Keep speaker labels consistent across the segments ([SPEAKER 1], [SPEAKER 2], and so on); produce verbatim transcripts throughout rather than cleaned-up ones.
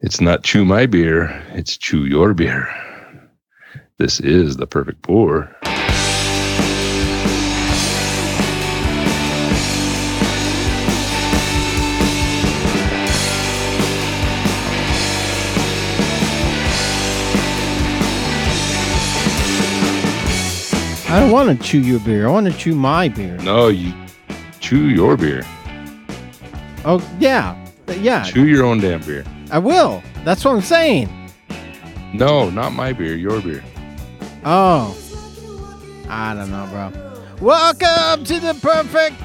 [SPEAKER 1] It's not chew my beer, it's chew your beer. This is the perfect pour.
[SPEAKER 2] I don't want to chew your beer. I want to chew my beer.
[SPEAKER 1] No, you chew your beer.
[SPEAKER 2] Oh, yeah. Yeah.
[SPEAKER 1] Chew your own damn beer.
[SPEAKER 2] I will. That's what I'm saying.
[SPEAKER 1] No, not my beer, your beer.
[SPEAKER 2] Oh. I don't know, bro. Welcome to the Perfect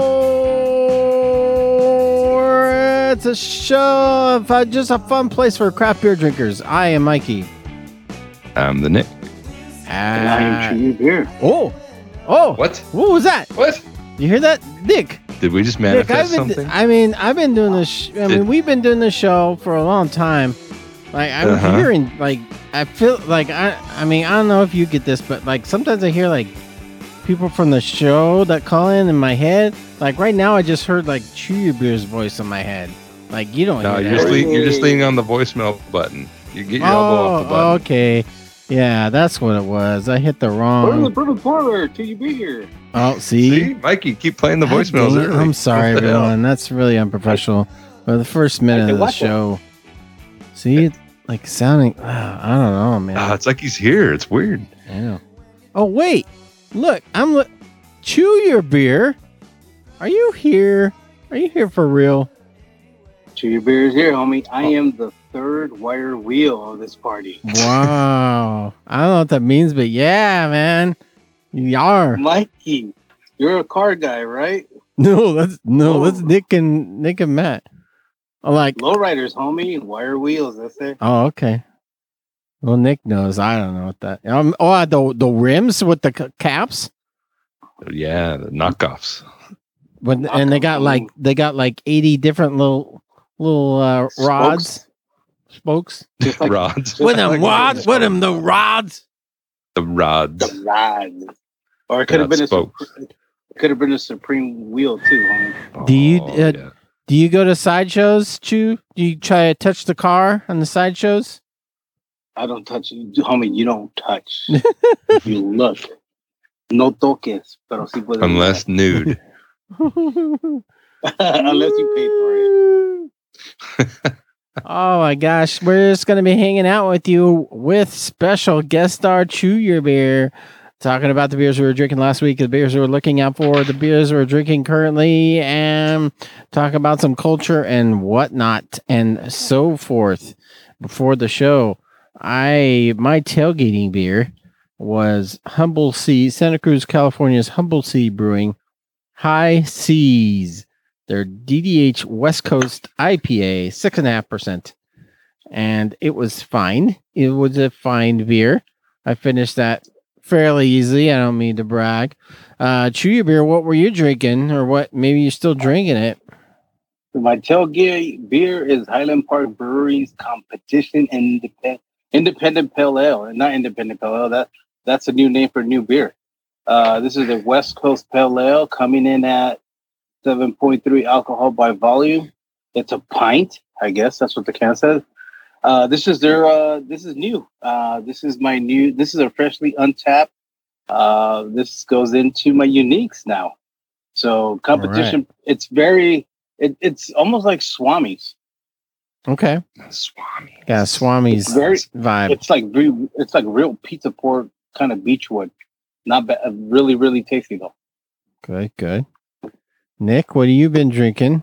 [SPEAKER 2] Pour. It's a show of uh, just a fun place for craft beer drinkers. I am Mikey.
[SPEAKER 1] I'm the Nick.
[SPEAKER 3] And I am Chew Your Beer.
[SPEAKER 2] Oh. Oh.
[SPEAKER 1] What?
[SPEAKER 2] What was that?
[SPEAKER 1] What?
[SPEAKER 2] You hear that? Nick.
[SPEAKER 1] Did we just
[SPEAKER 2] Nick,
[SPEAKER 1] manifest
[SPEAKER 2] I've been,
[SPEAKER 1] something?
[SPEAKER 2] I mean, I've been doing this. Sh- I mean,
[SPEAKER 1] Did-
[SPEAKER 2] we've been doing this show for a long time. Like, I'm
[SPEAKER 1] Uh-huh.
[SPEAKER 2] hearing, like, I feel like, I I mean, I don't know if you get this, but, like, sometimes I hear, like, people from the show that call in in my head. Like, right now, I just heard, like, Chew Your Beer's voice in my head. Like, you don't
[SPEAKER 1] No,
[SPEAKER 2] hear
[SPEAKER 1] you're
[SPEAKER 2] that.
[SPEAKER 1] just, lean, you're just leaning on the voicemail button. You get your elbow off the
[SPEAKER 2] Oh,
[SPEAKER 1] button.
[SPEAKER 2] okay. Yeah, that's what it was. I hit the
[SPEAKER 3] What is the
[SPEAKER 2] wrong.
[SPEAKER 3] perfect pour? Chew Your Beer.
[SPEAKER 2] Oh, see?
[SPEAKER 1] See, Mikey, keep playing the
[SPEAKER 2] God
[SPEAKER 1] voicemails
[SPEAKER 2] dang it.
[SPEAKER 1] early.
[SPEAKER 2] I'm sorry,
[SPEAKER 1] What the hell?
[SPEAKER 2] everyone. That's really unprofessional. For the first minute
[SPEAKER 3] Like
[SPEAKER 2] of
[SPEAKER 3] the
[SPEAKER 2] the
[SPEAKER 3] what?
[SPEAKER 2] show, see, it's like sounding. Uh, I don't know, man.
[SPEAKER 1] Ah, it's like he's here. It's weird.
[SPEAKER 2] I know. Oh wait, look, I'm. Li- Chew Your Beer. Are you here? Are you here for real?
[SPEAKER 3] Chew Your Beer is here, homie. I am the third wire wheel of this party.
[SPEAKER 2] Wow. I don't know what that means, but yeah, man, you are.
[SPEAKER 3] Mikey, you're a car guy, right?
[SPEAKER 2] No, that's no,
[SPEAKER 3] Oh.
[SPEAKER 2] that's Nick and Nick and Matt. I'm like,
[SPEAKER 3] Lowriders, homie. Wire wheels, that's it.
[SPEAKER 2] oh, okay. Well, Nick knows. I don't know what that. Um, oh, the the rims with the c- caps.
[SPEAKER 1] Yeah, the knockoffs.
[SPEAKER 2] When and they got like they got like eighty different little little uh, rods, spokes.
[SPEAKER 3] Just like
[SPEAKER 1] rods.
[SPEAKER 3] just
[SPEAKER 2] With them
[SPEAKER 3] like-
[SPEAKER 2] rods, with them the rods.
[SPEAKER 1] The rods.
[SPEAKER 3] The rods. Or it could have
[SPEAKER 1] Not
[SPEAKER 3] been a
[SPEAKER 1] spokes.
[SPEAKER 3] Supre- could have been a Supreme wheel too, homie.
[SPEAKER 2] Do you,
[SPEAKER 1] Oh,
[SPEAKER 2] uh,
[SPEAKER 1] yeah.
[SPEAKER 2] Do you go to sideshows, Chew? Do you try to touch the car on the sideshows?
[SPEAKER 3] I don't touch you, homie. You don't touch. You look. No toques, pero sí puedes.
[SPEAKER 1] Unless nude.
[SPEAKER 3] Unless you paid for it.
[SPEAKER 2] Oh my gosh, we're just gonna be hanging out with you with special guest star Chew Your Beer, talking about the beers we were drinking last week, the beers we were looking out for, the beers we're drinking currently, and talk about some culture and whatnot and so forth. Before the show, I my tailgating beer was Humble Sea, Santa Cruz, California's Humble Sea Brewing High Seas. Their D D H West Coast I P A, six and a half percent, and it was fine. It was a fine beer. I finished that fairly easily. I don't mean to brag. Uh, Chew Your Beer. What were you drinking, or what? Maybe you're still drinking it.
[SPEAKER 3] My tailgate beer is Highland Park Brewery's Competition Independent Independent Pale Ale, and not Independent Pale Ale. That that's a new name for a new beer. Uh, this is a West Coast Pale Ale coming in at seven point three alcohol by volume. It's a pint, I guess that's what the can says. Uh, this is their. Uh, this is new. Uh, this is my new. This is a freshly untapped. Uh, this goes into my uniques now. So competition. It's very. It, it's almost like Swami's.
[SPEAKER 2] Okay,
[SPEAKER 1] Swami.
[SPEAKER 2] yeah, Swami's
[SPEAKER 3] It's very-
[SPEAKER 2] vibe.
[SPEAKER 3] It's like re- it's like real pizza pork kind of beechwood. Not bad. Really, really tasty though.
[SPEAKER 2] Good, good. Nick, what have you been drinking?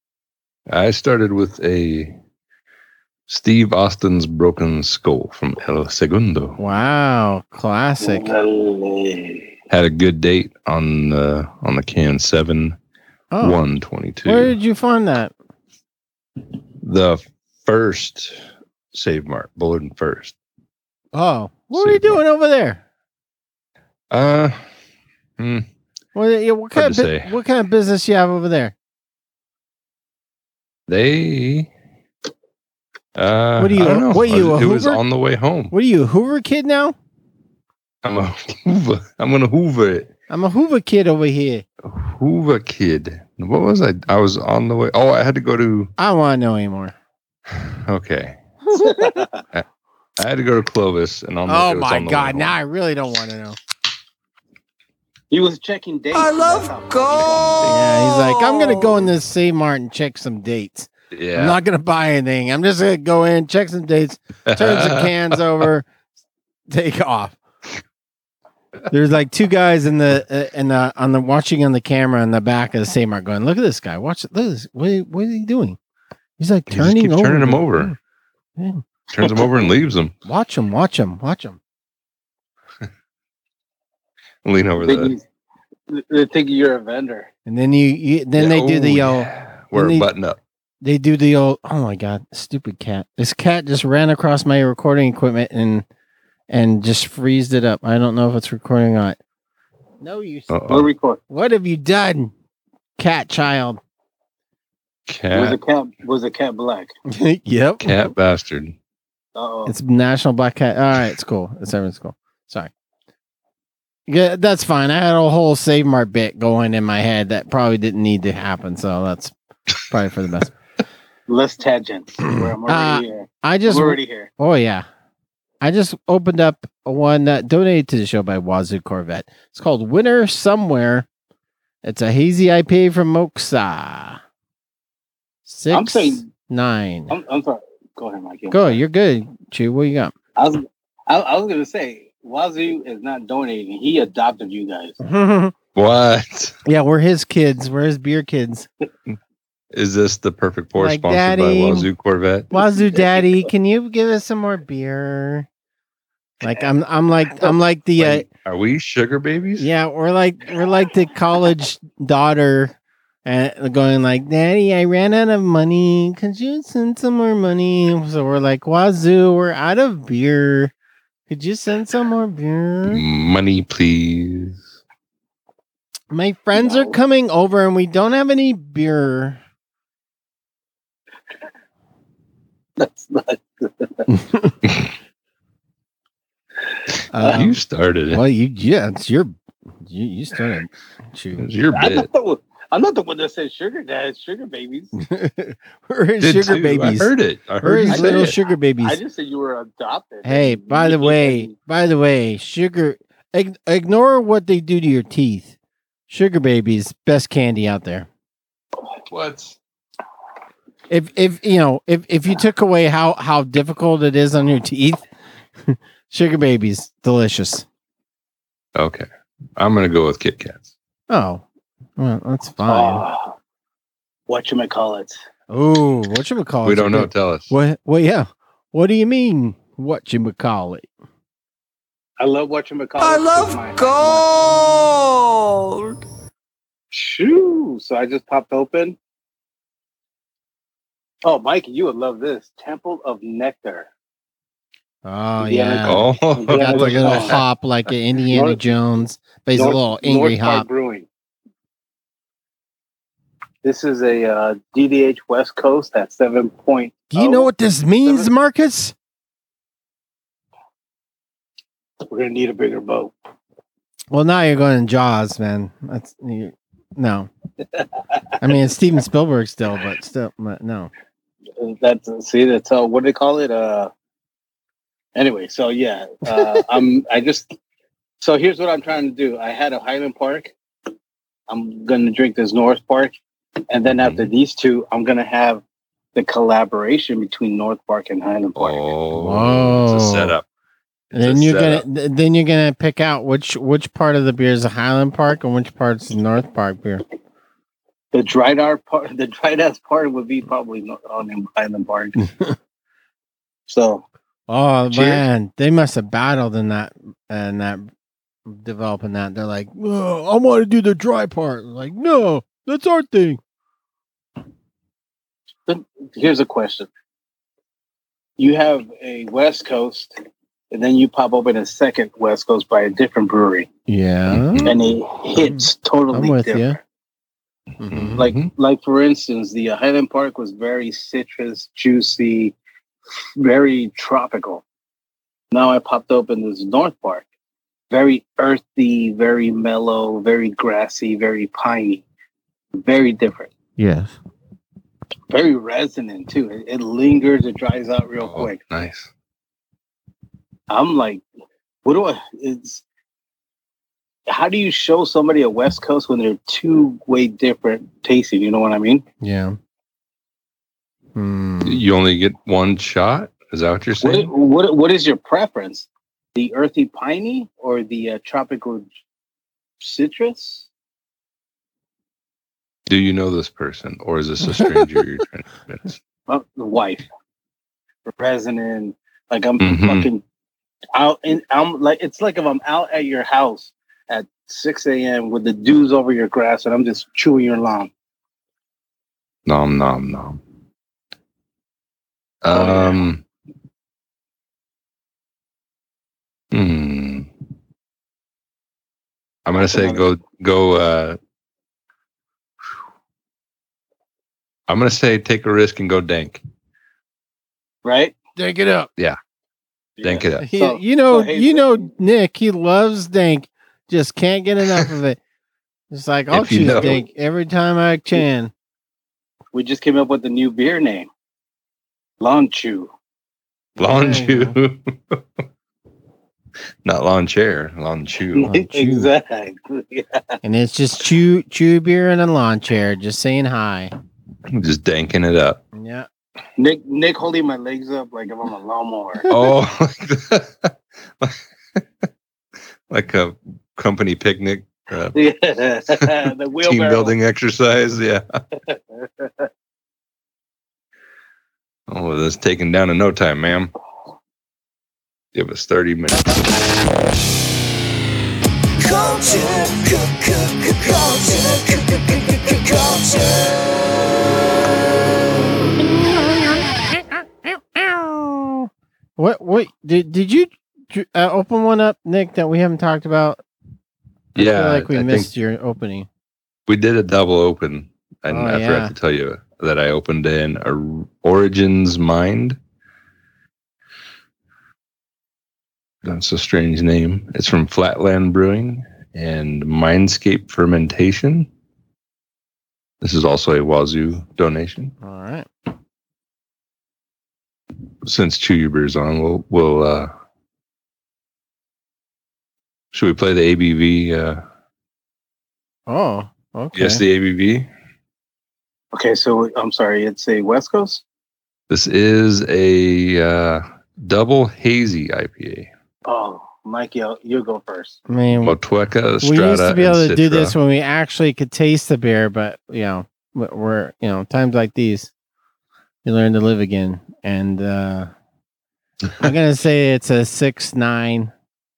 [SPEAKER 1] I started with a Steve Austin's Broken Skull from El Segundo.
[SPEAKER 2] Wow, classic.
[SPEAKER 3] Dale.
[SPEAKER 1] Had a good date on the on the can seven
[SPEAKER 2] Oh,
[SPEAKER 1] one twenty two.
[SPEAKER 2] where did you find that?
[SPEAKER 1] The first Save Mart, Bulletin First.
[SPEAKER 2] Oh, what are you
[SPEAKER 1] Save
[SPEAKER 2] doing over there?
[SPEAKER 1] Uh, hmm,
[SPEAKER 2] What, yeah, what kind
[SPEAKER 1] Hard
[SPEAKER 2] of
[SPEAKER 1] to
[SPEAKER 2] bu-
[SPEAKER 1] say.
[SPEAKER 2] what kind of business you have over there?
[SPEAKER 1] they. Uh,
[SPEAKER 2] What are you-
[SPEAKER 1] I don't know.
[SPEAKER 2] what are you, a
[SPEAKER 1] It was
[SPEAKER 2] Hoover?
[SPEAKER 1] on the way home.
[SPEAKER 2] What are you, a Hoover kid now?
[SPEAKER 1] I'm a Hoover. I'm gonna Hoover it.
[SPEAKER 2] I'm a Hoover kid over here.
[SPEAKER 1] Hoover kid. What was I? I was on the way. Oh, I had to go to.
[SPEAKER 2] I don't want to know anymore.
[SPEAKER 1] Okay. I had to go to Clovis, and on the,
[SPEAKER 2] Oh
[SPEAKER 1] it was
[SPEAKER 2] my
[SPEAKER 1] on the
[SPEAKER 2] god!
[SPEAKER 1] way
[SPEAKER 2] Now
[SPEAKER 1] home.
[SPEAKER 2] I really don't want to know.
[SPEAKER 3] He was checking dates.
[SPEAKER 4] I love gold.
[SPEAKER 2] Yeah, he's like, I'm gonna go in this Save Mart and check some dates.
[SPEAKER 1] Yeah,
[SPEAKER 2] I'm not gonna buy anything. I'm just gonna go in, check some dates, turn some cans over, take off. There's like two guys in the uh, in the on the watching on the camera in the back of the Save Mart, going, "Look at this guy! Watch it! Look at this! What, what is he doing? He's like
[SPEAKER 1] He just
[SPEAKER 2] turning
[SPEAKER 1] keeps
[SPEAKER 2] over,
[SPEAKER 1] turning him
[SPEAKER 2] the-
[SPEAKER 1] over.
[SPEAKER 2] Yeah.
[SPEAKER 1] Turns him over and leaves him.
[SPEAKER 2] Watch him! Watch him! Watch him!"
[SPEAKER 1] Lean over
[SPEAKER 3] They
[SPEAKER 1] the.
[SPEAKER 3] think, you- they think you're a vendor.
[SPEAKER 2] And then you, you then
[SPEAKER 1] Yeah,
[SPEAKER 2] they do
[SPEAKER 1] oh,
[SPEAKER 2] the uh,
[SPEAKER 1] yeah. Wear
[SPEAKER 2] they-
[SPEAKER 1] a button up.
[SPEAKER 2] they do the old, oh my god, stupid cat. This cat just ran across my recording equipment and and just freezed it up. I don't know if it's recording or not. No, you.
[SPEAKER 1] Uh-oh.
[SPEAKER 3] We're recording.
[SPEAKER 2] What have you done, cat child?
[SPEAKER 3] Was the
[SPEAKER 1] Cat,
[SPEAKER 3] cat was the cat black?
[SPEAKER 2] Yep.
[SPEAKER 1] cat bastard.
[SPEAKER 3] Uh oh.
[SPEAKER 2] It's National Black Cat. All right, it's cool. It's everyone's cool. Sorry. Yeah, that's fine. I had a whole Save Mart bit going in my head that probably didn't need to happen, so that's probably for the best.
[SPEAKER 3] Less tangents. Where I'm already
[SPEAKER 2] Uh,
[SPEAKER 3] here.
[SPEAKER 2] I just
[SPEAKER 3] I'm already here.
[SPEAKER 2] Oh yeah, I just opened up one that donated to the show by Wazoo Corvette. It's called Winter Somewhere. It's a hazy I P A from Moxa. Six
[SPEAKER 3] I'm saying-
[SPEAKER 2] nine.
[SPEAKER 3] I'm, I'm sorry. Go ahead, Mike.
[SPEAKER 2] Go, you're good, Chew. What you got?
[SPEAKER 3] I was I, I was gonna say Wazoo is not donating. He adopted you guys.
[SPEAKER 1] What
[SPEAKER 2] Yeah, we're his kids. We're his beer kids.
[SPEAKER 1] is this? The Perfect Pour
[SPEAKER 2] Like,
[SPEAKER 1] sponsored
[SPEAKER 2] Daddy.
[SPEAKER 1] by Wazoo Corvette.
[SPEAKER 2] Wazoo Daddy, can you give us some more beer? Like I'm, I'm like, I'm like the, uh,
[SPEAKER 1] Wait, are we sugar babies?
[SPEAKER 2] yeah, we're like, we're like the college daughter, and going like, Daddy, I ran out of money. Could you send some more money? So we're like, Wazoo, we're out of beer. Could you send some more beer?
[SPEAKER 1] Money, please.
[SPEAKER 2] My friends are
[SPEAKER 3] No.
[SPEAKER 2] coming over, and we don't have any beer.
[SPEAKER 3] That's not.
[SPEAKER 2] Um,
[SPEAKER 1] you started it.
[SPEAKER 2] well, you, yeah, it's your, you, you started. Chew.
[SPEAKER 1] It was your
[SPEAKER 3] I'm
[SPEAKER 1] bit.
[SPEAKER 3] not, the one, I'm not the one that said sugar dads, sugar babies.
[SPEAKER 2] We're his
[SPEAKER 1] Did
[SPEAKER 2] sugar
[SPEAKER 1] too.
[SPEAKER 2] babies.
[SPEAKER 1] I heard it. I
[SPEAKER 2] We're
[SPEAKER 1] heard you
[SPEAKER 2] his
[SPEAKER 1] say
[SPEAKER 2] little
[SPEAKER 1] it.
[SPEAKER 2] sugar babies.
[SPEAKER 3] I just said you were adopted.
[SPEAKER 2] Hey, by the
[SPEAKER 3] You
[SPEAKER 2] way,
[SPEAKER 3] said-
[SPEAKER 2] by the way, sugar. Ig- ignore what they do to your teeth. Sugar babies, best candy out there.
[SPEAKER 1] What?
[SPEAKER 2] If if you know if if you took away how how difficult it is on your teeth, sugar babies, delicious.
[SPEAKER 1] Okay. I'm going to go with Kit Kats.
[SPEAKER 2] Oh, well, that's fine.
[SPEAKER 3] Oh, whatchamacallit.
[SPEAKER 2] Oh, what you call it?
[SPEAKER 1] we don't know. Tell us.
[SPEAKER 2] What? Well, yeah. What do you mean? What you call it?
[SPEAKER 3] I love whatchamacallit.
[SPEAKER 4] I
[SPEAKER 3] It's
[SPEAKER 4] love
[SPEAKER 3] my-
[SPEAKER 4] gold.
[SPEAKER 3] Shoo! So I just popped open. Oh, Mikey, you would love this. Temple of Nectar.
[SPEAKER 2] Oh
[SPEAKER 3] Yeah,
[SPEAKER 2] yeah.
[SPEAKER 1] Oh,
[SPEAKER 3] Yeah,
[SPEAKER 2] Got like a little
[SPEAKER 3] North-
[SPEAKER 2] hop, like an Indiana
[SPEAKER 3] North-
[SPEAKER 2] Jones, but he's a
[SPEAKER 3] North-
[SPEAKER 2] little angry
[SPEAKER 3] North Park
[SPEAKER 2] hop.
[SPEAKER 3] Brewing. This is a uh, D D H West Coast at seven point oh.
[SPEAKER 2] Do you know what this means,
[SPEAKER 3] Seven-
[SPEAKER 2] Marcus?
[SPEAKER 3] We're gonna need a bigger boat.
[SPEAKER 2] Well, now you're going in Jaws, man. That's you, no. I mean, it's Steven Spielberg still, but still, but no.
[SPEAKER 3] That's see, that's uh, what do they call it? Uh, anyway, so yeah, uh, I'm. I just. So here's what I'm trying to do. I had a Highland Park. I'm gonna drink this North Park, and then after these two, I'm gonna have the collaboration between North Park and Highland Park.
[SPEAKER 1] Oh, it's a
[SPEAKER 2] Whoa.
[SPEAKER 1] setup. It's
[SPEAKER 2] Then
[SPEAKER 1] a
[SPEAKER 2] you're
[SPEAKER 1] setup.
[SPEAKER 2] gonna th- then you're gonna pick out which which part of the beer is a Highland Park and which part's the North Park beer.
[SPEAKER 3] The dried out part, the dried ass part would be probably not on Highland Park. So
[SPEAKER 2] Oh
[SPEAKER 3] Cheers.
[SPEAKER 2] man, they must have battled in that and that developing that. They're like, oh, I want to do the dry part. Like, no, that's our thing.
[SPEAKER 3] then here's a question: you have a West Coast, and then you pop open a second West Coast by a different brewery,
[SPEAKER 2] Yeah,
[SPEAKER 3] and it hits totally
[SPEAKER 2] I'm with
[SPEAKER 3] different.
[SPEAKER 2] Mhm.
[SPEAKER 3] Like,
[SPEAKER 1] Mhm.
[SPEAKER 3] like for instance, the uh, Highland Park was very citrus, juicy, very tropical. Now I popped open this North Park, very earthy, very mellow, very grassy, very piney, very different.
[SPEAKER 2] Yes.
[SPEAKER 3] Very resonant too. It, it lingers. It dries out real
[SPEAKER 1] Oh,
[SPEAKER 3] quick.
[SPEAKER 1] nice.
[SPEAKER 3] I'm like, what do I? It's how do you show somebody a West Coast when they're two way different tasting? You know what I mean?
[SPEAKER 2] Yeah. Hmm.
[SPEAKER 1] You only get one shot. Is that what you're
[SPEAKER 3] What
[SPEAKER 1] saying?
[SPEAKER 3] what what is your preference? The earthy piney or the uh, tropical citrus?
[SPEAKER 1] Do you know this person, or is this a stranger you're trying to convince?
[SPEAKER 3] Oh, the wife, resonant. Like I'm
[SPEAKER 1] Mhm.
[SPEAKER 3] fucking out, and I'm like it's like if I'm out at your house at six a.m. with the dews over your grass, and I'm just chewing your lawn.
[SPEAKER 1] Nom nom nom.
[SPEAKER 3] Oh, yeah.
[SPEAKER 1] Um. Hmm. I'm gonna
[SPEAKER 3] That's
[SPEAKER 1] say
[SPEAKER 3] another-
[SPEAKER 1] go go. Uh, I'm gonna say take a risk and go dank.
[SPEAKER 3] Right?
[SPEAKER 2] Dank it up.
[SPEAKER 1] Dank it up.
[SPEAKER 2] He,
[SPEAKER 3] So-
[SPEAKER 2] you know,
[SPEAKER 3] so, hey,
[SPEAKER 2] you know,
[SPEAKER 3] listen.
[SPEAKER 2] Nick. He loves dank. Just can't get enough of it. It's like I'll
[SPEAKER 1] If you
[SPEAKER 2] choose
[SPEAKER 1] know-
[SPEAKER 2] dank every time I can.
[SPEAKER 3] We just came up with the new beer name, Lawn Chew.
[SPEAKER 1] Lawn
[SPEAKER 2] There you
[SPEAKER 1] chew. Not lawn chair. Lawn chew.
[SPEAKER 2] Lawn chew.
[SPEAKER 3] Exactly. Yeah.
[SPEAKER 2] And it's just chew chew beer in a lawn chair. Just saying hi.
[SPEAKER 1] Just danking it up.
[SPEAKER 2] Yeah.
[SPEAKER 3] Nick Nick holding my legs up like if I'm a lawnmower.
[SPEAKER 1] Oh, like a company picnic, uh,
[SPEAKER 3] Yeah. The
[SPEAKER 1] team
[SPEAKER 3] wheelbarrow.
[SPEAKER 1] building exercise. Yeah. Oh, that's taken down in no time, ma'am. Give us thirty minutes.
[SPEAKER 4] Culture, cu- cu- cu- culture, cu- cu- cu- cu- cu- culture.
[SPEAKER 2] What? What? Did Did you uh, open one up, Nick? That we haven't talked about. I
[SPEAKER 1] Yeah,
[SPEAKER 2] feel like we
[SPEAKER 1] I
[SPEAKER 2] missed
[SPEAKER 1] think
[SPEAKER 2] your opening.
[SPEAKER 1] we did a double open, and
[SPEAKER 2] Oh,
[SPEAKER 1] I
[SPEAKER 2] yeah.
[SPEAKER 1] forgot to tell you that I opened in a Origins Mind. That's a strange name. It's from Flatland Brewing and Mindscape Fermentation. This is also a Wazoo donation.
[SPEAKER 2] All right.
[SPEAKER 1] Since Chew Your Beer's on, we'll we'll uh should we play the A B V? Uh,
[SPEAKER 2] Oh. Okay.
[SPEAKER 1] Guess the A B V.
[SPEAKER 3] Okay, so I'm sorry, it's a West Coast?
[SPEAKER 1] This is a uh, double hazy I P A.
[SPEAKER 3] Oh, Mikey, I'll, you go first.
[SPEAKER 2] I mean,
[SPEAKER 1] Motueka,
[SPEAKER 2] we
[SPEAKER 1] Strata,
[SPEAKER 2] used to be able
[SPEAKER 1] and
[SPEAKER 2] to do
[SPEAKER 1] Citra.
[SPEAKER 2] this when we actually could taste the beer, but you know, we're- we're you know times like these, you learn to live again. And uh I'm gonna say it's a six nine.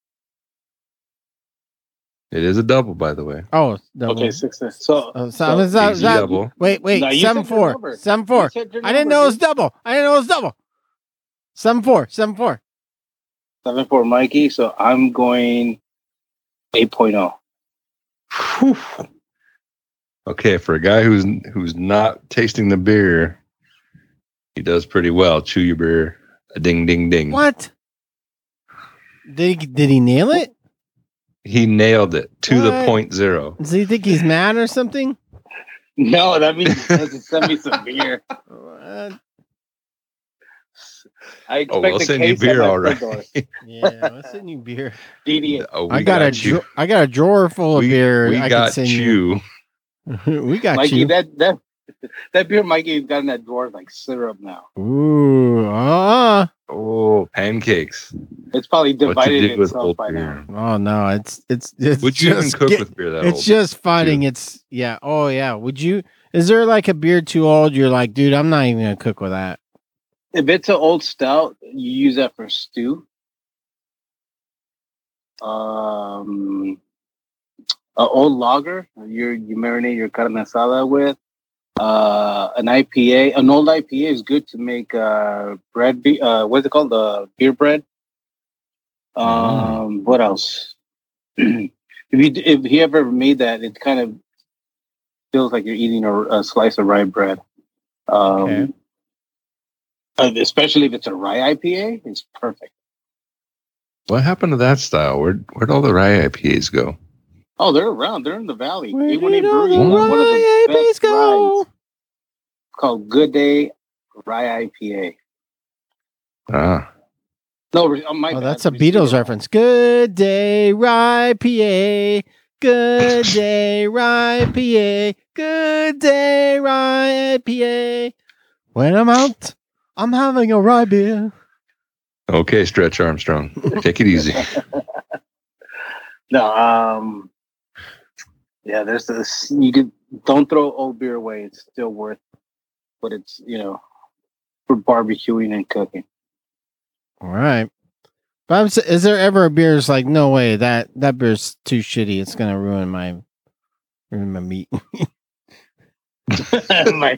[SPEAKER 1] It is a double, by the way.
[SPEAKER 2] Oh, double.
[SPEAKER 3] Okay, six. So,
[SPEAKER 2] Oh, so,
[SPEAKER 3] so
[SPEAKER 2] is that- is
[SPEAKER 1] Easy
[SPEAKER 2] that-
[SPEAKER 1] double.
[SPEAKER 2] wait, wait,
[SPEAKER 3] No, you
[SPEAKER 2] seven
[SPEAKER 3] said your
[SPEAKER 2] four,
[SPEAKER 3] number.
[SPEAKER 2] seven four.
[SPEAKER 3] you said your
[SPEAKER 2] I didn't
[SPEAKER 3] number,
[SPEAKER 2] know it was
[SPEAKER 3] dude.
[SPEAKER 2] double. I didn't know it was double. Seven four, seven four.
[SPEAKER 3] Seven for Mikey, so I'm going eight oh.
[SPEAKER 1] Whew. Okay, for a guy who's who's not tasting the beer, he does pretty well. Chew Your Beer, a ding, ding, ding.
[SPEAKER 2] What? Did he, did he nail it?
[SPEAKER 1] He nailed it to the
[SPEAKER 2] What?
[SPEAKER 1] point zero.
[SPEAKER 2] Does he think he's mad or something?
[SPEAKER 3] No, that means he has to send me some beer.
[SPEAKER 2] What?
[SPEAKER 3] I expect
[SPEAKER 1] Oh, we'll
[SPEAKER 3] a
[SPEAKER 1] send you
[SPEAKER 3] case at
[SPEAKER 1] beer,
[SPEAKER 3] my
[SPEAKER 1] all
[SPEAKER 3] front
[SPEAKER 1] right.
[SPEAKER 3] door.
[SPEAKER 2] Yeah, what's in you beer?
[SPEAKER 3] D D A.
[SPEAKER 1] Oh, we
[SPEAKER 2] I got, a
[SPEAKER 1] you.
[SPEAKER 2] dra- I got a drawer full of
[SPEAKER 1] we,
[SPEAKER 2] beer.
[SPEAKER 1] we
[SPEAKER 2] I
[SPEAKER 1] got
[SPEAKER 2] can send
[SPEAKER 1] Chew.
[SPEAKER 2] you. we got
[SPEAKER 3] Mikey,
[SPEAKER 2] you.
[SPEAKER 3] that that that beer Mikey's got in that drawer is like syrup now.
[SPEAKER 2] Ooh, ah.
[SPEAKER 1] Oh, pancakes.
[SPEAKER 3] It's probably
[SPEAKER 1] What to
[SPEAKER 3] divided
[SPEAKER 1] do with
[SPEAKER 3] itself
[SPEAKER 1] old
[SPEAKER 3] by
[SPEAKER 1] beer?
[SPEAKER 3] now.
[SPEAKER 2] Oh no, it's it's it's
[SPEAKER 1] Would you even
[SPEAKER 2] just
[SPEAKER 1] cook
[SPEAKER 2] get-
[SPEAKER 1] with beer that
[SPEAKER 2] It's
[SPEAKER 1] old?
[SPEAKER 2] just fighting. It's yeah. Oh yeah. Would you? Is there like a beer too old? You're like, dude, I'm not even gonna cook with that.
[SPEAKER 3] If it's an old stout, you use that for stew. Um, an old lager, you you marinate your carne asada with. Uh, an I P A, an old I P A is good to make uh bread. Be- uh, what's it called? The beer bread. Um, what else? if you if he ever made that, it kind of feels like you're eating a, a slice of rye bread. Um,
[SPEAKER 2] Okay.
[SPEAKER 3] uh, especially if it's a rye I P A, it's perfect.
[SPEAKER 1] What happened to that style? Where'd, where'd all the rye I P As go?
[SPEAKER 3] Oh, they're around. They're in the valley.
[SPEAKER 2] Where
[SPEAKER 3] A one A
[SPEAKER 2] did all
[SPEAKER 3] Brewery
[SPEAKER 2] the
[SPEAKER 3] is one of the
[SPEAKER 2] rye
[SPEAKER 3] best
[SPEAKER 2] go?
[SPEAKER 3] ryes. called Good Day Rye I P A.
[SPEAKER 1] Ah,
[SPEAKER 3] No, re- oh, my
[SPEAKER 2] Oh,
[SPEAKER 3] bad.
[SPEAKER 2] that's a
[SPEAKER 3] Receive
[SPEAKER 2] Beatles
[SPEAKER 3] it.
[SPEAKER 2] reference. Good day, Rye P A. Good day, Rye P A. Good day, Rye P A. When I'm out, I'm having a rye beer.
[SPEAKER 1] okay, Stretch Armstrong. Take it easy.
[SPEAKER 3] No, um, yeah, there's this. You could don't throw old beer away. It's still worth, but it's you know for barbecuing and cooking.
[SPEAKER 2] All right. But I'm, s- is there ever a beer that's like, no way, that, that beer's too shitty. It's going to ruin my, ruin my meat.
[SPEAKER 3] My-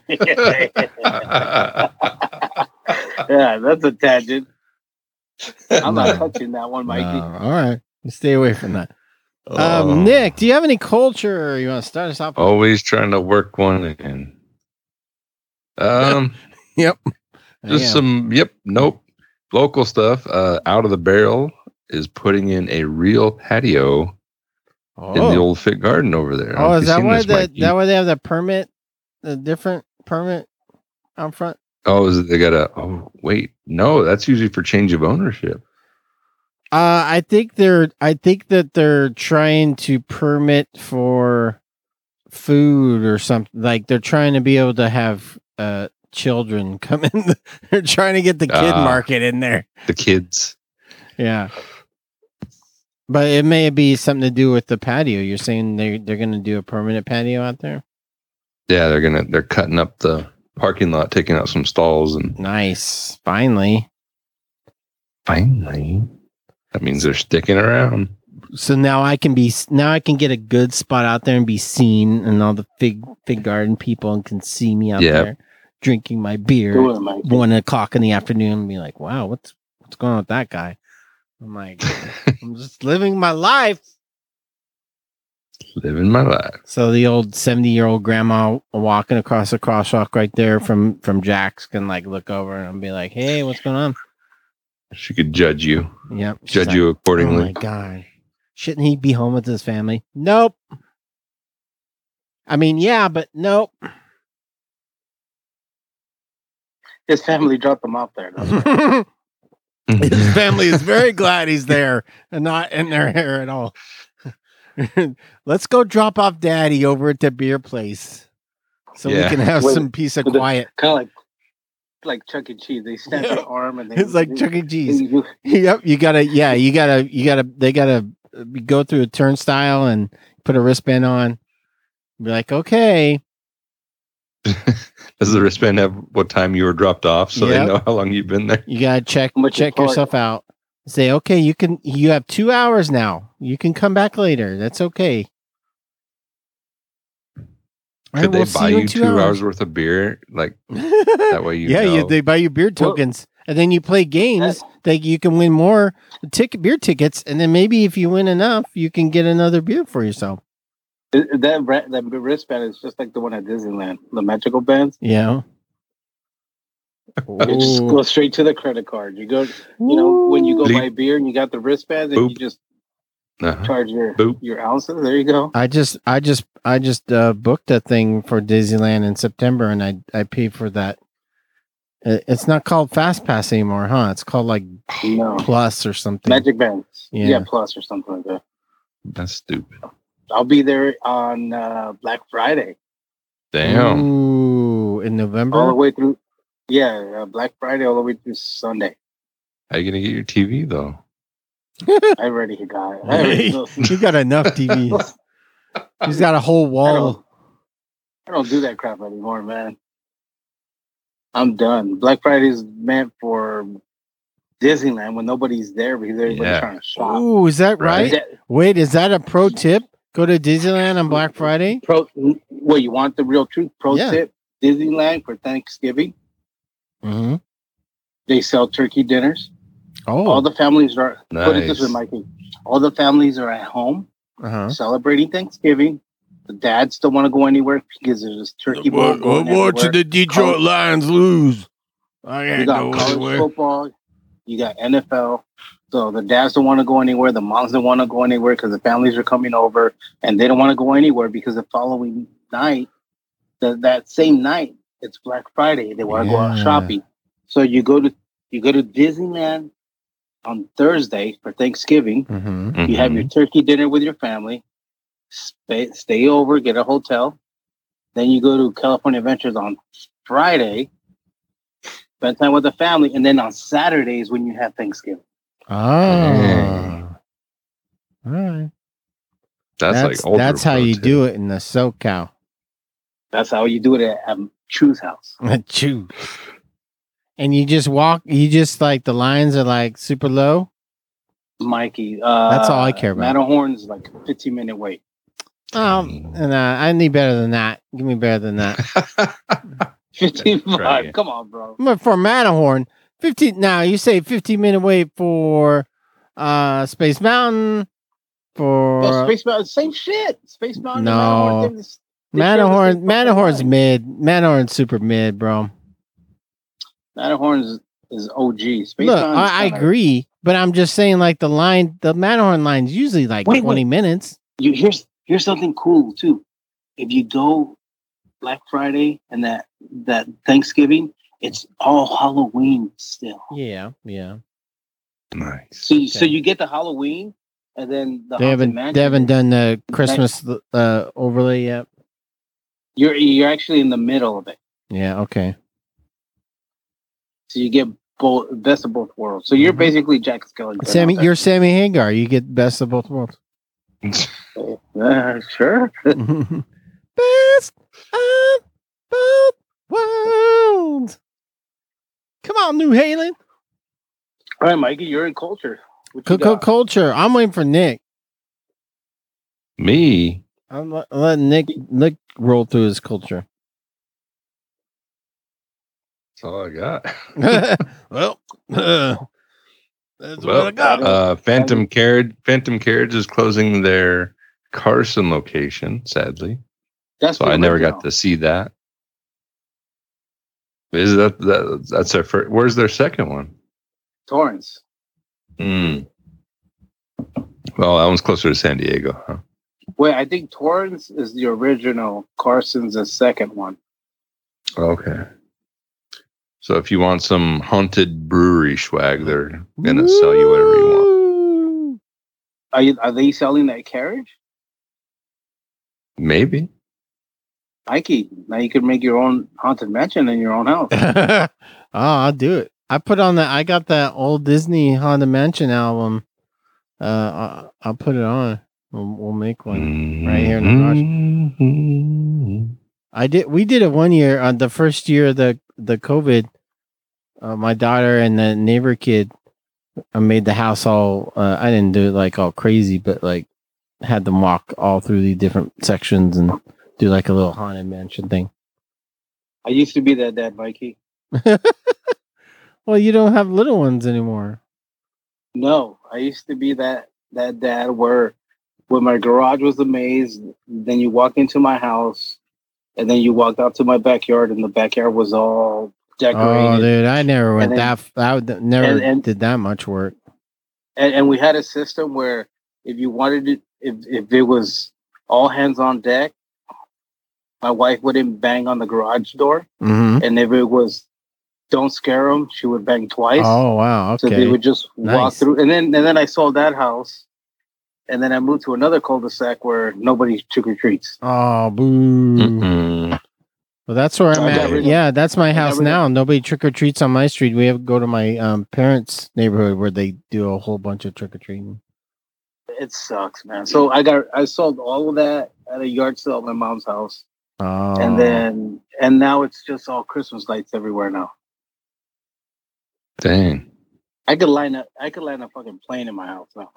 [SPEAKER 3] yeah, that's a tangent. I'm not
[SPEAKER 2] No.
[SPEAKER 3] touching that one, Mikey.
[SPEAKER 2] No, all right. Stay away from that.
[SPEAKER 1] Oh,
[SPEAKER 2] Um, Nick, do you have any culture you want to start us off with?
[SPEAKER 1] always trying to work one in. Um,
[SPEAKER 2] Yep.
[SPEAKER 1] just
[SPEAKER 2] Yeah.
[SPEAKER 1] some. Yep. Nope. Local stuff. Uh, Out of the Barrel is putting in a real patio in the
[SPEAKER 2] Oh.
[SPEAKER 1] old Fit Garden over there. I don't know
[SPEAKER 2] Oh,
[SPEAKER 1] if
[SPEAKER 2] is
[SPEAKER 1] you've
[SPEAKER 2] that
[SPEAKER 1] seen
[SPEAKER 2] why
[SPEAKER 1] this,
[SPEAKER 2] the,
[SPEAKER 1] Mikey.
[SPEAKER 2] that why they have the permit, the different permit out front?
[SPEAKER 1] Oh, is it they got a? Oh, wait, no, that's usually for change of ownership.
[SPEAKER 2] Uh, I think they're. I think that they're trying to permit for food or something. Like they're trying to be able to have uh children come in. They're trying to get the kid
[SPEAKER 1] Ah.
[SPEAKER 2] market in there.
[SPEAKER 1] The kids.
[SPEAKER 2] Yeah. But it may be something to do with the patio. You're saying they they're going to do a permanent patio out there.
[SPEAKER 1] Yeah, they're gonna. They're cutting up the parking lot, taking out some stalls, and
[SPEAKER 2] Nice. Finally.
[SPEAKER 1] finally, that means they're sticking around.
[SPEAKER 2] So now I can be now I can get a good spot out there and be seen, and all the fig fig garden people can see me out
[SPEAKER 1] Yep.
[SPEAKER 2] there drinking my beer
[SPEAKER 3] Do
[SPEAKER 2] at
[SPEAKER 3] it, Mikey.
[SPEAKER 2] one o'clock in the afternoon and be like, wow, what's what's going on with that guy? I'm like, I'm just living my life.
[SPEAKER 1] Living my life.
[SPEAKER 2] So the old seventy year old grandma walking across the crosswalk right there from from Jack's can like look over and be like, hey, what's going on?
[SPEAKER 1] She could judge you,
[SPEAKER 2] Yep. She's
[SPEAKER 1] judge
[SPEAKER 2] like,
[SPEAKER 1] you
[SPEAKER 2] oh
[SPEAKER 1] accordingly.
[SPEAKER 2] my god. Shouldn't he be home with his family? Nope. I mean, yeah, but nope.
[SPEAKER 3] His family dropped him off there. though.
[SPEAKER 2] His family is very glad he's there and not in their hair at all. Let's go drop off Daddy over at the beer place so
[SPEAKER 1] Yeah.
[SPEAKER 2] we can have
[SPEAKER 3] With-
[SPEAKER 2] some peace and
[SPEAKER 3] with the-
[SPEAKER 2] quiet.
[SPEAKER 3] Kind of like like Chuck E. Cheese. They snap their arm and they.
[SPEAKER 2] It's like
[SPEAKER 3] they-
[SPEAKER 2] Chuck E. Cheese.
[SPEAKER 3] they-
[SPEAKER 2] Yep, you gotta, yeah, you gotta, you gotta, they gotta uh, go through a turnstile and put a wristband on. Be like, okay,
[SPEAKER 1] Does the wristband have what time you were dropped off, so
[SPEAKER 2] Yep.
[SPEAKER 1] they know how long you've been there?
[SPEAKER 2] you gotta check
[SPEAKER 3] How much
[SPEAKER 2] check
[SPEAKER 3] you charge?
[SPEAKER 2] yourself out. Say, okay, you can, you have two hours now. You can come back later. That's okay. All
[SPEAKER 1] Could
[SPEAKER 2] right, we'll
[SPEAKER 1] they
[SPEAKER 2] see
[SPEAKER 1] buy
[SPEAKER 2] you
[SPEAKER 1] you
[SPEAKER 2] in
[SPEAKER 1] two
[SPEAKER 2] two
[SPEAKER 1] hours worth of beer? Like that way you
[SPEAKER 2] yeah, you,
[SPEAKER 1] know.
[SPEAKER 2] they buy you beer
[SPEAKER 3] Well-
[SPEAKER 2] tokens, and then you play games that you can win more ticket beer tickets, and then maybe if you win enough, you can get another beer for yourself.
[SPEAKER 3] That ra- that wristband is just like the one at Disneyland, the magical bands.
[SPEAKER 2] Yeah.
[SPEAKER 3] You just
[SPEAKER 2] Ooh.
[SPEAKER 3] go straight to the credit card. You go, you know, when you go
[SPEAKER 1] Bleep.
[SPEAKER 3] buy beer and you got the wristband, and you
[SPEAKER 1] Boop.
[SPEAKER 3] just
[SPEAKER 1] Uh-huh.
[SPEAKER 3] charge your
[SPEAKER 1] Boop.
[SPEAKER 3] your ounces. There you go.
[SPEAKER 2] I just, I just, I just uh, booked a thing for Disneyland in September, and I, I paid for that. It- It's not called Fast Pass anymore, huh? It's called like
[SPEAKER 3] No
[SPEAKER 2] Plus or something.
[SPEAKER 3] magic bands.
[SPEAKER 2] Yeah.
[SPEAKER 3] Yeah. Plus or something like that.
[SPEAKER 1] That's stupid.
[SPEAKER 3] I'll be there on uh, Black Friday,
[SPEAKER 1] Damn.
[SPEAKER 2] Ooh, in
[SPEAKER 3] all the
[SPEAKER 2] November.
[SPEAKER 3] way through. Yeah, uh, Black Friday all the way through Sunday.
[SPEAKER 1] How you gonna get your T V though?
[SPEAKER 3] I already got it. I already,
[SPEAKER 2] You got enough T Vs. He's got a whole
[SPEAKER 3] I
[SPEAKER 2] wall.
[SPEAKER 3] don't, I don't do that crap anymore, man. I'm done. Black Friday is meant for Disneyland when nobody's there because everybody's
[SPEAKER 1] Yeah.
[SPEAKER 3] trying to shop.
[SPEAKER 2] Ooh, is that right?
[SPEAKER 1] Right.
[SPEAKER 3] That-
[SPEAKER 2] Wait, is that a pro tip? Go to Disneyland on Black Friday.
[SPEAKER 3] Pro, well, you want the real truth? Pro
[SPEAKER 2] Yeah.
[SPEAKER 3] tip: Disneyland for Thanksgiving,
[SPEAKER 2] Mm-hmm.
[SPEAKER 3] they sell turkey dinners.
[SPEAKER 2] Oh,
[SPEAKER 3] All the families are. Put it this way,
[SPEAKER 1] Nice.
[SPEAKER 3] Mikey. All the families are at home
[SPEAKER 2] uh-huh.
[SPEAKER 3] celebrating Thanksgiving. The dads don't want to go anywhere because there's this turkey bowl going everywhere.
[SPEAKER 2] the Detroit Lions lose. I
[SPEAKER 3] You got college football. You got N F L. So the dads don't want to go anywhere. The moms don't want to go anywhere because the families are coming over, and they don't want to go anywhere because the following night, the, that same night it's Black Friday. They want to go out
[SPEAKER 2] Yeah.
[SPEAKER 3] shopping. So you go to you go to Disneyland on Thursday for Thanksgiving.
[SPEAKER 2] Mm-hmm.
[SPEAKER 3] You have your turkey dinner with your family. Stay, stay over, get a hotel. Then you go to California Adventures on Friday. Spend time with the family, and then on Saturdays when you have Thanksgiving.
[SPEAKER 2] Oh. All right.
[SPEAKER 1] That's,
[SPEAKER 2] That's,
[SPEAKER 1] like ultra
[SPEAKER 2] that's how
[SPEAKER 1] pro
[SPEAKER 2] you
[SPEAKER 1] tip.
[SPEAKER 2] do it in the SoCal.
[SPEAKER 3] That's how you do it at, at Chu's house.
[SPEAKER 2] Chew. And you just walk, you just like the lines are like super low.
[SPEAKER 3] Mikey. Uh,
[SPEAKER 2] That's all I care about.
[SPEAKER 3] Matterhorn's like a fifteen minute wait.
[SPEAKER 2] Um, and uh, I need better than that. Give me better than that.
[SPEAKER 3] fifty-five.
[SPEAKER 1] Right.
[SPEAKER 3] Come on, bro.
[SPEAKER 2] But for Matterhorn, fifteen. Now you say fifteen minute wait for uh Space Mountain. For
[SPEAKER 3] Oh, Space Mountain, same shit. Space Mountain.
[SPEAKER 2] No.
[SPEAKER 3] and Matterhorn, they- they share the
[SPEAKER 2] Matterhorn,
[SPEAKER 3] same
[SPEAKER 2] Matterhorn's
[SPEAKER 3] fucking line.
[SPEAKER 2] mid. Matterhorn's super mid, bro.
[SPEAKER 3] Matterhorn is, is O G. Space
[SPEAKER 2] Look,
[SPEAKER 3] Mountain's
[SPEAKER 2] I, I
[SPEAKER 3] kinda-
[SPEAKER 2] agree, but I'm just saying, like the line, the Matterhorn line's usually like
[SPEAKER 3] Wait,
[SPEAKER 2] twenty
[SPEAKER 3] wait.
[SPEAKER 2] minutes.
[SPEAKER 3] You here's here's something cool too. If you go Black Friday and that that Thanksgiving, it's all Halloween still.
[SPEAKER 2] Yeah, yeah.
[SPEAKER 1] Nice.
[SPEAKER 3] So you, so
[SPEAKER 2] Okay.
[SPEAKER 3] you get the Halloween and then the
[SPEAKER 2] They
[SPEAKER 3] Haunted
[SPEAKER 2] haven't,
[SPEAKER 3] Mansion.
[SPEAKER 2] they haven't done the Christmas uh, overlay yet.
[SPEAKER 3] You're you're actually in the middle of it,
[SPEAKER 2] Yeah, okay.
[SPEAKER 3] so you get both best of both worlds. So you're
[SPEAKER 2] Mhm.
[SPEAKER 3] basically Jack Skellington.
[SPEAKER 2] Sammy,
[SPEAKER 3] out there.
[SPEAKER 2] you're Sammy Hagar. You get best of both worlds.
[SPEAKER 3] Uh, sure.
[SPEAKER 2] Best of both worlds. Come on, New Halen.
[SPEAKER 3] All right, Mikey, you're in culture. What you
[SPEAKER 2] Coco
[SPEAKER 3] got?
[SPEAKER 2] Culture. I'm waiting for Nick.
[SPEAKER 1] Me?
[SPEAKER 2] I'm let- letting Nick Nick roll through his culture.
[SPEAKER 1] That's all I got.
[SPEAKER 2] well, uh, that's
[SPEAKER 1] Well,
[SPEAKER 2] what I got.
[SPEAKER 1] Uh, Phantom Carriage. Phantom Carriage is closing their Carson location, sadly.
[SPEAKER 3] That's
[SPEAKER 1] So
[SPEAKER 3] the
[SPEAKER 1] I never
[SPEAKER 3] original.
[SPEAKER 1] got to see that. Is that, that that's their first? Where's their second one?
[SPEAKER 3] Torrance.
[SPEAKER 1] Hmm. Well, that one's closer to San Diego, huh?
[SPEAKER 3] Wait, I think Torrance is the original. Carson's the second one.
[SPEAKER 1] Okay. So if you want some haunted brewery swag, they're gonna sell you whatever you want.
[SPEAKER 2] want.
[SPEAKER 3] Are you, are they selling that carriage?
[SPEAKER 1] Maybe.
[SPEAKER 3] Mikey, now you can make your own haunted mansion in your own house.
[SPEAKER 2] oh, I'll do it. I put on that. I got that old Disney Haunted Mansion album. Uh, I'll, I'll put it on. We'll, we'll make one. Right here in the
[SPEAKER 1] garage.
[SPEAKER 2] I did. We did it one year on the first year of the the COVID. Uh, my daughter and the neighbor kid uh, made the house all. Uh, I didn't do it like all crazy, but like had them walk all through the different sections and do like a little haunted mansion thing.
[SPEAKER 3] I used to be that dad, Mikey.
[SPEAKER 2] Well, you don't have little ones anymore.
[SPEAKER 3] No, I used to be that that dad where when my garage was a maze, then you walk into my house, and then you walked out to my backyard, and the backyard was all decorated.
[SPEAKER 2] Oh, dude, I never went
[SPEAKER 3] And
[SPEAKER 2] that.
[SPEAKER 3] then-
[SPEAKER 2] f- I would, never
[SPEAKER 3] and- and-
[SPEAKER 2] did that much work.
[SPEAKER 3] and, and we had a system where if you wanted it, if if it was all hands on deck, my wife wouldn't bang on the garage door,
[SPEAKER 2] Mm-hmm.
[SPEAKER 3] and if it was don't scare them, she would bang twice.
[SPEAKER 2] Oh wow,
[SPEAKER 3] So they
[SPEAKER 2] okay.
[SPEAKER 3] would just walk
[SPEAKER 2] Nice.
[SPEAKER 3] through, and then and then I sold that house, and then I moved to another cul-de-sac where nobody trick or treats.
[SPEAKER 2] Oh boo.
[SPEAKER 1] Mm-mm.
[SPEAKER 2] Well, that's where I'm
[SPEAKER 3] I got
[SPEAKER 2] at.
[SPEAKER 3] rid of-
[SPEAKER 2] Yeah, that's my
[SPEAKER 3] I got
[SPEAKER 2] house
[SPEAKER 3] rid of-
[SPEAKER 2] now. Nobody trick or treats on my street. We have to go to my um, parents' neighborhood where they do a whole bunch of trick or treating.
[SPEAKER 3] It sucks, man. So I got I sold all of that at a yard sale at my mom's house,
[SPEAKER 2] Oh,
[SPEAKER 3] and then and now it's just all Christmas lights everywhere now.
[SPEAKER 1] Dang.
[SPEAKER 3] I could line up. I could line a fucking plane in my house now.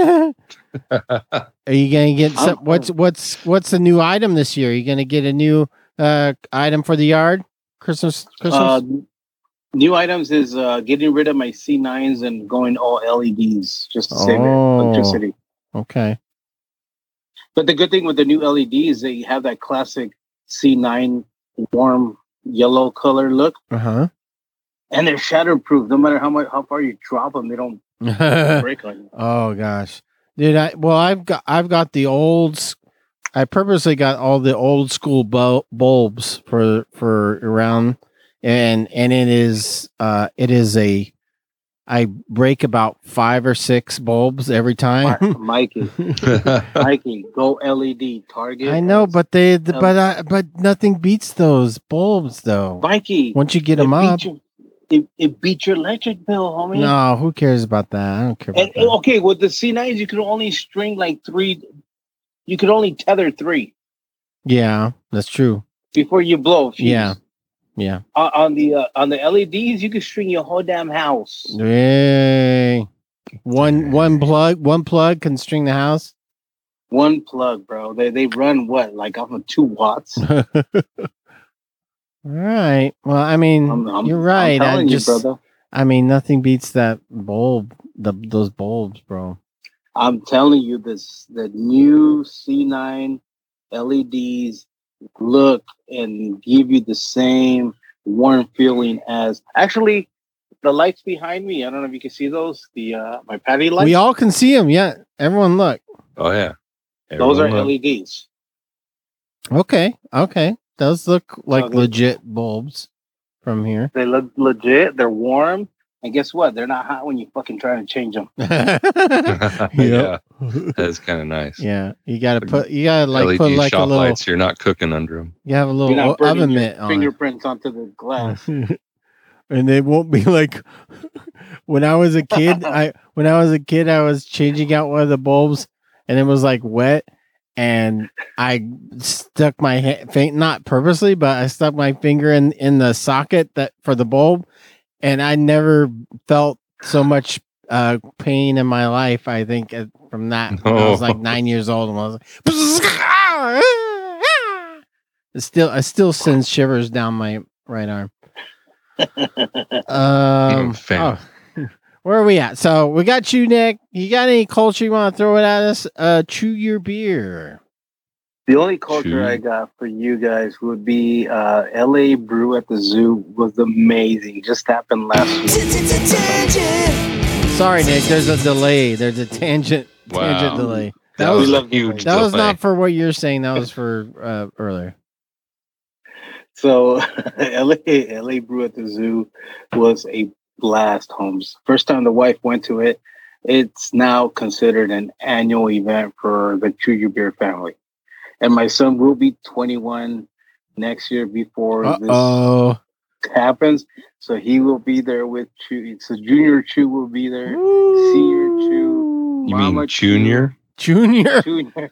[SPEAKER 2] are you gonna get some?
[SPEAKER 3] I'm-
[SPEAKER 2] What's what's what's the new item this year? Are you gonna get a new uh, item for the yard? Christmas, Christmas.
[SPEAKER 3] Uh, new items is uh, getting rid of my C nines and going all L E Ds just to save
[SPEAKER 2] Oh.
[SPEAKER 3] electricity.
[SPEAKER 2] okay.
[SPEAKER 3] But the good thing with the new L E D is they have that classic C nine warm yellow color look,
[SPEAKER 2] Uh huh.
[SPEAKER 3] and they're shatterproof. No matter how much how far you drop them, they don't break on you.
[SPEAKER 2] Oh gosh, dude. I well, I've got I've got the old s- I purposely got all the old school bul- bulbs for for around, and and it is uh it is a I break about five or six bulbs every
[SPEAKER 3] Mi-
[SPEAKER 2] time.
[SPEAKER 3] Mikey, Mikey, go L E D. Target.
[SPEAKER 2] I know,
[SPEAKER 3] has
[SPEAKER 2] but they
[SPEAKER 3] L-
[SPEAKER 2] but I, but nothing beats those bulbs though.
[SPEAKER 3] Mikey,
[SPEAKER 2] Once you get
[SPEAKER 3] it
[SPEAKER 2] them up,
[SPEAKER 3] beat your it, it beat your electric bill, homie.
[SPEAKER 2] no, who cares about that? I don't care
[SPEAKER 3] And,
[SPEAKER 2] about that.
[SPEAKER 3] okay, with the C nines, you could only string like three. You could only tether three
[SPEAKER 2] Yeah, that's true.
[SPEAKER 3] before you blow a fuse.
[SPEAKER 2] Yeah, yeah.
[SPEAKER 3] On, on the uh, on the L E Ds, you could string your whole damn house.
[SPEAKER 2] Yay. One one plug, one plug can string the house.
[SPEAKER 3] One plug, bro. They they run what like off of two watts.
[SPEAKER 2] All right. Well, I mean,
[SPEAKER 3] I'm, I'm,
[SPEAKER 2] you're right.
[SPEAKER 3] I'm telling
[SPEAKER 2] I just,
[SPEAKER 3] you, brother.
[SPEAKER 2] I mean, nothing beats that bulb, the those bulbs, bro.
[SPEAKER 3] I'm telling you, this the new C nine L E Ds look and give you the same warm feeling as actually the lights behind me. I don't know if you can see those. The uh, my patio lights.
[SPEAKER 2] We all can see them. Yeah, everyone, look.
[SPEAKER 1] Oh yeah.
[SPEAKER 3] those are
[SPEAKER 1] Everyone
[SPEAKER 3] L E Ds.
[SPEAKER 2] Okay, okay. Those look like
[SPEAKER 3] Oh, they-
[SPEAKER 2] legit bulbs from here.
[SPEAKER 3] They look legit. They're warm, and guess what? They're not hot when you fucking try to change them.
[SPEAKER 2] yeah,
[SPEAKER 1] yeah, that's kind of nice.
[SPEAKER 2] yeah. You gotta put. You gotta like
[SPEAKER 1] L E D
[SPEAKER 2] put like a
[SPEAKER 1] shop
[SPEAKER 2] little.
[SPEAKER 1] lights. You're not cooking under them.
[SPEAKER 2] You have a
[SPEAKER 3] You're
[SPEAKER 2] little
[SPEAKER 3] not
[SPEAKER 2] o-
[SPEAKER 3] burning
[SPEAKER 2] oven
[SPEAKER 3] your
[SPEAKER 2] mitt on it.
[SPEAKER 3] fingerprints onto the glass.
[SPEAKER 2] And they won't be like when I was a kid. I when I was a kid, I was changing out one of the bulbs, and it was like wet, and I stuck my hand, not purposely, but I stuck my finger in in the socket that for the bulb, and I never felt so much uh, pain in my life. I think uh, from that when I was like
[SPEAKER 1] Oh.
[SPEAKER 2] nine years old, and I was like, it still, I still sends shivers down my right arm. Um,
[SPEAKER 1] Fan.
[SPEAKER 2] oh, where are we at? So we got you, Nick. You got any culture you want to throw it at us? Uh, chew your beer.
[SPEAKER 3] The only culture
[SPEAKER 1] Shoot.
[SPEAKER 3] I got for you guys would be uh, L A Brew at the Zoo was amazing. Just happened last week.
[SPEAKER 4] Tangent.
[SPEAKER 2] Sorry, Nick. There's a delay. There's a tangent
[SPEAKER 1] Wow.
[SPEAKER 2] tangent delay. That
[SPEAKER 1] That
[SPEAKER 2] was
[SPEAKER 1] was
[SPEAKER 3] We
[SPEAKER 1] a
[SPEAKER 3] love
[SPEAKER 1] huge
[SPEAKER 2] that was
[SPEAKER 1] delay.
[SPEAKER 2] not for what you're saying. That was for uh, earlier.
[SPEAKER 3] So L A L A Brew at the Zoo was a blast, Holmes. First time the wife went to it, it's now considered an annual event for the Chew Your Beer family. And my son will be twenty-one next year before
[SPEAKER 2] Uh
[SPEAKER 3] this
[SPEAKER 2] oh.
[SPEAKER 3] happens. So he will be there with Chew. So Junior Chew will be there. Senior Chew.
[SPEAKER 1] You
[SPEAKER 3] Mama
[SPEAKER 1] mean Junior?
[SPEAKER 2] Junior.
[SPEAKER 3] Junior.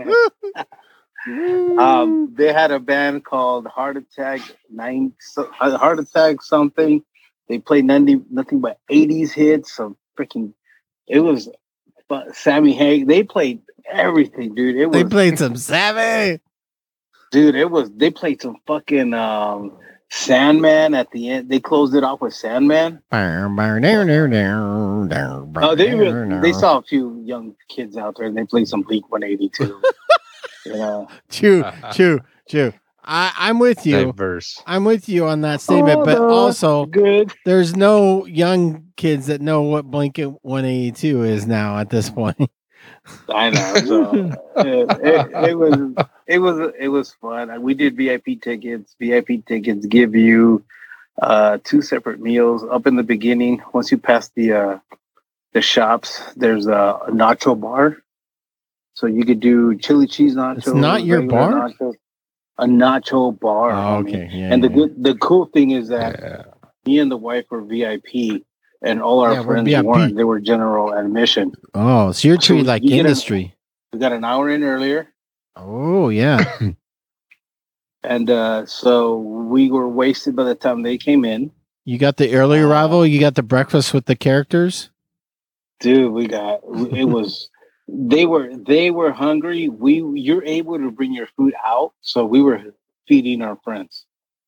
[SPEAKER 3] um, they had a band called Heart Attack Nine, so- uh, Heart Attack something. They played nothing, nothing but eighties hits. So freaking, it was but Sammy Hagar. They played everything, dude. It was,
[SPEAKER 2] They played some savvy.
[SPEAKER 3] dude. It was. They played some fucking um, Sandman at the end. They closed it off with Sandman.
[SPEAKER 2] Oh,
[SPEAKER 3] Oh, they were, they saw a few young kids out there, and they played some Bleak one eighty-two. You know.
[SPEAKER 2] Chew, chew, chew. I, I'm with you.
[SPEAKER 1] Diverse.
[SPEAKER 2] I'm with you on that statement,
[SPEAKER 3] Oh,
[SPEAKER 2] but
[SPEAKER 3] no.
[SPEAKER 2] also
[SPEAKER 3] Good.
[SPEAKER 2] there's no young kids that know what Blanket one eighty-two is now at this point.
[SPEAKER 3] I know. So it, it, it was it was it was fun. We did V I P tickets. V I P tickets give you uh, two separate meals up in the beginning. Once you pass the uh, the shops, there's a, a nacho bar, so you could do chili cheese nachos.
[SPEAKER 2] It's not your
[SPEAKER 3] regular
[SPEAKER 2] bar?
[SPEAKER 3] nachos, a nacho bar.
[SPEAKER 2] Oh,
[SPEAKER 3] homie.
[SPEAKER 2] okay. Yeah,
[SPEAKER 3] And the
[SPEAKER 2] yeah.
[SPEAKER 3] good the cool thing is that
[SPEAKER 1] Yeah.
[SPEAKER 3] me and the wife were V I P, and all our
[SPEAKER 2] Yeah, we're
[SPEAKER 3] friends
[SPEAKER 2] V I P.
[SPEAKER 3] weren't. They were general admission.
[SPEAKER 2] Oh, so you're
[SPEAKER 3] So
[SPEAKER 2] treated like
[SPEAKER 3] you get a-
[SPEAKER 2] industry.
[SPEAKER 3] We got an hour in earlier.
[SPEAKER 2] Oh, yeah.
[SPEAKER 3] And uh, so we were wasted by the time they came in.
[SPEAKER 2] You got the early arrival. You got the breakfast with the characters.
[SPEAKER 3] Dude, we got it was they were they were hungry. We you're able to bring your food out, so we were feeding our friends.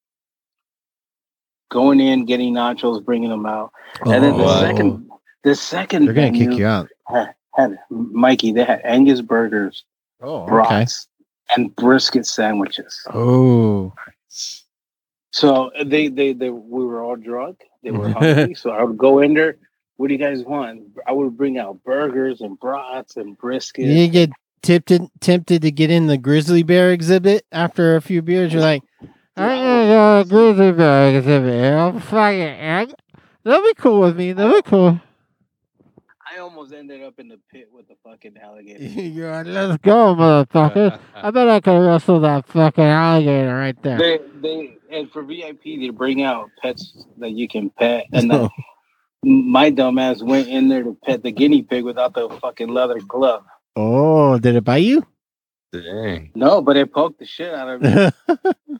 [SPEAKER 3] Going in, getting nachos, bringing them out. And then the
[SPEAKER 1] wow.
[SPEAKER 3] second the second
[SPEAKER 2] They're gonna kick
[SPEAKER 3] menu
[SPEAKER 2] you out.
[SPEAKER 3] had, had Mikey, they had Angus burgers,
[SPEAKER 2] Oh,
[SPEAKER 3] brats, and brisket sandwiches.
[SPEAKER 2] Oh,
[SPEAKER 3] So they, they, they, we were all drunk. They were hungry. So I would go in there. What do you guys want? I would bring out burgers and brats and brisket.
[SPEAKER 2] you get tempted tempted to get in the grizzly bear exhibit after a few beers? You're like, I'm gonna go to the grizzly bear exhibit. I'm fucking. They'll be cool with me. They'll be cool.
[SPEAKER 3] I almost ended up in the pit with the fucking alligator.
[SPEAKER 2] You're like, let's go, motherfucker. I bet I can wrestle that fucking alligator right there.
[SPEAKER 3] They they and for V I P they bring out pets that you can pet, and the, my dumbass went in there to pet the guinea pig without the fucking leather glove.
[SPEAKER 2] Oh, did it bite you?
[SPEAKER 1] Dang.
[SPEAKER 3] No, but it poked the shit out of me.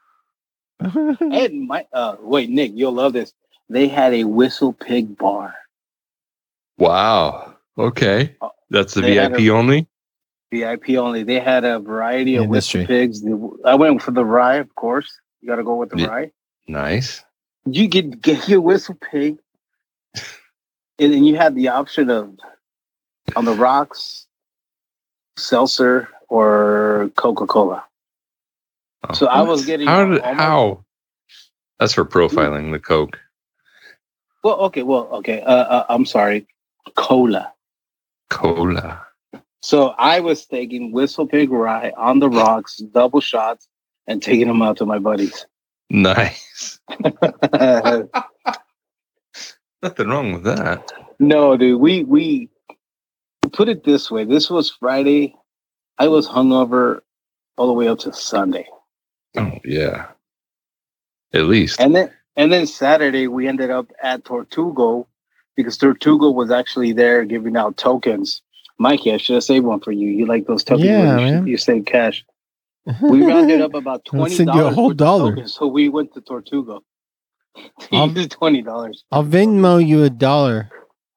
[SPEAKER 3] And my uh, wait, Nick, you'll love this. They had a whistle pig bar.
[SPEAKER 1] Wow. Okay. That's the
[SPEAKER 3] They
[SPEAKER 1] V I
[SPEAKER 3] had
[SPEAKER 1] P
[SPEAKER 3] a-
[SPEAKER 1] only?
[SPEAKER 3] V I P only. They had a variety of
[SPEAKER 2] Industry.
[SPEAKER 3] whistle pigs. The- I went for the rye, of course. You got to go with the
[SPEAKER 1] Yeah.
[SPEAKER 3] rye.
[SPEAKER 1] Nice.
[SPEAKER 3] You get get your whistle pig, and then you had the option of on the rocks, seltzer or Coca Cola. So I was getting
[SPEAKER 1] How? Did,
[SPEAKER 3] all my-
[SPEAKER 1] how? That's for profiling the Coke.
[SPEAKER 3] Well, okay, well, okay. Uh, uh, I'm sorry, cola.
[SPEAKER 1] Cola.
[SPEAKER 3] So I was taking whistle pig rye on the rocks, double shots, and taking them out to my buddies.
[SPEAKER 1] Nice. Nothing wrong with that.
[SPEAKER 3] No, dude, we we put it this way. This was Friday. I was hungover all the way up to Sunday,
[SPEAKER 1] Oh yeah. At least.
[SPEAKER 3] and then and then Saturday we ended up at Tortugo because Tortugo was actually there giving out tokens. Mikey, I should have saved one for you. You like those tokens?
[SPEAKER 2] Yeah,
[SPEAKER 3] where you,
[SPEAKER 2] man.
[SPEAKER 3] you save cash. We rounded up about
[SPEAKER 2] I'll
[SPEAKER 3] twenty
[SPEAKER 2] send you a
[SPEAKER 3] dollars.
[SPEAKER 2] whole dollar.
[SPEAKER 3] Tokens, so we went to Tortugo.
[SPEAKER 2] I'll-
[SPEAKER 3] He used twenty dollars.
[SPEAKER 2] I'll Venmo you a dollar.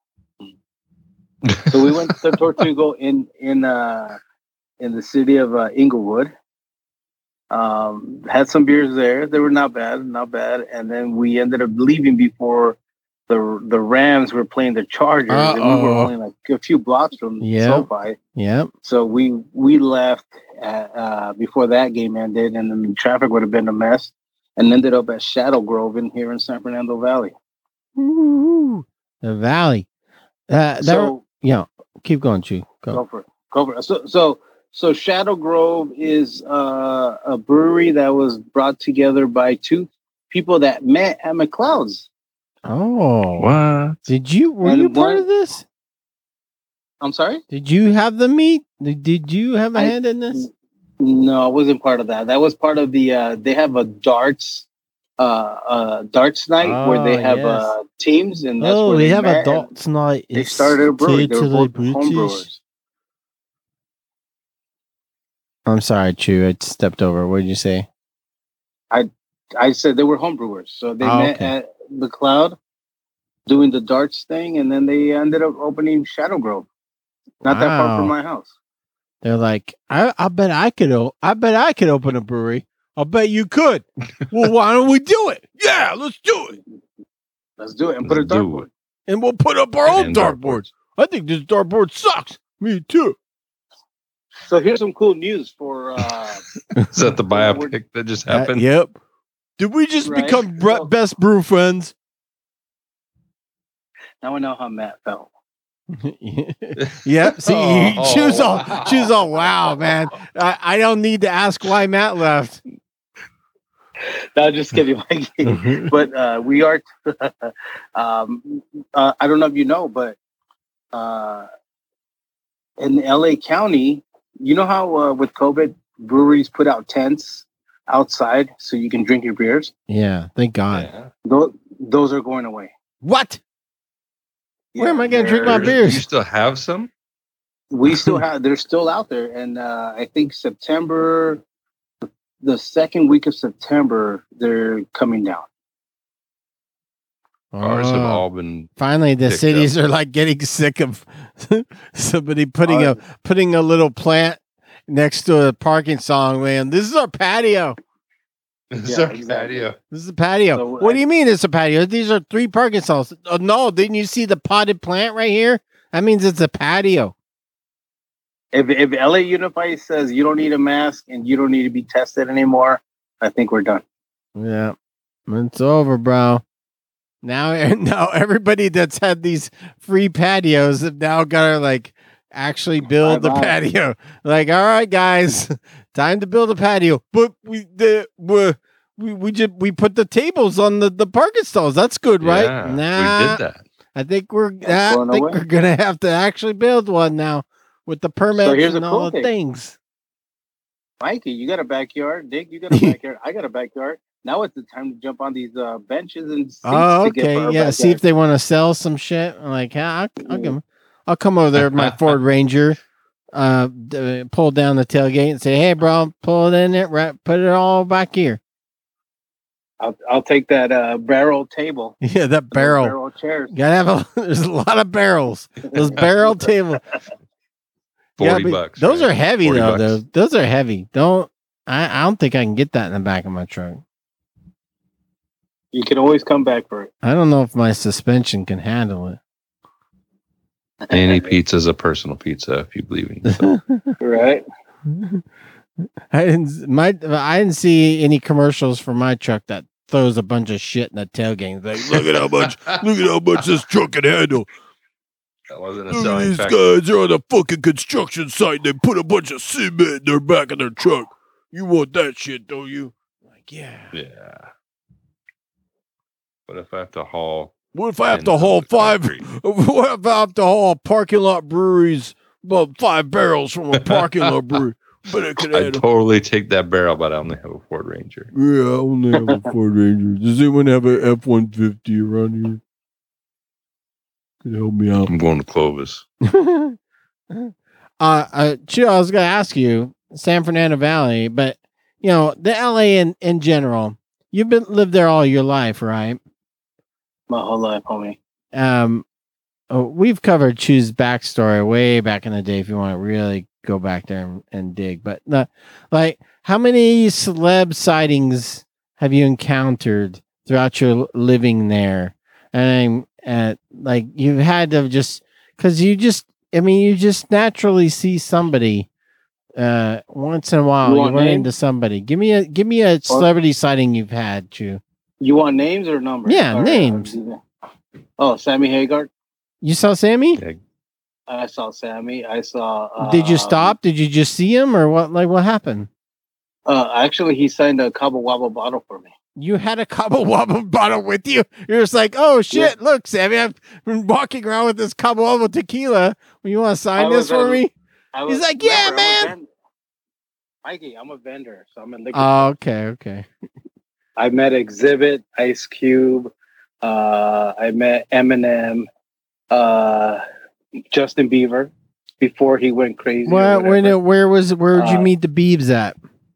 [SPEAKER 3] So we went to Tortugo in in uh in the city of uh, Inglewood. Um, had some beers there. They were not bad, not bad. And then we ended up leaving before the the Rams were playing the Chargers, and we were
[SPEAKER 2] Uh-oh.
[SPEAKER 3] only like a few blocks from
[SPEAKER 2] Yeah.
[SPEAKER 3] SoFi.
[SPEAKER 2] Yep.
[SPEAKER 3] So we we left at, uh, before that game ended, and then the traffic would have been a mess, and ended up at Shadow Grove in here in San Fernando Valley.
[SPEAKER 2] Ooh, the valley. Uh, that,
[SPEAKER 3] So
[SPEAKER 2] yeah. Keep going, Chew. Go.
[SPEAKER 3] go for it. Go for it. So so so Shadow Grove is uh, a brewery that was brought together by two people that met at McLeod's.
[SPEAKER 2] Oh,
[SPEAKER 1] What?
[SPEAKER 2] did you? Were
[SPEAKER 3] And
[SPEAKER 2] you part
[SPEAKER 3] one-
[SPEAKER 2] of this?
[SPEAKER 3] I'm sorry?
[SPEAKER 2] Did you have the meat? Did, did you have a
[SPEAKER 3] I-
[SPEAKER 2] hand in this?
[SPEAKER 3] No, I wasn't part of that. That was part of the uh they have a darts uh uh darts night where they
[SPEAKER 2] Oh,
[SPEAKER 3] have
[SPEAKER 2] yes.
[SPEAKER 3] uh teams, and that's
[SPEAKER 2] Oh,
[SPEAKER 3] where
[SPEAKER 2] they,
[SPEAKER 3] they
[SPEAKER 2] have
[SPEAKER 3] met, and
[SPEAKER 2] adults night.
[SPEAKER 3] They
[SPEAKER 2] It's
[SPEAKER 3] started a brewery. They were
[SPEAKER 2] totally
[SPEAKER 3] both home brewers.
[SPEAKER 2] I'm sorry, Chew. I stepped over. What did you say?
[SPEAKER 3] I said they were home brewers. So they
[SPEAKER 2] Oh,
[SPEAKER 3] met
[SPEAKER 2] okay.
[SPEAKER 3] at the Cloud doing the darts thing, and then they ended up opening Shadow Grove. Not that far
[SPEAKER 2] Wow.
[SPEAKER 3] from my house.
[SPEAKER 2] They're like, I, I bet I could. O- I bet I could open a brewery. I'll bet you could. Well, why don't we do it? Yeah, let's do it,
[SPEAKER 3] Let's do it and put a
[SPEAKER 1] Let's do
[SPEAKER 3] dartboard.
[SPEAKER 1] it.
[SPEAKER 2] and we'll put up our own
[SPEAKER 1] And
[SPEAKER 2] dartboard. I think this dartboard sucks. Me too.
[SPEAKER 3] So here's some cool news for uh
[SPEAKER 1] Is that the
[SPEAKER 3] We're-
[SPEAKER 1] biopic that just
[SPEAKER 2] Uh,
[SPEAKER 1] happened?
[SPEAKER 2] yep. Did we just
[SPEAKER 3] Right.
[SPEAKER 2] become bre-
[SPEAKER 3] So-
[SPEAKER 2] best brew friends?
[SPEAKER 3] now I know how Matt felt.
[SPEAKER 2] Yep. See,
[SPEAKER 1] Oh,
[SPEAKER 2] she was all,
[SPEAKER 1] wow.
[SPEAKER 2] she was all, wow, man. I, I don't need to ask why Matt left.
[SPEAKER 3] No, just kidding, Mikey. But uh, we are. um, uh, I don't know if you know, but uh, in L A County, you know how uh, with COVID, breweries put out tents outside so you can drink your beers.
[SPEAKER 2] Yeah, thank God.
[SPEAKER 1] Yeah.
[SPEAKER 3] Those those are going away.
[SPEAKER 2] What? Where am I gonna drink my
[SPEAKER 3] they're-
[SPEAKER 2] beers?
[SPEAKER 1] You still have some?
[SPEAKER 3] We still have. They're still out there, and uh, I think September, the second week of September, they're coming down.
[SPEAKER 1] Ours have
[SPEAKER 2] Oh.
[SPEAKER 1] all been.
[SPEAKER 2] Finally, the
[SPEAKER 1] picked
[SPEAKER 2] cities
[SPEAKER 1] up.
[SPEAKER 2] are like getting sick of somebody putting
[SPEAKER 3] Uh,
[SPEAKER 2] a putting a little plant next to a parking song. Man, this is our patio.
[SPEAKER 1] It's
[SPEAKER 3] Yeah,
[SPEAKER 1] our
[SPEAKER 3] exactly.
[SPEAKER 1] patio.
[SPEAKER 2] This is a patio.
[SPEAKER 3] So,
[SPEAKER 2] what
[SPEAKER 3] I-
[SPEAKER 2] do you mean it's a patio? These are three parking stalls. Oh, no, didn't you see the potted plant right here? That means it's a patio.
[SPEAKER 3] If if L A Unify says you don't need a mask and you don't need to be tested anymore, I think we're done.
[SPEAKER 2] Yeah, it's over, bro. Now, now everybody that's had these free patios have now got to like actually build the
[SPEAKER 3] Bye-bye.
[SPEAKER 2] patio. Like, all right, guys, time to build a patio. But we the we we, we just we put the tables on the, the parking stalls. That's good, right?
[SPEAKER 1] Yeah,
[SPEAKER 2] Nah,
[SPEAKER 1] we did that.
[SPEAKER 2] I think we're
[SPEAKER 3] That's
[SPEAKER 2] I
[SPEAKER 3] going
[SPEAKER 2] think
[SPEAKER 3] away.
[SPEAKER 2] we're gonna have to actually build one now with the permits
[SPEAKER 3] here's
[SPEAKER 2] and
[SPEAKER 3] a
[SPEAKER 2] all
[SPEAKER 3] cool
[SPEAKER 2] the
[SPEAKER 3] thing.
[SPEAKER 2] things.
[SPEAKER 3] Mikey, you got a backyard. Dick, you got a backyard. I got a backyard. Now it's the time to jump on these uh, benches and seats
[SPEAKER 2] Oh,
[SPEAKER 3] to get for
[SPEAKER 2] okay,
[SPEAKER 3] our
[SPEAKER 2] yeah. See if
[SPEAKER 3] backyard.
[SPEAKER 2] they want to sell some shit. I'm like, yeah, I'll, I'll give 'em- I'll come over there with my Ford Ranger, uh, d- pull down the tailgate and say, "Hey, bro, pull it in there, right, put it all back here."
[SPEAKER 3] I'll, I'll take that uh, barrel table.
[SPEAKER 2] Yeah, that
[SPEAKER 3] those
[SPEAKER 2] barrel.
[SPEAKER 3] barrel chairs.
[SPEAKER 2] You gotta have a. There's a lot of barrels. Those barrel tables.
[SPEAKER 1] Forty
[SPEAKER 2] but
[SPEAKER 1] bucks.
[SPEAKER 2] Those
[SPEAKER 1] right?
[SPEAKER 2] are heavy
[SPEAKER 1] forty
[SPEAKER 2] though.
[SPEAKER 1] bucks.
[SPEAKER 2] Those those are heavy. Don't. I, I don't think I can get that in the back of my truck.
[SPEAKER 3] You can always come back for it.
[SPEAKER 2] I don't know if my suspension can handle it.
[SPEAKER 1] Any pizza is a personal pizza if you believe in yourself.
[SPEAKER 3] Right?
[SPEAKER 2] I didn't my I didn't see any commercials for my truck that throws a bunch of shit in the tailgate. It's like, look at how much look at how much this truck can handle.
[SPEAKER 1] That wasn't a
[SPEAKER 2] Look at
[SPEAKER 1] selling
[SPEAKER 2] these
[SPEAKER 1] factor.
[SPEAKER 2] guys, they're on a fucking construction site. They put a bunch of cement in their back of their truck. You want that shit, don't you? Like, yeah.
[SPEAKER 1] Yeah. But if I have to haul,
[SPEAKER 2] What if I have
[SPEAKER 1] in
[SPEAKER 2] to haul
[SPEAKER 1] the
[SPEAKER 2] five?
[SPEAKER 1] concrete,
[SPEAKER 2] What if I have to haul parking lot breweries about five barrels from a parking lot brewery? But it can
[SPEAKER 1] I'd
[SPEAKER 2] handle.
[SPEAKER 1] totally take that barrel, but I only have a Ford Ranger.
[SPEAKER 2] Yeah, I only have a Ford Ranger. Does anyone have an F one fifty around here? Can you help me out?
[SPEAKER 1] I'm going to Clovis.
[SPEAKER 2] uh, uh, Chill, I was going to ask you, San Fernando Valley, but you know the L A in in general. You've been lived there all your life, right?
[SPEAKER 3] My whole life, homie.
[SPEAKER 2] Um, oh, we've covered Chu's backstory way back in the day. If you want to really go back there and, and dig, but uh, like, how many celeb sightings have you encountered throughout your living there? And uh, like, you've had to just because you just, I mean, you just naturally see somebody. Uh, once in a while,
[SPEAKER 3] You
[SPEAKER 2] you,
[SPEAKER 3] want
[SPEAKER 2] run
[SPEAKER 3] names?
[SPEAKER 2] into somebody. Give me a give me a celebrity sighting you've had, Chu.
[SPEAKER 3] You want names or numbers?
[SPEAKER 2] Yeah,
[SPEAKER 3] Or, uh,
[SPEAKER 2] names.
[SPEAKER 3] oh, Sammy Hagar.
[SPEAKER 2] You saw Sammy?
[SPEAKER 1] Yeah.
[SPEAKER 3] I saw Sammy. I saw. Uh,
[SPEAKER 2] Did you stop? Did you just see him, or what? Like, what happened?
[SPEAKER 3] Uh, actually, he signed a Cabo Wabo bottle for me.
[SPEAKER 2] You had a Cabo Wabo bottle with you. You're just like, oh shit! Look, Sammy, I've been walking around with this Cabo Wabo tequila. You want to sign
[SPEAKER 3] I
[SPEAKER 2] this
[SPEAKER 3] was,
[SPEAKER 2] for
[SPEAKER 3] uh,
[SPEAKER 2] me?
[SPEAKER 3] I
[SPEAKER 2] He's like, yeah,
[SPEAKER 3] remember, I'm a
[SPEAKER 2] man.
[SPEAKER 3] vendor. Mikey, I'm a vendor, so I'm a liquor.
[SPEAKER 2] Oh, okay, okay.
[SPEAKER 3] I met Exhibit, Ice Cube. Uh, I met Eminem, uh, Justin Bieber before he went crazy. or
[SPEAKER 2] Where,
[SPEAKER 3] whatever.
[SPEAKER 2] where, where was where did you
[SPEAKER 3] Uh,
[SPEAKER 2] meet the Beebs at?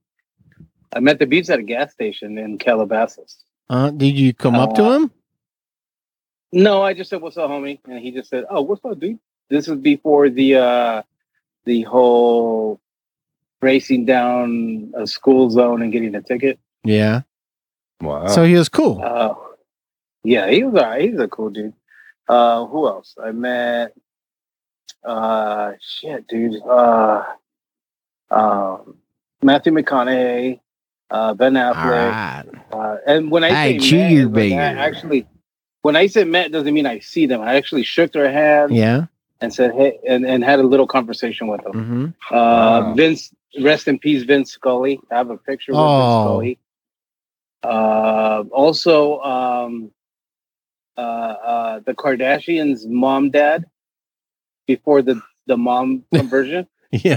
[SPEAKER 3] I met the Beebs at a gas station in Calabasas.
[SPEAKER 2] Uh, did you come up to
[SPEAKER 3] Uh,
[SPEAKER 2] him?
[SPEAKER 3] No, I just said, "What's up, homie?" And he just said, "Oh, what's up, dude?" This was before the uh, the whole racing down a school zone and getting a ticket.
[SPEAKER 2] Yeah.
[SPEAKER 1] Wow.
[SPEAKER 2] So he was cool.
[SPEAKER 3] Uh, yeah, he was all right. He's a cool dude. Uh, who else? I met. Uh, shit, dude. Uh, um, Matthew McConaughey, uh, Ben
[SPEAKER 2] All
[SPEAKER 3] Affleck,
[SPEAKER 2] right.
[SPEAKER 3] uh, and when I
[SPEAKER 2] Hey,
[SPEAKER 3] say
[SPEAKER 2] chew
[SPEAKER 3] met,
[SPEAKER 2] your
[SPEAKER 3] it's like I
[SPEAKER 2] beer.
[SPEAKER 3] actually, when I say met, doesn't mean I see them. I actually shook their hand
[SPEAKER 2] Yeah.
[SPEAKER 3] and said, "Hey," and, and had a little conversation with them.
[SPEAKER 2] Mm-hmm.
[SPEAKER 3] Uh,
[SPEAKER 1] Wow.
[SPEAKER 3] Vince, rest in peace, Vince Scully. I have a picture with
[SPEAKER 2] Oh.
[SPEAKER 3] Vince Scully. Uh, also, um, uh, uh, the Kardashians' mom, dad, before the, the mom conversion.
[SPEAKER 2] Yeah.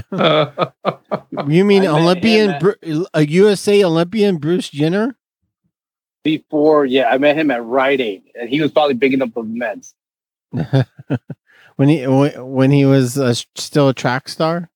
[SPEAKER 2] You mean
[SPEAKER 3] I met
[SPEAKER 2] Olympian,
[SPEAKER 3] him
[SPEAKER 2] Bru- a U S A Olympian Bruce Jenner?
[SPEAKER 3] Before, yeah, I met him at Rite Aid, and he was probably big enough for the Mets.
[SPEAKER 2] when he when when he was uh, still a track star?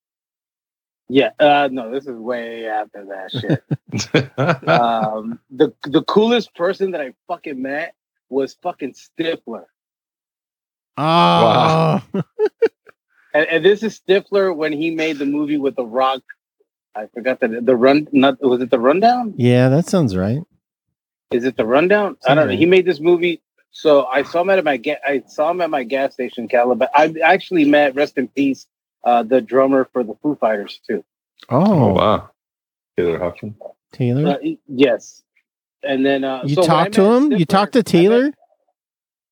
[SPEAKER 3] Yeah, uh, no, this is way after that shit. um, the the coolest person that I fucking met was fucking Stifler.
[SPEAKER 2] Oh.
[SPEAKER 1] Wow.
[SPEAKER 3] And, and this is Stifler when he made the movie with The Rock. I forgot that the run. Not was it the Rundown?
[SPEAKER 2] Yeah, that sounds right.
[SPEAKER 3] Is it the Rundown? I don't know. He made this movie. So I saw him at my ga- I saw him at my gas station, Calabasas. I actually met, rest in peace, uh, the drummer for the Foo Fighters too.
[SPEAKER 1] Oh
[SPEAKER 2] Oh,
[SPEAKER 1] wow. Taylor Hawkins.
[SPEAKER 2] Taylor.
[SPEAKER 3] Uh, yes. And then uh,
[SPEAKER 2] you
[SPEAKER 3] so when I
[SPEAKER 2] talked to
[SPEAKER 3] met
[SPEAKER 2] him? You
[SPEAKER 3] Stifler,
[SPEAKER 2] talked to
[SPEAKER 3] I met-
[SPEAKER 2] Taylor?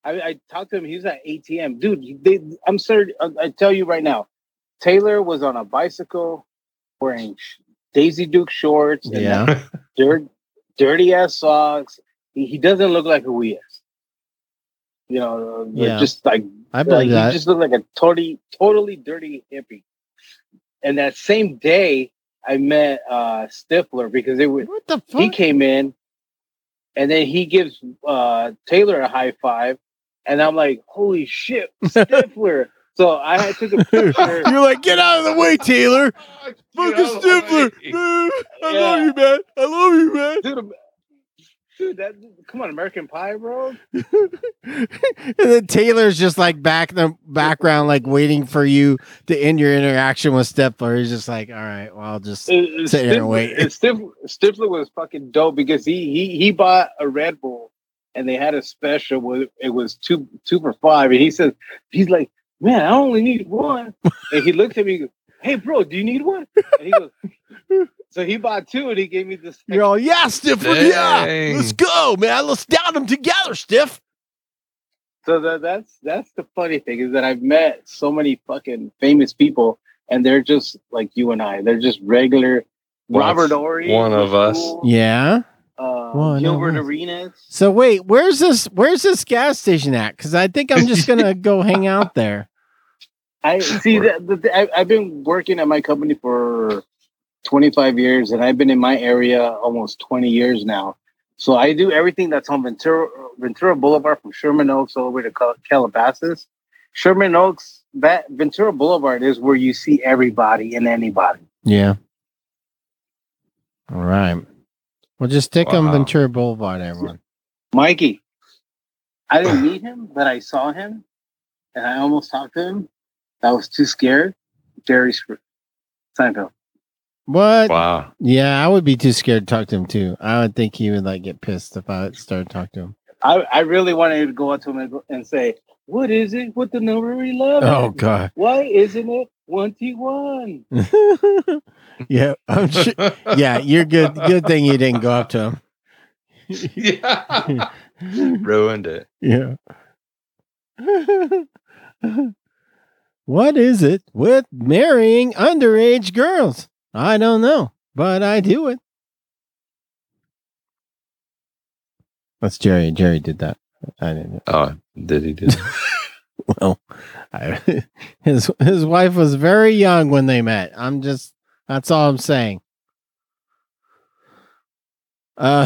[SPEAKER 3] I, I talked to him. He was at A T M, dude. They, I'm sorry. I, I tell you right now, Taylor was on a bicycle wearing Daisy Duke shorts and
[SPEAKER 2] Yeah.
[SPEAKER 3] that dirt, dirty ass socks. He, he doesn't look like who he is. You know,
[SPEAKER 2] Yeah.
[SPEAKER 3] just like
[SPEAKER 2] I believe
[SPEAKER 3] like,
[SPEAKER 2] that.
[SPEAKER 3] he just looked like a totally, totally dirty hippie. And that same day, I met uh, Stifler because it was
[SPEAKER 2] What the fuck?
[SPEAKER 3] he came in, and then he gives uh, Taylor a high five, and I'm like, "Holy shit, Stifler!" So I had took a picture.
[SPEAKER 2] You're like, get out of the way, Taylor. Fucking
[SPEAKER 1] out of the
[SPEAKER 2] Stifler.
[SPEAKER 1] way.
[SPEAKER 2] Man, I
[SPEAKER 3] Yeah.
[SPEAKER 2] love you, man. I love you, man.
[SPEAKER 3] Dude, dude, that come on, American Pie, bro.
[SPEAKER 2] And then Taylor's just like back in the background, like waiting for you to end your interaction with Stifler. He's just like, all right, well, I'll just
[SPEAKER 3] Uh, uh,
[SPEAKER 2] sit here and wait.
[SPEAKER 3] and Stifler, Stifler was fucking dope because he he he bought a Red Bull and they had a special where it was two two for five, and he says he's like, man, I only need one, and he looked at me, and goes, hey, bro, do you need one? And he goes, so he bought two, and he gave me this.
[SPEAKER 2] You're all, yeah, Stifler, yeah.
[SPEAKER 1] Dang.
[SPEAKER 2] Let's go, man. Let's down them together, Stiff.
[SPEAKER 3] So that, that's that's the funny thing is that I've met so many fucking famous people, and they're just like you and I. They're just regular.
[SPEAKER 1] Well,
[SPEAKER 3] Robert Ory,
[SPEAKER 1] one of us.
[SPEAKER 2] Yeah.
[SPEAKER 3] uh,
[SPEAKER 2] One of
[SPEAKER 3] Gilbert
[SPEAKER 2] us.
[SPEAKER 3] Arenas.
[SPEAKER 2] So wait, where's this? Where's this gas station at? Because I think I'm just gonna go hang out there.
[SPEAKER 3] I see that the, the, I, I've been working at my company for twenty-five years, and I've been in my area almost twenty years now. So I do everything that's on Ventura Ventura Boulevard from Sherman Oaks all the way to Cal- Calabasas. Sherman Oaks, that Ventura Boulevard is where you see everybody and anybody.
[SPEAKER 2] Yeah. All right. Well, just stick on
[SPEAKER 1] Wow.
[SPEAKER 2] Ventura Boulevard, everyone.
[SPEAKER 3] Mikey, I didn't meet him, but I saw him, and I almost talked to him. I was too scared. Jerry Sp- Seinfeld.
[SPEAKER 2] What?
[SPEAKER 1] Wow.
[SPEAKER 2] Yeah, I would be too scared to talk to him too. I would think he would like get pissed if I started talking to him.
[SPEAKER 3] I, I really wanted to go up to him and, go- and say, what is it with the number eleven?
[SPEAKER 2] Oh God.
[SPEAKER 3] Why isn't it twenty-one?
[SPEAKER 2] Yeah, I'm sure. Yeah, you're good. Good thing you didn't go up to
[SPEAKER 1] Yeah.
[SPEAKER 2] him.
[SPEAKER 1] Ruined it.
[SPEAKER 2] Yeah. What is it with marrying underage girls? I don't know, but I do it. That's Jerry. Jerry did that. I didn't.
[SPEAKER 1] Oh, did he do that?
[SPEAKER 2] Well, I, his his wife was very young when they met. I'm just that's all I'm saying. Uh,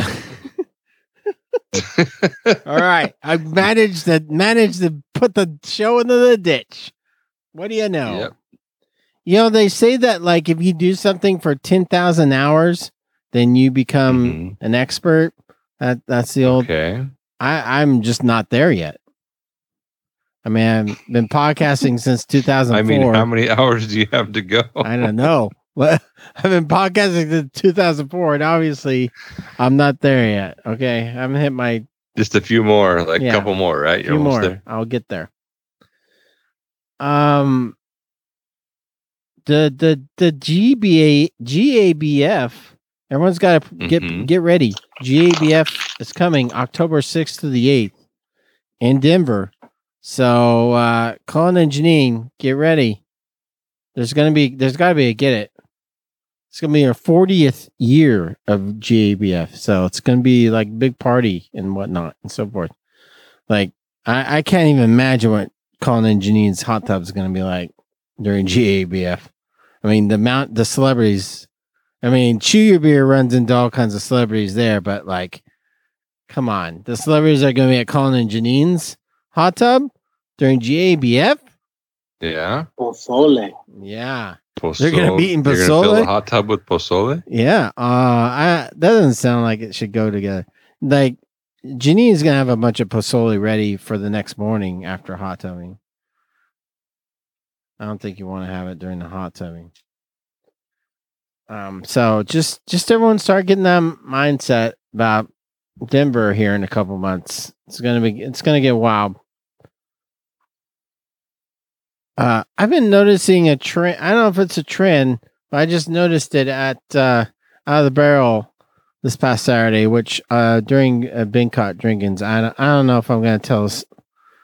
[SPEAKER 2] all right. I managed to managed to put the show into the ditch. What do you know?
[SPEAKER 1] Yep.
[SPEAKER 2] You know, they say that like if you do something for ten thousand hours, then you become
[SPEAKER 1] Mhm.
[SPEAKER 2] an expert. That that's the old.
[SPEAKER 1] Okay.
[SPEAKER 2] I I'm just not there yet. I mean, I've been podcasting since two thousand four.
[SPEAKER 1] I mean, how many hours do you have to go?
[SPEAKER 2] I don't know. Well, I've been podcasting since two thousand four, and obviously, I'm not there yet. Okay, I haven't hit my
[SPEAKER 1] Just a few more, like a
[SPEAKER 2] Yeah.
[SPEAKER 1] couple more, right? You're
[SPEAKER 2] few
[SPEAKER 1] almost
[SPEAKER 2] more.
[SPEAKER 1] there.
[SPEAKER 2] I'll get there. Um, the the the G B A G A B F. Everyone's got to get
[SPEAKER 1] Mhm.
[SPEAKER 2] get ready. G A B F is coming October sixth to the eighth in Denver. So, uh, Colin and Janine, get ready. There's gonna be, there's got to be a get it. It's gonna be our fortieth year of G A B F, so it's gonna be like big party and whatnot and so forth. Like, I, I can't even imagine what Colin and Janine's hot tub is gonna be like during G A B F. I mean, the amount, the celebrities. I mean, Chew Your Beer runs into all kinds of celebrities there, but like, come on, the celebrities are gonna be at Colin and Janine's hot tub during G A B F.
[SPEAKER 1] Yeah.
[SPEAKER 3] Pozole.
[SPEAKER 2] Yeah,
[SPEAKER 1] Pozole.
[SPEAKER 2] They're gonna be eating
[SPEAKER 1] You're gonna fill
[SPEAKER 2] pozole?
[SPEAKER 1] the hot tub with pozole?
[SPEAKER 2] yeah. Uh, I that doesn't sound like it should go together. Like, Janine's gonna have a bunch of pozole ready for the next morning after hot tubbing. I don't think you want to have it during the hot tubbing. Um, so just just everyone start getting that mindset about Denver here in a couple months. It's gonna be it's gonna get wild. Uh, I've been noticing a trend. I don't know if it's a trend, but I just noticed it at uh, Out of the Barrel this past Saturday, which uh, during uh, Bingcott drinkings, I don't, I don't know if I'm going to tell us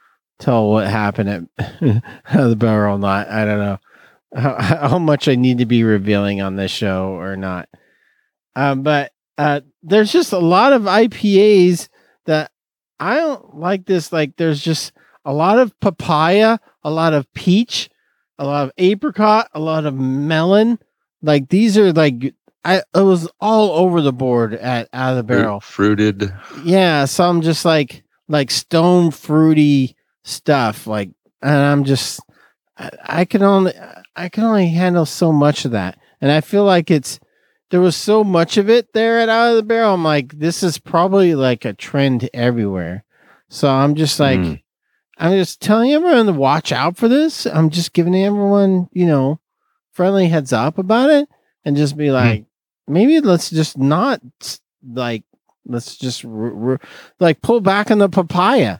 [SPEAKER 2] tell what happened at the barrel. Not I don't know how, how much I need to be revealing on this show or not. Um, but uh, there's just a lot of I P As that I don't like. This like there's just a lot of papaya, a lot of peach, a lot of apricot, a lot of melon. Like these are like I it was all over the board at out of the barrel.
[SPEAKER 1] Fruited.
[SPEAKER 2] Yeah, some just like like stone fruity stuff. Like, and I'm just I, I can only I can only handle so much of that, and I feel like it's there was so much of it there at out of the barrel. I'm like, this is probably like a trend everywhere. So I'm just like.
[SPEAKER 1] Mm.
[SPEAKER 2] I'm just telling everyone to watch out for this. I'm just giving everyone, you know, friendly heads up about it and just be like, mm. maybe let's just not like, let's just r- r- like pull back on the papaya.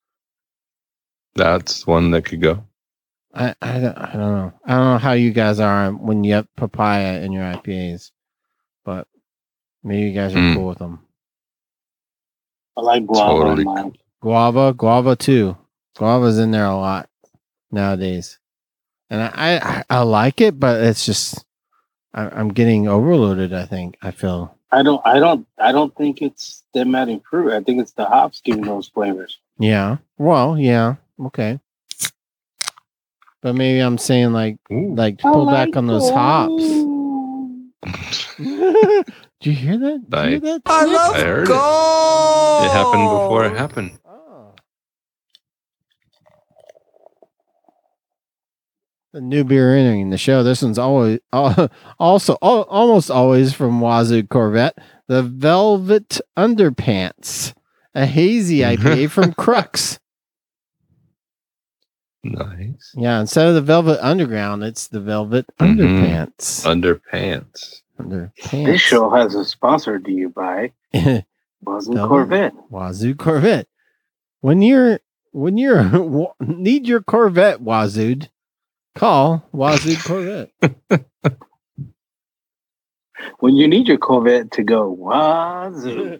[SPEAKER 1] That's one that could go.
[SPEAKER 2] I, I, don't, I don't know. I don't know how you guys are when you have papaya in your I P As, but maybe you guys are mm. cool with them.
[SPEAKER 3] I like guava. Totally. Man.
[SPEAKER 2] Guava, guava too. Guava's in there a lot nowadays, and I I, I like it, but it's just I, I'm getting overloaded. I think I feel.
[SPEAKER 3] I don't. I don't. I don't think it's them adding fruit. I think it's the hops giving those flavors.
[SPEAKER 2] Yeah. Well. Yeah. Okay. But maybe I'm saying like Ooh. like pull like back on those hops. Did you hear that? Did
[SPEAKER 1] I,
[SPEAKER 2] you hear that?
[SPEAKER 4] I love
[SPEAKER 1] I heard
[SPEAKER 4] gold.
[SPEAKER 1] It. It happened before it happened.
[SPEAKER 2] The new beer entering the show. This one's always uh, also al- almost always from Wazoo Corvette. The Velvet Underpants, a hazy I P A from Crux.
[SPEAKER 1] Nice.
[SPEAKER 2] Yeah, instead of the Velvet Underground, it's the Velvet mm-hmm. Underpants.
[SPEAKER 1] Underpants.
[SPEAKER 2] Underpants.
[SPEAKER 3] This show has a sponsor to you by Wazoo Corvette.
[SPEAKER 2] Wazoo Corvette. When you're when you're need your Corvette Wazooed. Call Wazoo Corvette.
[SPEAKER 3] When you need your Corvette to go Wazoo.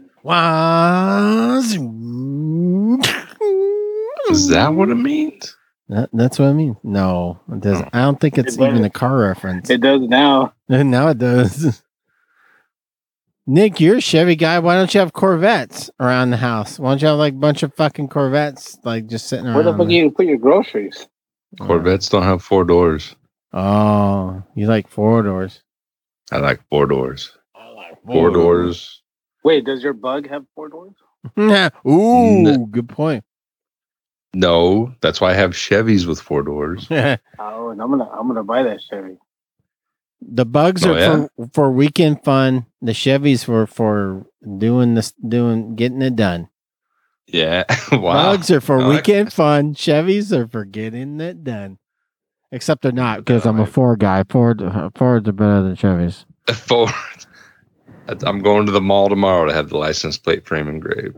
[SPEAKER 2] Wazoo.
[SPEAKER 1] Is that what it means?
[SPEAKER 2] That, that's what I mean. No, it doesn't. I don't think it's it even a car reference.
[SPEAKER 3] It does now.
[SPEAKER 2] And now it does. Nick, you're a Chevy guy. Why don't you have Corvettes around the house? Why don't you have like a bunch of fucking Corvettes like just sitting around?
[SPEAKER 3] Where the fuck do you put your groceries?
[SPEAKER 1] Corvettes don't have four doors.
[SPEAKER 2] Oh, you like four doors?
[SPEAKER 1] I like four doors.
[SPEAKER 2] I like
[SPEAKER 1] four, four doors. doors.
[SPEAKER 3] Wait, does your Bug have four doors?
[SPEAKER 2] Ooh, N- good point.
[SPEAKER 1] No, that's why I have Chevys with four doors.
[SPEAKER 3] Oh, and I'm gonna I'm gonna buy that Chevy.
[SPEAKER 2] The Bugs oh, are yeah? for for weekend fun. The Chevys for for doing this, doing getting it done.
[SPEAKER 1] Yeah, wow.
[SPEAKER 2] Bugs are for no, weekend I... fun. Chevys are for getting it done. Except they're not, because no, I'm a Ford guy. Ford, Fords are better than Chevys.
[SPEAKER 1] Ford. I'm going to the mall tomorrow to have the license plate frame engraved.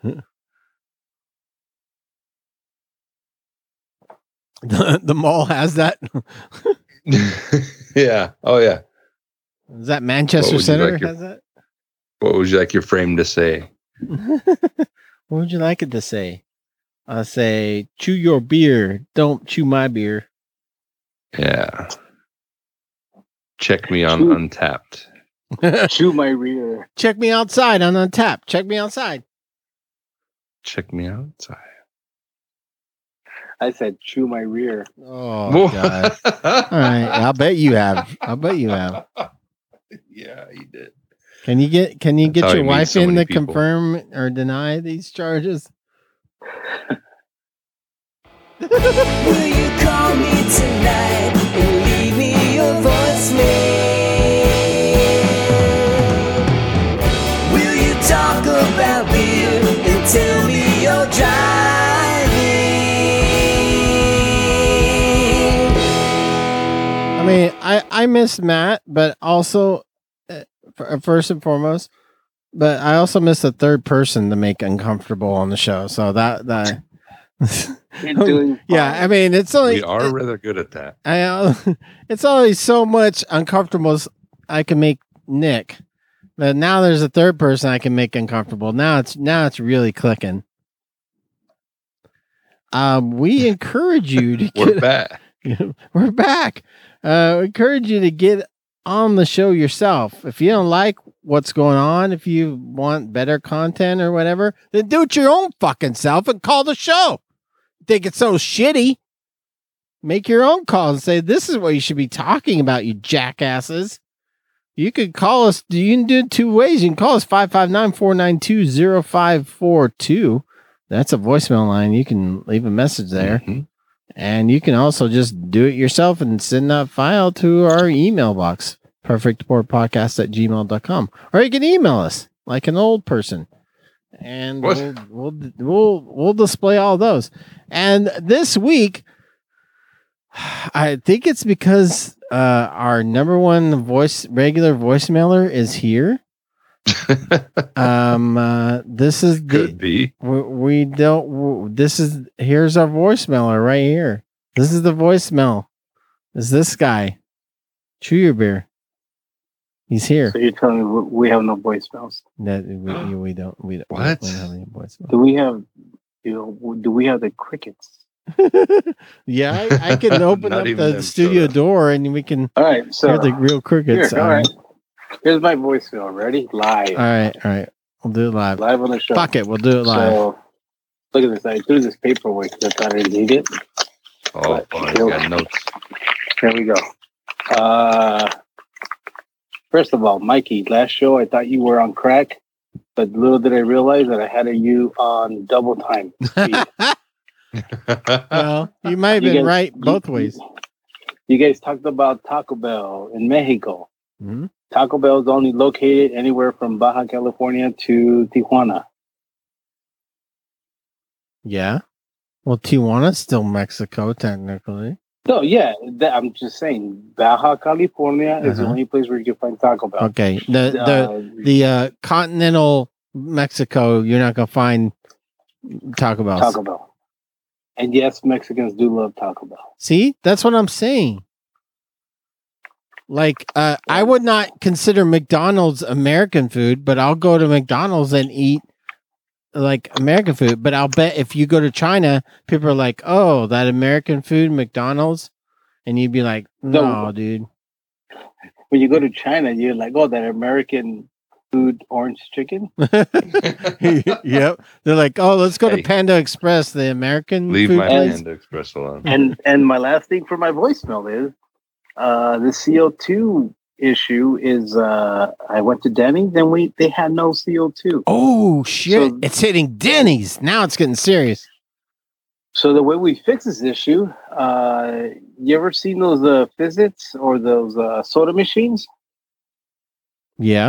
[SPEAKER 2] the, the mall has that?
[SPEAKER 1] Yeah. Oh, yeah.
[SPEAKER 2] Is that Manchester Center
[SPEAKER 1] like your,
[SPEAKER 2] has that?
[SPEAKER 1] What would you like your frame to say?
[SPEAKER 2] What would you like it to say? I say, chew your beer. Don't chew my beer.
[SPEAKER 1] Yeah. Check me on chew. Untapped.
[SPEAKER 3] Chew my rear.
[SPEAKER 2] Check me outside on Untapped. Check me outside.
[SPEAKER 1] Check me outside.
[SPEAKER 3] I said, chew my rear.
[SPEAKER 2] Oh, God. All right. I'll bet you have. I'll bet you have.
[SPEAKER 1] Yeah, you did.
[SPEAKER 2] Can you get Can you That's get your wife so in to people. confirm or deny these charges?
[SPEAKER 4] Will you call me tonight and leave me your voicemail? Will you talk about beer and tell me you're driving?
[SPEAKER 2] I mean, I I miss Matt, but also uh, first and foremost, but I also miss the third person to make uncomfortable on the show. So that that.
[SPEAKER 3] You're doing
[SPEAKER 2] yeah, I mean, it's only
[SPEAKER 1] we are
[SPEAKER 2] it,
[SPEAKER 1] rather good at that.
[SPEAKER 2] I uh, it's only so much uncomfortable I can make Nick, but now there's a third person I can make uncomfortable. Now it's now it's really clicking. um, we encourage you to
[SPEAKER 1] We're
[SPEAKER 2] get
[SPEAKER 1] back.
[SPEAKER 2] we're back. Uh, we encourage you to get on the show yourself. If you don't like what's going on, if you want better content or whatever, then do it your own fucking self and call the show. Think it's so shitty? Make your own call and say, this is what you should be talking about, you jackasses. You could call us. You can do it two ways. You can call us five five nine, four nine two, zero five four two. That's a voicemail line. You can leave a message there.
[SPEAKER 1] Mm-hmm.
[SPEAKER 2] And you can also just do it yourself and send that file to our email box, perfect port podcast at gmail dot com. Or you can email us like an old person. And
[SPEAKER 1] What?
[SPEAKER 2] we'll, we'll we'll we'll display all those. And this week, I think it's because uh, our number one voice regular voicemailer is here. um, uh, this is the
[SPEAKER 1] Could be.
[SPEAKER 2] we, we don't. w- This is here's our voicemailer right here. This is the voicemail. Is this guy? Chew your beer. He's here.
[SPEAKER 3] So you're telling me we we have no voicemails?
[SPEAKER 2] That we, we don't. We don't.
[SPEAKER 1] What?
[SPEAKER 2] We don't have any voicemail.
[SPEAKER 3] Do we have? You know, do we have the crickets?
[SPEAKER 2] Yeah, I, I can open
[SPEAKER 1] Not
[SPEAKER 2] up
[SPEAKER 1] even
[SPEAKER 2] the
[SPEAKER 1] them
[SPEAKER 2] studio
[SPEAKER 1] showed up.
[SPEAKER 2] door and we can
[SPEAKER 3] All right, so
[SPEAKER 2] hear the real
[SPEAKER 3] here,
[SPEAKER 2] crickets.
[SPEAKER 3] all
[SPEAKER 2] Um,
[SPEAKER 3] right. Here's my voicemail. Ready? Live,
[SPEAKER 2] all right, all right. We'll do it live.
[SPEAKER 3] live on the show.
[SPEAKER 2] Fuck it, we'll do it live.
[SPEAKER 3] So look at this. I threw this paperwork because I thought I didn't need it.
[SPEAKER 1] Oh, boy, you got notes.
[SPEAKER 3] Here we go. Uh, first of all, Mikey, last show I thought you were on crack, but little did I realize that I had you on double time. speed.
[SPEAKER 2] Well, you might have
[SPEAKER 3] You
[SPEAKER 2] been
[SPEAKER 3] guys-
[SPEAKER 2] right
[SPEAKER 3] you-
[SPEAKER 2] both ways.
[SPEAKER 3] You guys talked about Taco Bell in Mexico.
[SPEAKER 2] Mhm.
[SPEAKER 3] Taco Bell is only located anywhere from Baja California to Tijuana.
[SPEAKER 2] Yeah. Well, Tijuana's still Mexico, technically.
[SPEAKER 3] No, yeah, that, I'm just saying Baja California is the
[SPEAKER 2] Uh-huh.
[SPEAKER 3] only place where you can find Taco Bell.
[SPEAKER 2] Okay. The the
[SPEAKER 3] Uh,
[SPEAKER 2] the uh, continental Mexico, you're not gonna find Taco Bell.
[SPEAKER 3] Taco Bell. And yes, Mexicans do love Taco Bell.
[SPEAKER 2] See, that's what I'm saying. Like, uh, I would not consider McDonald's American food, but I'll go to McDonald's and eat like American food. But I'll bet if you go to China, people are like, "Oh, that American food, McDonald's," and you'd be like, "No,
[SPEAKER 3] No.
[SPEAKER 2] dude."
[SPEAKER 3] When you go to China, you're like, oh, that American food orange chicken.
[SPEAKER 2] Yep. They're like, "Oh, let's go
[SPEAKER 1] Hey.
[SPEAKER 2] to Panda Express, the American
[SPEAKER 1] Leave
[SPEAKER 2] food
[SPEAKER 1] my
[SPEAKER 2] place."
[SPEAKER 1] Panda Express alone.
[SPEAKER 3] and and my last thing for my voicemail is uh, the C O two issue is uh, I went to Denny's and we they had no C O two.
[SPEAKER 2] Oh shit!
[SPEAKER 3] So-
[SPEAKER 2] It's hitting Denny's now. It's getting serious.
[SPEAKER 3] So the way we fix this issue, uh, you ever seen those uh, Fizzits or those uh, soda machines?
[SPEAKER 2] Yeah.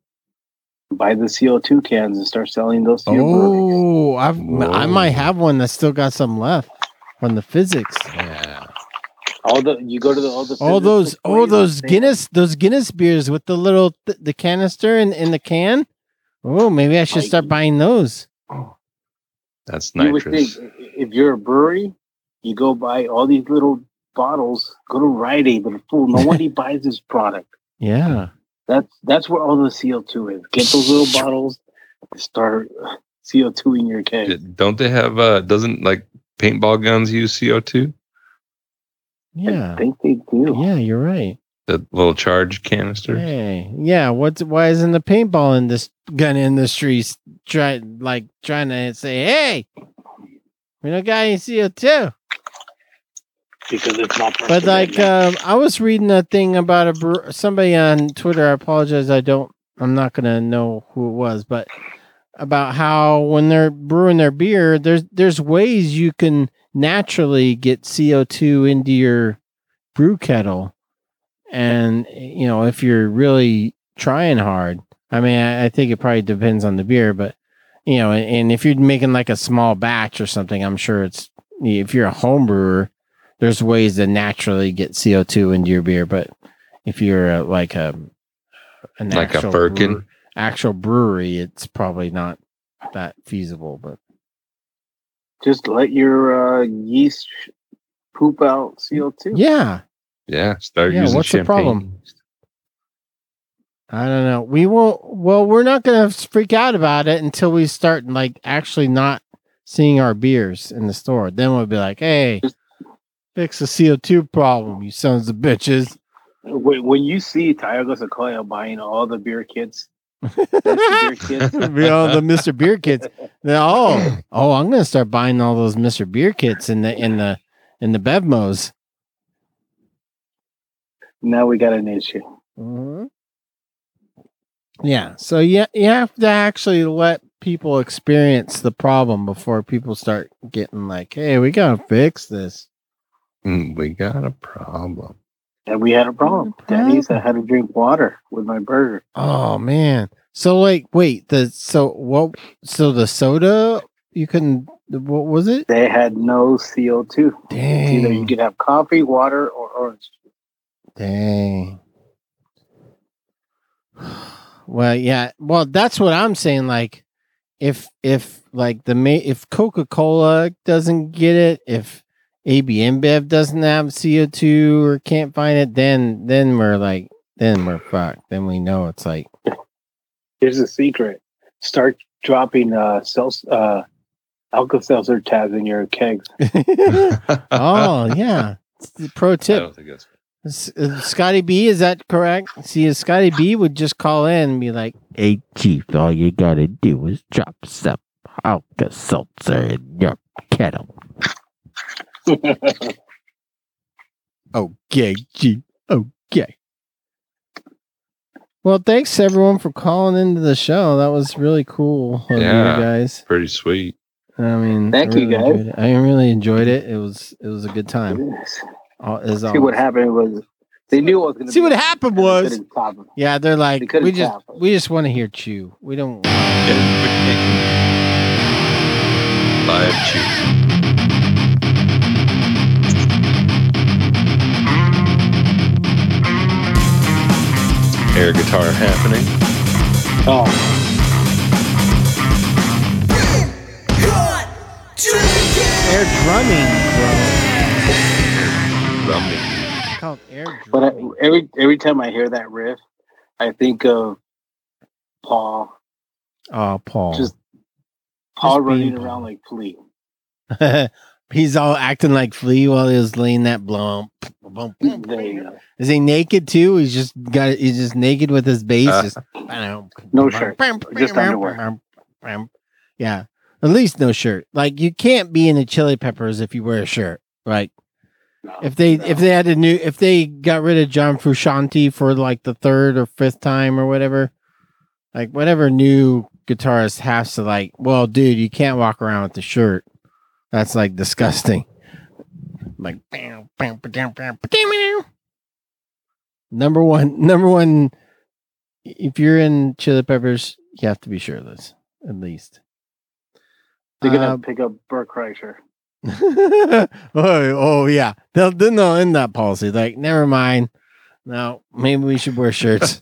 [SPEAKER 3] Buy the C O two cans and start selling those to your breweries.
[SPEAKER 2] Oh, I've, I
[SPEAKER 1] Whoa.
[SPEAKER 2] might have one that's still got some left from the physics.
[SPEAKER 1] Yeah.
[SPEAKER 3] All the you go to the all the
[SPEAKER 2] All
[SPEAKER 3] Fizzits
[SPEAKER 2] those,
[SPEAKER 3] displays
[SPEAKER 2] oh,
[SPEAKER 3] and
[SPEAKER 2] those
[SPEAKER 3] they-
[SPEAKER 2] Guinness, those Guinness beers with the little th- the canister in in the can. Oh, maybe I should
[SPEAKER 3] Like-
[SPEAKER 2] start buying those.
[SPEAKER 1] That's
[SPEAKER 3] You would
[SPEAKER 1] nitrous.
[SPEAKER 3] think if you're a brewery, you go buy all these little bottles. Go to Rite Aid, but fool, nobody buys this product.
[SPEAKER 2] Yeah.
[SPEAKER 3] That's that's where all the C O two is. Get those little bottles, and start C O two in your keg.
[SPEAKER 1] Don't they have, uh, doesn't like paintball guns use C O two?
[SPEAKER 2] Yeah.
[SPEAKER 3] I think they do.
[SPEAKER 2] Yeah, you're right.
[SPEAKER 1] The little charge canister?
[SPEAKER 2] Hey, yeah. What's why isn't the paintball in this gun industry s- try like trying to say, hey, we don't got any C O two?
[SPEAKER 3] Because it's not.
[SPEAKER 2] But like, um, I was reading a thing about a bre- somebody on Twitter. I apologize. I don't. I'm not gonna know who it was, but about how when they're brewing their beer, there's there's ways you can naturally get C O two into your brew kettle, and you know if you're really trying hard. I mean, I, I think it probably depends on the beer, but you know, and, and if you're making like a small batch or something, I'm sure it's if you're a home brewer. There's ways to naturally get C O two into your beer, but if you're a, like a an
[SPEAKER 1] Like a
[SPEAKER 2] actual
[SPEAKER 1] Firkin?
[SPEAKER 2] brewer- actual brewery, it's probably not that feasible. But
[SPEAKER 3] just let your uh, yeast poop out C O two.
[SPEAKER 2] yeah,
[SPEAKER 1] Yeah. Start
[SPEAKER 2] Yeah,
[SPEAKER 1] using
[SPEAKER 2] what's the
[SPEAKER 1] champagne.
[SPEAKER 2] problem? I don't know. We won't. Well, we're not gonna freak out about it until we start like actually not seeing our beers in the store. Then we'll be like, hey, fix the C O two problem, you sons of bitches.
[SPEAKER 3] When, when you see Tioga Sequoia buying all the beer kits, beer kits.
[SPEAKER 2] We all the Mister Beer kits. Then, oh, oh, I'm gonna start buying all those Mister Beer kits in the in the in the Bevmos.
[SPEAKER 3] Now we got an issue.
[SPEAKER 2] Mm-hmm. Yeah, so yeah, you have to actually let people experience the problem before people start getting like, "Hey, we gotta fix this."
[SPEAKER 1] Mm, we got a problem.
[SPEAKER 3] And we had a problem. Denny's, I had to drink water with my burger.
[SPEAKER 2] Oh man! So like, wait, the so what? So the soda you couldn't. What was it?
[SPEAKER 3] They had no C O two.
[SPEAKER 2] Dang.
[SPEAKER 3] It's either you could have coffee, water, or orange.
[SPEAKER 2] Dang. Well, yeah. Well, that's what I'm saying. Like, if if like the ma- if Coca-Cola doesn't get it, if A B InBev doesn't have C O two or can't find it, then then we're like, then we're fucked. Then we know it's like.
[SPEAKER 3] Here's a secret: start dropping uh, seltz, uh Alka-Seltzer tabs in your kegs.
[SPEAKER 2] Oh yeah. Pro
[SPEAKER 1] I
[SPEAKER 2] tip.
[SPEAKER 1] don't think that's
[SPEAKER 2] S- uh, Scotty B, is that correct? See, if Scotty B would just call in and be like, "Hey, Chief, all you gotta do is drop some Alka-Seltzer in your kettle." Okay, Chief. Okay. Well, thanks everyone for calling into the show. That was really cool of
[SPEAKER 1] Yeah.
[SPEAKER 2] you guys.
[SPEAKER 1] pretty sweet.
[SPEAKER 2] I mean,
[SPEAKER 3] Thank
[SPEAKER 2] I
[SPEAKER 3] you,
[SPEAKER 2] really
[SPEAKER 3] guys.
[SPEAKER 2] enjoyed it. I really enjoyed it. It was it was a good time.
[SPEAKER 3] Yes.
[SPEAKER 2] All, as
[SPEAKER 3] See
[SPEAKER 2] always.
[SPEAKER 3] what happened was they knew what was going to
[SPEAKER 2] See what happened was-
[SPEAKER 3] couldn't stop it.
[SPEAKER 2] Yeah, they're
[SPEAKER 3] They
[SPEAKER 2] like,
[SPEAKER 3] couldn't
[SPEAKER 2] we just
[SPEAKER 3] tap us.
[SPEAKER 2] we just want to hear Chew. We don't.
[SPEAKER 1] Live chew. Air guitar happening.
[SPEAKER 3] Oh,
[SPEAKER 2] Air drumming, bro.
[SPEAKER 1] Rumbling.
[SPEAKER 2] It's called air
[SPEAKER 3] but I,
[SPEAKER 2] drumming.
[SPEAKER 3] every every time I hear that riff, I think of Paul.
[SPEAKER 2] Oh, Paul.
[SPEAKER 3] Just Paul
[SPEAKER 2] Just being
[SPEAKER 3] running
[SPEAKER 2] Paul.
[SPEAKER 3] around like Flea.
[SPEAKER 2] He's all acting like Flea while he was laying that blow.
[SPEAKER 3] There you go.
[SPEAKER 2] Is he naked too? He's just got. He's just naked with his bass.
[SPEAKER 1] Uh,
[SPEAKER 2] just
[SPEAKER 3] No shirt, just underwear.
[SPEAKER 2] Yeah, at least no shirt. Like you can't be in the Chili Peppers if you wear a shirt. Like
[SPEAKER 3] No,
[SPEAKER 2] if they
[SPEAKER 3] no.
[SPEAKER 2] if they had a new if they got rid of John Frusciante for like the third or fifth time or whatever, like whatever new guitarist has to like. Well, dude, you can't walk around with the shirt. That's like disgusting. Like bam, bam, ba-dam, bam, ba-dam, meow. number one, number one. If you're in Chili Peppers, you have to be shirtless at least.
[SPEAKER 3] They're gonna
[SPEAKER 2] Um,
[SPEAKER 3] pick up Burt Kreischer.
[SPEAKER 2] oh, oh yeah, they'll then they'll end that policy. Like, never mind. No, maybe we should wear shirts.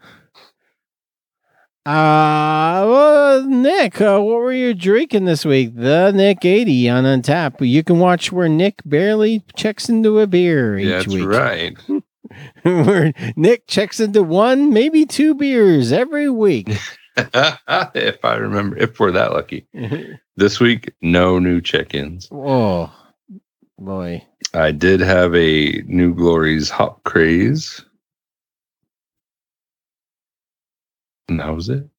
[SPEAKER 2] Uh, well, Nick, uh, what were you drinking this week? The Nick eighty on Untappd. You can watch where Nick barely checks into a beer each
[SPEAKER 1] Yeah, that's
[SPEAKER 2] week.
[SPEAKER 1] right.
[SPEAKER 2] Where Nick checks into one, maybe two beers every week.
[SPEAKER 1] If I remember, if we're that lucky. This week, no new check-ins.
[SPEAKER 2] Oh, boy.
[SPEAKER 1] I did have a New Glory's Hop Craze. And that was it.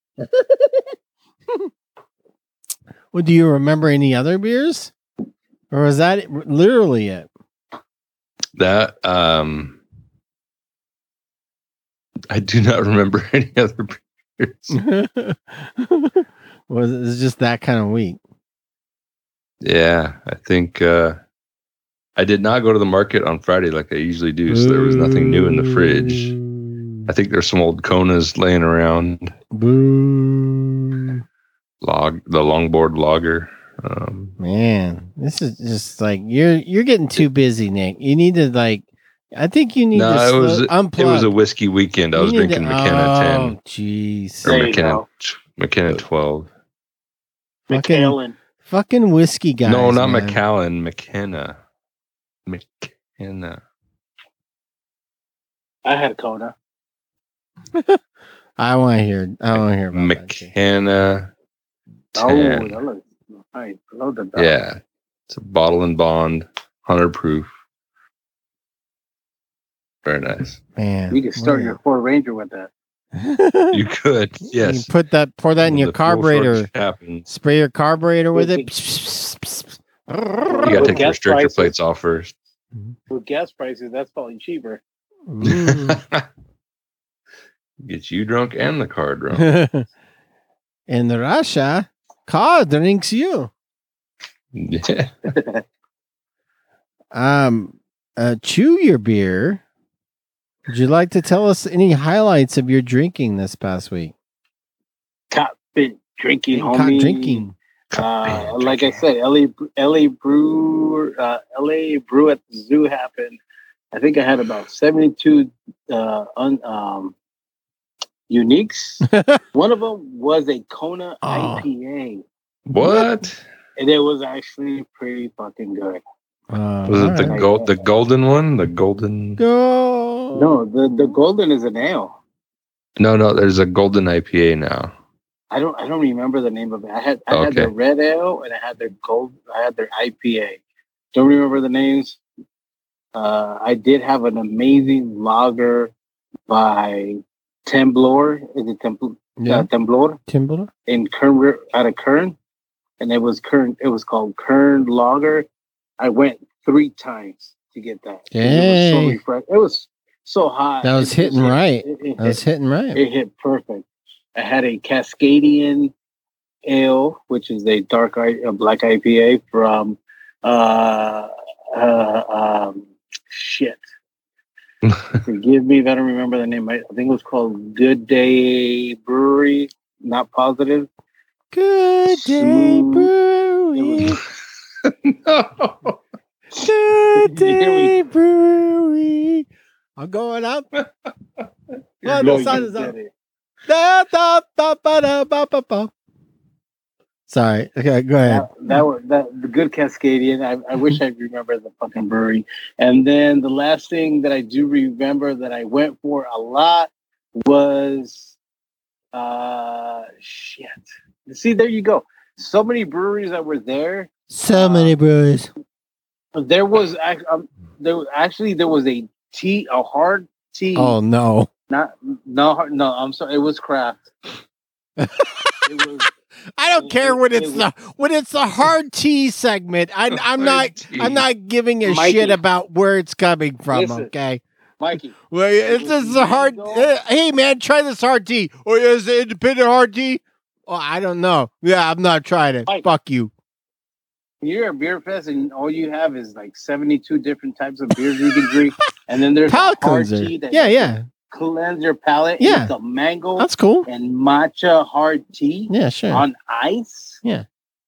[SPEAKER 2] Well, do you remember any other beers? Or was that it- literally it?
[SPEAKER 1] That, um, I do not remember any other beers.
[SPEAKER 2] Was it just that kind of week?
[SPEAKER 1] Yeah, I think uh, I did not go to the market on Friday like I usually do, so there was nothing new in the fridge. I think there's some old Konas laying around.
[SPEAKER 2] Boo.
[SPEAKER 1] Log the longboard lager. Um,
[SPEAKER 2] Man, this is just like you're you're getting too busy, Nick. You need to like I think you need
[SPEAKER 1] no,
[SPEAKER 2] to
[SPEAKER 1] it
[SPEAKER 2] slow,
[SPEAKER 1] was
[SPEAKER 2] unplug.
[SPEAKER 1] it was a whiskey weekend. I
[SPEAKER 2] You
[SPEAKER 1] was
[SPEAKER 2] need to-
[SPEAKER 1] drinking McKenna ten
[SPEAKER 2] Oh, jeez.
[SPEAKER 1] or
[SPEAKER 3] There you
[SPEAKER 1] McKenna
[SPEAKER 3] go.
[SPEAKER 1] McKenna twelve.
[SPEAKER 2] Fucking,
[SPEAKER 3] McAllen.
[SPEAKER 2] fucking whiskey guys.
[SPEAKER 1] no, not
[SPEAKER 2] man.
[SPEAKER 1] McAllen. McKenna. McKenna.
[SPEAKER 3] I had Kona.
[SPEAKER 2] I want to hear. I want to hear about that shit.
[SPEAKER 1] McKenna
[SPEAKER 3] Oh,
[SPEAKER 1] ten.
[SPEAKER 3] that looks I love the dog.
[SPEAKER 1] Yeah, it's a bottle and bond, hundred proof. Very nice.
[SPEAKER 2] Man,
[SPEAKER 3] You can start
[SPEAKER 2] man.
[SPEAKER 3] your Ford Ranger with that.
[SPEAKER 1] You could,
[SPEAKER 2] You
[SPEAKER 1] yes.
[SPEAKER 2] can put that, pour that in
[SPEAKER 1] When
[SPEAKER 2] your
[SPEAKER 1] the fuel
[SPEAKER 2] carburetor.
[SPEAKER 1] shortage happens,
[SPEAKER 2] Spray your carburetor with it.
[SPEAKER 3] You
[SPEAKER 1] you gotta
[SPEAKER 3] With
[SPEAKER 1] take the
[SPEAKER 3] gas
[SPEAKER 1] restrictor
[SPEAKER 3] prices.
[SPEAKER 1] plates off first.
[SPEAKER 3] With gas prices, that's probably cheaper.
[SPEAKER 2] Mm.
[SPEAKER 1] Gets you drunk and the car drunk.
[SPEAKER 2] In Russia, car drinks you.
[SPEAKER 1] Yeah.
[SPEAKER 2] Um, uh, chew your beer. Would you like to tell us any highlights of your drinking this past week?
[SPEAKER 3] Top been drinking,
[SPEAKER 2] Caught
[SPEAKER 3] homie.
[SPEAKER 2] drinking.
[SPEAKER 3] Uh, like I said, L A L A Brew uh, L A Brew at the Zoo happened. I think I had about seventy-two uh, un, um, uniques. One of them was a Kona
[SPEAKER 2] Oh.
[SPEAKER 3] I P A,
[SPEAKER 1] What?
[SPEAKER 3] and it was actually pretty fucking good.
[SPEAKER 2] Uh,
[SPEAKER 1] Was it the
[SPEAKER 2] alright.
[SPEAKER 1] gold the golden one? The golden
[SPEAKER 2] Go.
[SPEAKER 3] No, the the golden is an ale.
[SPEAKER 1] No, no, there's a golden I P A now.
[SPEAKER 3] I don't I don't remember the name of it. I had I had
[SPEAKER 1] Okay.
[SPEAKER 3] their red ale and I had their gold. I had their I P A. Don't remember the names. Uh, I did have an amazing lager by Temblor. Is it Templ-
[SPEAKER 2] Yeah,
[SPEAKER 3] uh, Temblor
[SPEAKER 2] Timber.
[SPEAKER 3] in Kern Ri- out of Kern, and it was Kern. It was called Kern Lager. I went three times to get that. It was so
[SPEAKER 2] Yay.
[SPEAKER 3] refresh- It was so hot.
[SPEAKER 2] That was
[SPEAKER 3] It
[SPEAKER 2] hitting
[SPEAKER 3] just hit-
[SPEAKER 2] right.
[SPEAKER 3] It, it
[SPEAKER 2] I was
[SPEAKER 3] hit,
[SPEAKER 2] hitting right.
[SPEAKER 3] it hit perfect. I had a Cascadian Ale, which is a dark I- a black I P A from uh, uh um shit. Forgive me if I don't remember the name. I, I think it was called Good Day Brewery. Not positive.
[SPEAKER 2] Good day,
[SPEAKER 3] Smooth.
[SPEAKER 2] brewery.
[SPEAKER 3] It
[SPEAKER 1] No.
[SPEAKER 2] Good
[SPEAKER 3] Here
[SPEAKER 2] day,
[SPEAKER 3] we-
[SPEAKER 2] brewery. I'm going up. Oh,
[SPEAKER 3] No,
[SPEAKER 2] the
[SPEAKER 3] you
[SPEAKER 2] sun is
[SPEAKER 3] did
[SPEAKER 2] up.
[SPEAKER 3] it.
[SPEAKER 2] Da, da, ba, ba, da, ba, ba, ba. Sorry. Okay, go ahead.
[SPEAKER 3] That, that was that the good Cascadian. I, I wish I remember the fucking brewery. And then the last thing that I do remember that I went for a lot was uh shit. See, there you go. So many breweries that were there.
[SPEAKER 2] So many breweries.
[SPEAKER 3] There was ac- um, there was actually there was a tea, a hard tea.
[SPEAKER 2] Oh no.
[SPEAKER 3] Not no hard- no. I'm sorry. It was craft. It was.
[SPEAKER 2] I don't
[SPEAKER 3] It-
[SPEAKER 2] care
[SPEAKER 3] it-
[SPEAKER 2] when
[SPEAKER 3] it
[SPEAKER 2] it's
[SPEAKER 3] was-
[SPEAKER 2] the when it's the hard tea segment. I, I'm
[SPEAKER 1] Hard
[SPEAKER 2] not
[SPEAKER 1] tea.
[SPEAKER 2] I'm not giving a
[SPEAKER 3] Mikey.
[SPEAKER 2] shit about where it's coming from.
[SPEAKER 3] Listen.
[SPEAKER 2] Okay.
[SPEAKER 3] Mikey.
[SPEAKER 2] Well, it's
[SPEAKER 3] was
[SPEAKER 2] this is a hard.
[SPEAKER 3] mango.
[SPEAKER 2] uh, hey man, try this hard tea. Or is it independent hard tea? Oh, I don't know. Yeah, I'm not trying it.
[SPEAKER 3] Mike.
[SPEAKER 2] Fuck you.
[SPEAKER 3] You're at beer fest and all you have is like seventy-two different types of beers you can drink, and then there's
[SPEAKER 2] Palate
[SPEAKER 3] a hard
[SPEAKER 2] cleanser.
[SPEAKER 3] tea that
[SPEAKER 2] Yeah, yeah.
[SPEAKER 3] cleanse your palate. and
[SPEAKER 2] Yeah.
[SPEAKER 3] it's a mango
[SPEAKER 2] That's cool.
[SPEAKER 3] and matcha hard tea
[SPEAKER 2] Yeah, sure.
[SPEAKER 3] on ice.
[SPEAKER 2] You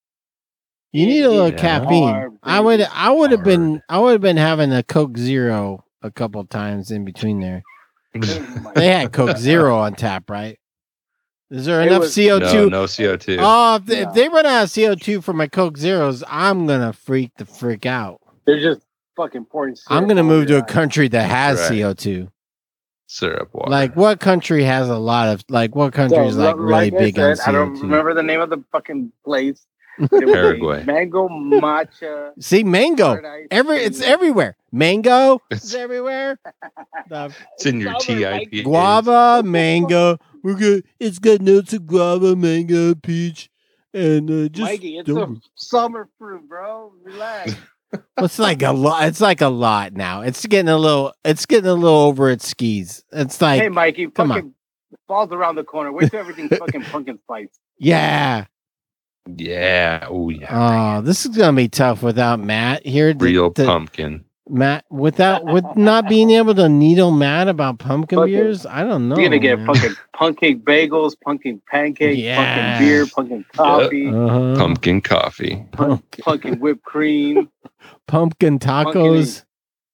[SPEAKER 2] need a little
[SPEAKER 1] Yeah.
[SPEAKER 2] caffeine.
[SPEAKER 3] Hard,
[SPEAKER 2] I would
[SPEAKER 3] baby.
[SPEAKER 2] I would have
[SPEAKER 1] Hard.
[SPEAKER 2] been I would have been having a Coke Zero a couple times in between there. They had Coke Zero on tap, right? Is there
[SPEAKER 3] It
[SPEAKER 2] enough
[SPEAKER 3] was-
[SPEAKER 2] C O two?
[SPEAKER 1] No, no C O two.
[SPEAKER 2] Oh, if, they- if
[SPEAKER 3] No.
[SPEAKER 2] they run out of C O two for my Coke Zeros, I'm gonna freak the freak out.
[SPEAKER 3] They're just fucking pouring. syrup
[SPEAKER 2] I'm gonna
[SPEAKER 3] over
[SPEAKER 2] move to
[SPEAKER 3] your
[SPEAKER 2] a
[SPEAKER 3] eyes.
[SPEAKER 2] country that has
[SPEAKER 1] Right.
[SPEAKER 2] C O two.
[SPEAKER 1] Syrup water.
[SPEAKER 2] Like what country has a lot of like what country is
[SPEAKER 3] So,
[SPEAKER 2] like
[SPEAKER 3] li-
[SPEAKER 2] really
[SPEAKER 3] like I
[SPEAKER 2] big on
[SPEAKER 3] said, I don't
[SPEAKER 2] C O two?
[SPEAKER 3] remember the name of the fucking place. It was a
[SPEAKER 1] Paraguay.
[SPEAKER 3] mango matcha.
[SPEAKER 2] See, mango.
[SPEAKER 3] hard ice
[SPEAKER 2] Every
[SPEAKER 3] tea.
[SPEAKER 2] it's everywhere. Mango
[SPEAKER 1] It's-
[SPEAKER 2] is everywhere. The
[SPEAKER 1] It's in your
[SPEAKER 3] Summer,
[SPEAKER 1] T I
[SPEAKER 3] Mikey.
[SPEAKER 1] P A.
[SPEAKER 2] guava, mango. We're good. It's got notes of guava, mango, peach, and uh, just.
[SPEAKER 3] Mikey, it's a
[SPEAKER 2] don't-
[SPEAKER 3] summer fruit, bro. Relax.
[SPEAKER 2] It's like a lot. It's like a lot now. It's getting a little. It's getting a little over its skis. It's like,
[SPEAKER 3] hey, Mikey,
[SPEAKER 2] come on.
[SPEAKER 3] fucking falls around the corner. Wait till everything's fucking pumpkin spice.
[SPEAKER 2] yeah.
[SPEAKER 1] Yeah. Oh yeah.
[SPEAKER 2] Oh, this is gonna be tough without Matt here. to-
[SPEAKER 1] Real
[SPEAKER 2] to-
[SPEAKER 1] pumpkin.
[SPEAKER 2] Matt, without with not being able to needle Matt about pumpkin
[SPEAKER 3] Fucking-
[SPEAKER 2] beers, I don't know.
[SPEAKER 3] You're gonna get
[SPEAKER 2] man.
[SPEAKER 3] fucking pumpkin bagels, pumpkin pancakes,
[SPEAKER 2] Yeah.
[SPEAKER 3] pumpkin beer, pumpkin coffee,
[SPEAKER 2] Uh-huh.
[SPEAKER 1] Pumpkin coffee.
[SPEAKER 2] Pumpkin,
[SPEAKER 3] pumpkin whipped cream.
[SPEAKER 2] pumpkin tacos.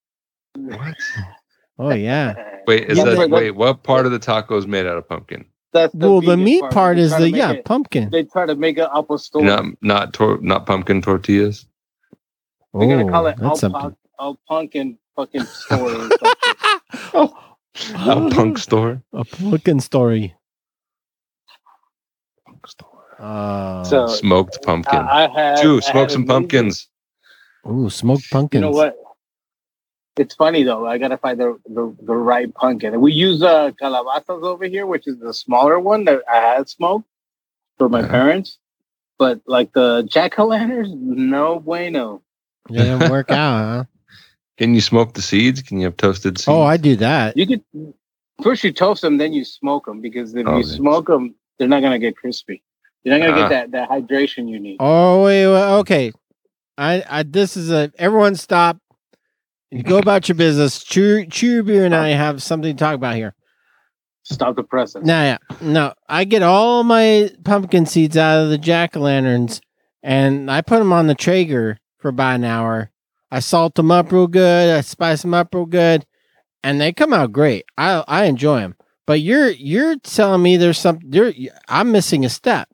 [SPEAKER 1] What?
[SPEAKER 2] Oh yeah.
[SPEAKER 1] Wait, is
[SPEAKER 3] That's
[SPEAKER 1] that
[SPEAKER 3] where the-
[SPEAKER 1] wait? What part of the taco is made out of pumpkin?
[SPEAKER 3] That's the
[SPEAKER 2] Well, the
[SPEAKER 3] vegan
[SPEAKER 2] meat part
[SPEAKER 3] They
[SPEAKER 2] is
[SPEAKER 3] try to
[SPEAKER 2] the
[SPEAKER 3] make
[SPEAKER 2] yeah
[SPEAKER 3] it-
[SPEAKER 2] pumpkin.
[SPEAKER 3] They try to make it apple store.
[SPEAKER 1] Not not tor- not pumpkin tortillas.
[SPEAKER 3] They're gonna call
[SPEAKER 2] Oh,
[SPEAKER 3] it
[SPEAKER 2] that's
[SPEAKER 3] al-
[SPEAKER 2] something.
[SPEAKER 3] al- pumpkin fucking story. or something.
[SPEAKER 1] A punk store.
[SPEAKER 2] A pumpkin story.
[SPEAKER 1] Punk store.
[SPEAKER 2] Oh.
[SPEAKER 3] So
[SPEAKER 1] Smoked pumpkin.
[SPEAKER 3] I, I had
[SPEAKER 1] Chew,
[SPEAKER 3] I
[SPEAKER 1] smoke
[SPEAKER 3] had
[SPEAKER 1] some
[SPEAKER 3] amazing-
[SPEAKER 1] pumpkins.
[SPEAKER 2] Ooh, smoked pumpkins.
[SPEAKER 3] You know what? It's funny though. I gotta find the the, the right pumpkin. We use uh, calabazas over here, which is the smaller one that I had smoked for my
[SPEAKER 1] Uh-huh.
[SPEAKER 3] parents. But like the jack o' lanterns, no bueno.
[SPEAKER 2] It didn't work out, huh?
[SPEAKER 1] Can you smoke the seeds? Can you have toasted seeds?
[SPEAKER 2] Oh, I do that.
[SPEAKER 3] You could first you toast them, then you smoke them because if
[SPEAKER 1] Oh,
[SPEAKER 3] you
[SPEAKER 1] yes.
[SPEAKER 3] smoke them, they're not gonna get crispy. You're not gonna
[SPEAKER 1] Ah.
[SPEAKER 3] get that that hydration you need.
[SPEAKER 2] Oh wait, wait, okay. I, I this is a everyone stop. You go about your business. Chew, chew your beer, and I have something to talk about here.
[SPEAKER 3] Stop the process.
[SPEAKER 2] No, yeah, no. I get all my pumpkin seeds out of the jack o' lanterns, and I put them on the Traeger for about an hour. I salt them up real good. I spice them up real good, and they come out great. I I enjoy them. But you're you're telling me there's something. You're, I'm missing a step.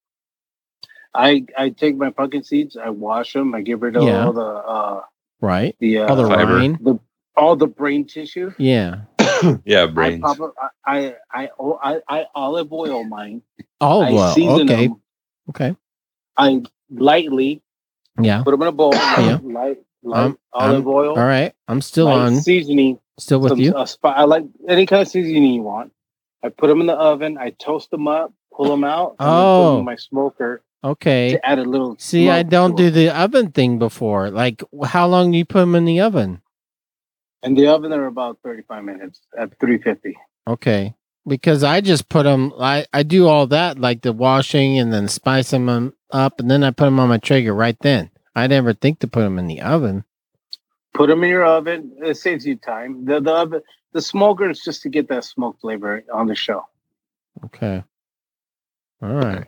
[SPEAKER 3] I I take my pumpkin seeds, I wash them, I get rid of
[SPEAKER 2] Yeah.
[SPEAKER 3] all the uh
[SPEAKER 2] Right?
[SPEAKER 3] the uh,
[SPEAKER 2] All the
[SPEAKER 1] Fiber.
[SPEAKER 2] rind.
[SPEAKER 3] the all the brain tissue.
[SPEAKER 2] Yeah.
[SPEAKER 1] yeah,
[SPEAKER 3] I
[SPEAKER 1] brains.
[SPEAKER 3] pop it, I, I I I I olive oil mine.
[SPEAKER 2] Olive
[SPEAKER 3] I
[SPEAKER 2] oil.
[SPEAKER 3] season
[SPEAKER 2] Okay.
[SPEAKER 3] them.
[SPEAKER 2] Okay.
[SPEAKER 3] I lightly
[SPEAKER 2] Yeah.
[SPEAKER 3] put them in a bowl.
[SPEAKER 2] Yeah.
[SPEAKER 3] Light, light
[SPEAKER 2] Um,
[SPEAKER 3] olive oil.
[SPEAKER 2] All right. I'm still
[SPEAKER 3] light
[SPEAKER 2] on.
[SPEAKER 3] seasoning.
[SPEAKER 2] Still with
[SPEAKER 3] some,
[SPEAKER 2] you.
[SPEAKER 3] uh, spi- I like any kind of seasoning you want. I put them in the oven. I toast them up, pull them out, and then put them
[SPEAKER 2] Oh.
[SPEAKER 3] in my smoker
[SPEAKER 2] Okay.
[SPEAKER 3] to add a little.
[SPEAKER 2] See, I
[SPEAKER 3] smoke
[SPEAKER 2] don't
[SPEAKER 3] to
[SPEAKER 2] do
[SPEAKER 3] 'em.
[SPEAKER 2] the oven thing before. Like, how long do you put them in the oven?
[SPEAKER 3] In the oven, they're about thirty-five minutes at three fifty.
[SPEAKER 2] Okay. Because I just put them, I, I do all that, like the washing and then spice them up, and then I put them on my Traeger right then. I never think to put them in the oven.
[SPEAKER 3] Put them in your oven. It saves you time. The the oven, the smoker is just to get that smoke flavor on the show.
[SPEAKER 2] Okay. All right.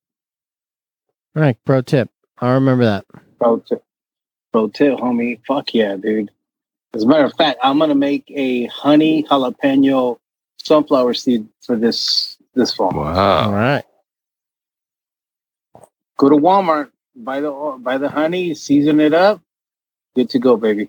[SPEAKER 2] All right. Pro tip. I'll remember that.
[SPEAKER 3] Pro tip, pro tip, homie. Fuck yeah, dude. As a matter of fact, I'm gonna make a honey jalapeno sunflower seed for this this fall.
[SPEAKER 2] All
[SPEAKER 1] Wow.
[SPEAKER 2] right.
[SPEAKER 3] Go to Walmart, buy the buy the honey, season it up, good to go, baby.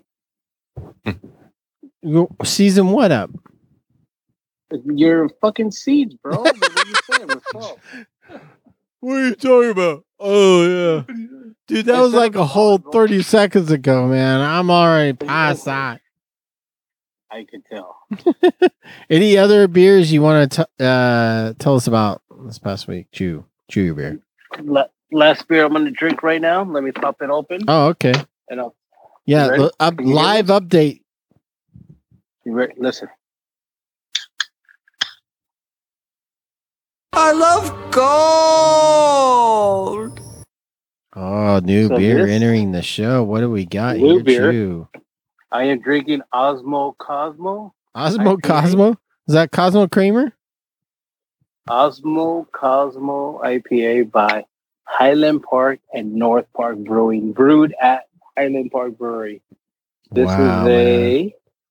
[SPEAKER 2] You season what up?
[SPEAKER 3] Your fucking seeds, bro. What you saying? What's up?
[SPEAKER 2] What are you talking about? Oh, yeah. Dude, that was like a whole thirty seconds ago, man. I'm already past that.
[SPEAKER 3] I could tell.
[SPEAKER 2] Any other beers you want to t- uh, tell us about this past week? Chew. Chew your beer.
[SPEAKER 3] La- Last beer I'm gonna drink right now. Let me pop it open.
[SPEAKER 2] Oh, okay.
[SPEAKER 3] And I'll
[SPEAKER 2] Yeah,
[SPEAKER 3] You ready?
[SPEAKER 2] l- up,
[SPEAKER 3] Can you hear
[SPEAKER 2] live
[SPEAKER 3] this?
[SPEAKER 2] update.
[SPEAKER 3] you ready? Listen.
[SPEAKER 4] I love gold.
[SPEAKER 2] Oh, new
[SPEAKER 3] So
[SPEAKER 2] beer
[SPEAKER 3] this-
[SPEAKER 2] entering the show. What do we got
[SPEAKER 3] New
[SPEAKER 2] here,
[SPEAKER 3] beer.
[SPEAKER 2] Chew?
[SPEAKER 3] I am drinking Osmo Cosmo.
[SPEAKER 2] Osmo
[SPEAKER 3] I P A.
[SPEAKER 2] Cosmo? Is that Cosmo Kramer?
[SPEAKER 3] Osmo Cosmo I P A by Highland Park and North Park Brewing, brewed at Highland Park Brewery. This
[SPEAKER 2] Wow,
[SPEAKER 3] is a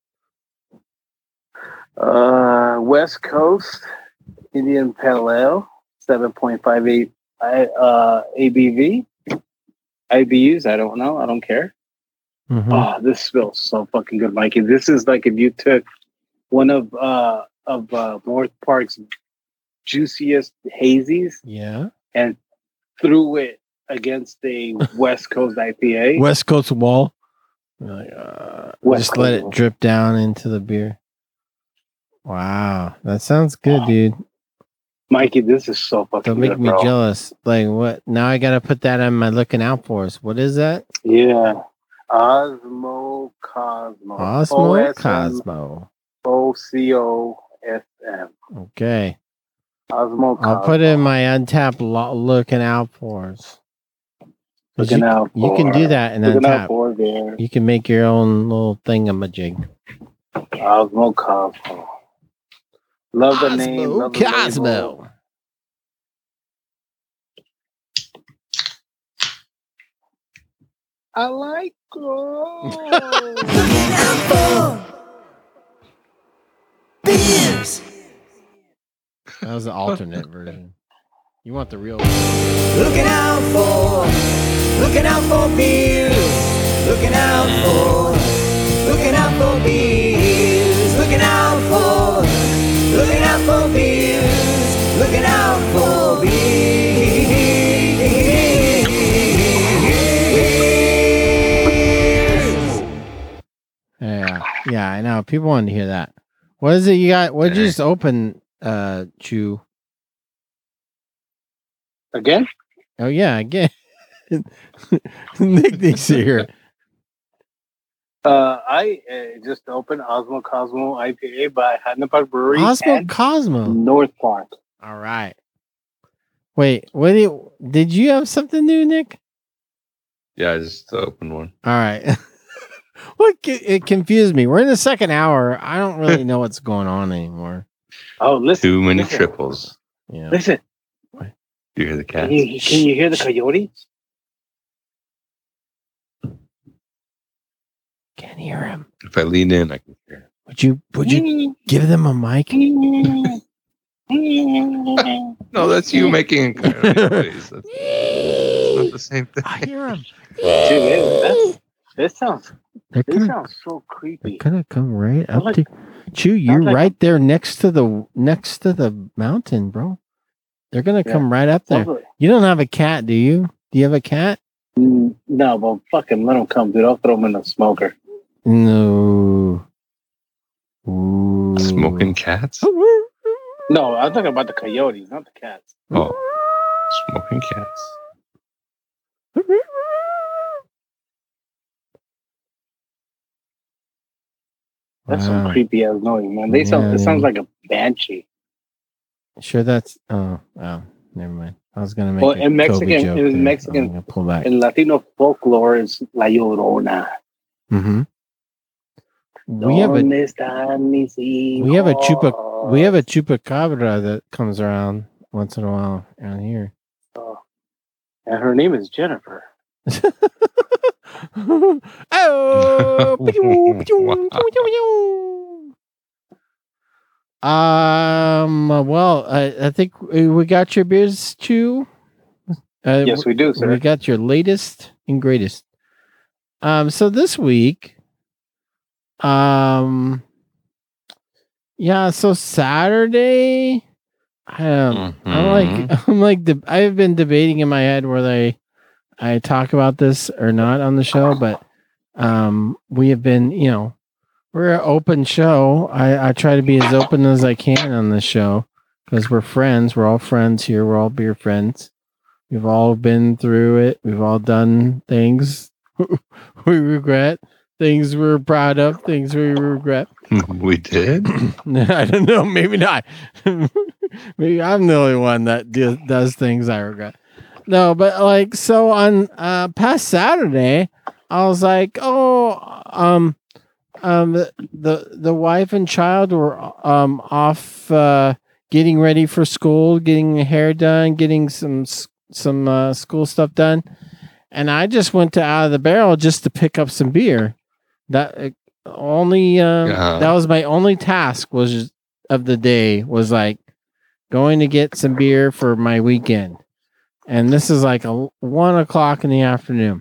[SPEAKER 3] uh, West Coast Indian Pale Ale, seven point five eight uh, A B V. I B Us, I don't know. I don't care.
[SPEAKER 2] Mhm.
[SPEAKER 3] Oh, this smells so fucking good, Mikey. This is like if you took one of uh, of uh, North Park's juiciest hazies
[SPEAKER 2] Yeah.
[SPEAKER 3] and threw it against a West Coast I P A.
[SPEAKER 2] West Coast wall. Like, uh,
[SPEAKER 3] West
[SPEAKER 2] just let
[SPEAKER 3] Coast
[SPEAKER 2] it
[SPEAKER 3] wall.
[SPEAKER 2] drip down into the beer. Wow. That sounds good, dude.
[SPEAKER 3] Mikey, this is so fucking
[SPEAKER 2] Don't make
[SPEAKER 3] good,
[SPEAKER 2] me
[SPEAKER 3] bro.
[SPEAKER 2] jealous. Like, what? Now I got to put that on my looking out for us. What is that?
[SPEAKER 3] Yeah. Osmo Cosmo.
[SPEAKER 2] Osmo Cosmo.
[SPEAKER 3] O C O S M.
[SPEAKER 2] Okay.
[SPEAKER 3] Osmo Cosmo.
[SPEAKER 2] I'll put it in my untapped lo- looking out for us. 'Cause
[SPEAKER 3] Looking
[SPEAKER 2] you,
[SPEAKER 3] out
[SPEAKER 2] you can
[SPEAKER 3] for-
[SPEAKER 2] do that in
[SPEAKER 3] Looking out
[SPEAKER 2] untapped.
[SPEAKER 3] for there.
[SPEAKER 2] You can make your own little thingamajig.
[SPEAKER 3] Osmo Cosmo. Love the name. Love the label.
[SPEAKER 2] Cosmo.
[SPEAKER 3] I like gold.
[SPEAKER 4] Looking out for beers.
[SPEAKER 2] That was the alternate version. You want the real
[SPEAKER 4] Looking out for, looking out for beers. Looking out for, looking out for beers. Looking out for, looking out for beers. Looking out for beers.
[SPEAKER 2] I know. People want to hear that. What is it you got? What did you
[SPEAKER 1] Yeah.
[SPEAKER 2] just open, uh, Chew?
[SPEAKER 3] Again?
[SPEAKER 2] Oh, yeah, again. Nick Nick's here.
[SPEAKER 3] Uh, I uh, just opened Osmo Cosmo I P A by Highland Park Brewery
[SPEAKER 2] Osmo
[SPEAKER 3] and
[SPEAKER 2] Cosmo.
[SPEAKER 3] North Park.
[SPEAKER 2] All right. Wait, what do you, did you have something new, Nick?
[SPEAKER 1] Yeah, I just opened one.
[SPEAKER 2] All right. What co- it confused me. We're in the second hour. I don't really know what's going on anymore.
[SPEAKER 3] Oh, listen.
[SPEAKER 1] Too many
[SPEAKER 3] listen,
[SPEAKER 1] triples.
[SPEAKER 2] Yeah.
[SPEAKER 3] Listen.
[SPEAKER 1] Do you hear the
[SPEAKER 3] Can
[SPEAKER 1] cats?
[SPEAKER 3] you, can you hear the coyotes?
[SPEAKER 2] Can't hear him.
[SPEAKER 1] If I lean in, I can hear.
[SPEAKER 2] Would you would you give them a mic?
[SPEAKER 1] No, that's you making a coyote noise. That's not the same thing.
[SPEAKER 2] I hear him.
[SPEAKER 3] Dude, that's, this sounds
[SPEAKER 2] They're
[SPEAKER 3] this
[SPEAKER 2] gonna,
[SPEAKER 3] sounds so
[SPEAKER 2] they're
[SPEAKER 3] creepy.
[SPEAKER 2] gonna come right up
[SPEAKER 3] like-
[SPEAKER 2] to Chew. You're
[SPEAKER 3] like-
[SPEAKER 2] right there next to the next to the mountain, bro. They're gonna
[SPEAKER 3] Yeah.
[SPEAKER 2] come right up there. You don't have a cat, do you? Do you have a cat?
[SPEAKER 3] Mm, No, but fucking let them come, dude. I'll throw them in the smoker.
[SPEAKER 2] No. Ooh.
[SPEAKER 1] Smoking cats?
[SPEAKER 3] No, I'm talking about the coyotes, not the cats.
[SPEAKER 1] Oh, smoking cats.
[SPEAKER 3] That's
[SPEAKER 2] Wow.
[SPEAKER 3] some creepy ass noise, man. They sound.
[SPEAKER 2] Yeah,
[SPEAKER 3] It sounds
[SPEAKER 2] yeah.
[SPEAKER 3] like a banshee.
[SPEAKER 2] Sure, that's oh oh, never mind. I was gonna make
[SPEAKER 3] Well,
[SPEAKER 2] a
[SPEAKER 3] in
[SPEAKER 2] Kobe
[SPEAKER 3] Mexican-
[SPEAKER 2] joke
[SPEAKER 3] in
[SPEAKER 2] there.
[SPEAKER 3] Mexican-
[SPEAKER 2] I'm gonna pull back.
[SPEAKER 3] In Latino folklore, is La Llorona.
[SPEAKER 2] Mm-hmm. We have a
[SPEAKER 3] ¿Dónde están mis
[SPEAKER 2] we have a chupa
[SPEAKER 3] hijos?
[SPEAKER 2] we have a chupacabra that comes around once in a while around here.
[SPEAKER 3] And her name is Jennifer.
[SPEAKER 2] Oh, um. Well, I, I think we we got your beers, Chew. Uh,
[SPEAKER 3] Yes, we do, sir.
[SPEAKER 2] We got your latest and greatest. Um, so this week, um, yeah, so Saturday, um, I'm like, I'm like, de- I've been debating in my head whether I, I talk about this or not on the show, but, um, we have been, you know, we're an open show. I, I try to be as open as I can on this show because we're friends. We're all friends here. We're all beer friends. We've all been through it. We've all done things we regret, things we're proud of, things we regret.
[SPEAKER 1] We did?
[SPEAKER 2] I don't know. Maybe not. Maybe I'm the only one that do, does things I regret. No, but like, so on uh, past Saturday, I was like, oh, um, um, the, the, the wife and child were um, off uh, getting ready for school, getting their hair done, getting some s- some uh, school stuff done. And I just went to Out of the Barrel just to pick up some beer. That uh, only um,
[SPEAKER 1] Uh-huh.
[SPEAKER 2] that was my only task was of the day was like going to get some beer for my weekend. And this is like a one o'clock in the afternoon.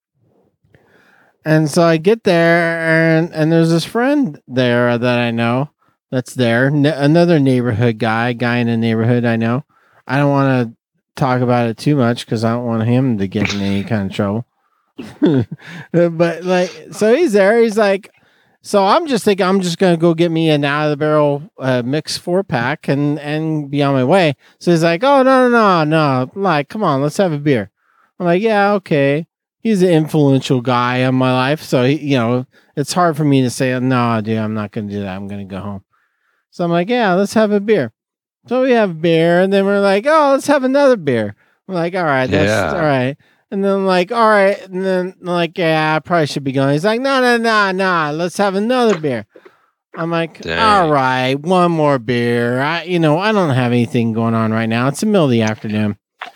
[SPEAKER 2] And so I get there and and there's this friend there that I know that's there, N- another neighborhood guy, guy in the neighborhood I know. I don't want to talk about it too much because I don't want him to get in any kind of trouble. But like, so he's there. He's like, so I'm just thinking I'm just gonna go get me an Out of the Barrel uh, mix four pack and and be on my way. So he's like, oh no no no no, like come on, let's have a beer. I'm like, yeah, okay. He's an influential guy in my life, so he, you know it's hard for me to say no, dude. I'm not gonna do that. I'm gonna go home. So I'm like, yeah, let's have a beer. So we have beer, and then we're like, oh, let's have another beer. I'm like, all right, that's
[SPEAKER 1] Yeah.
[SPEAKER 2] all right. And then I'm like, all right, and then I'm like, yeah, I probably should be going. He's like, no, no, no, no, let's have another beer. I'm like,
[SPEAKER 1] Dang.
[SPEAKER 2] all right, one more beer. I, you know, I don't have anything going on right now. It's the middle of the afternoon.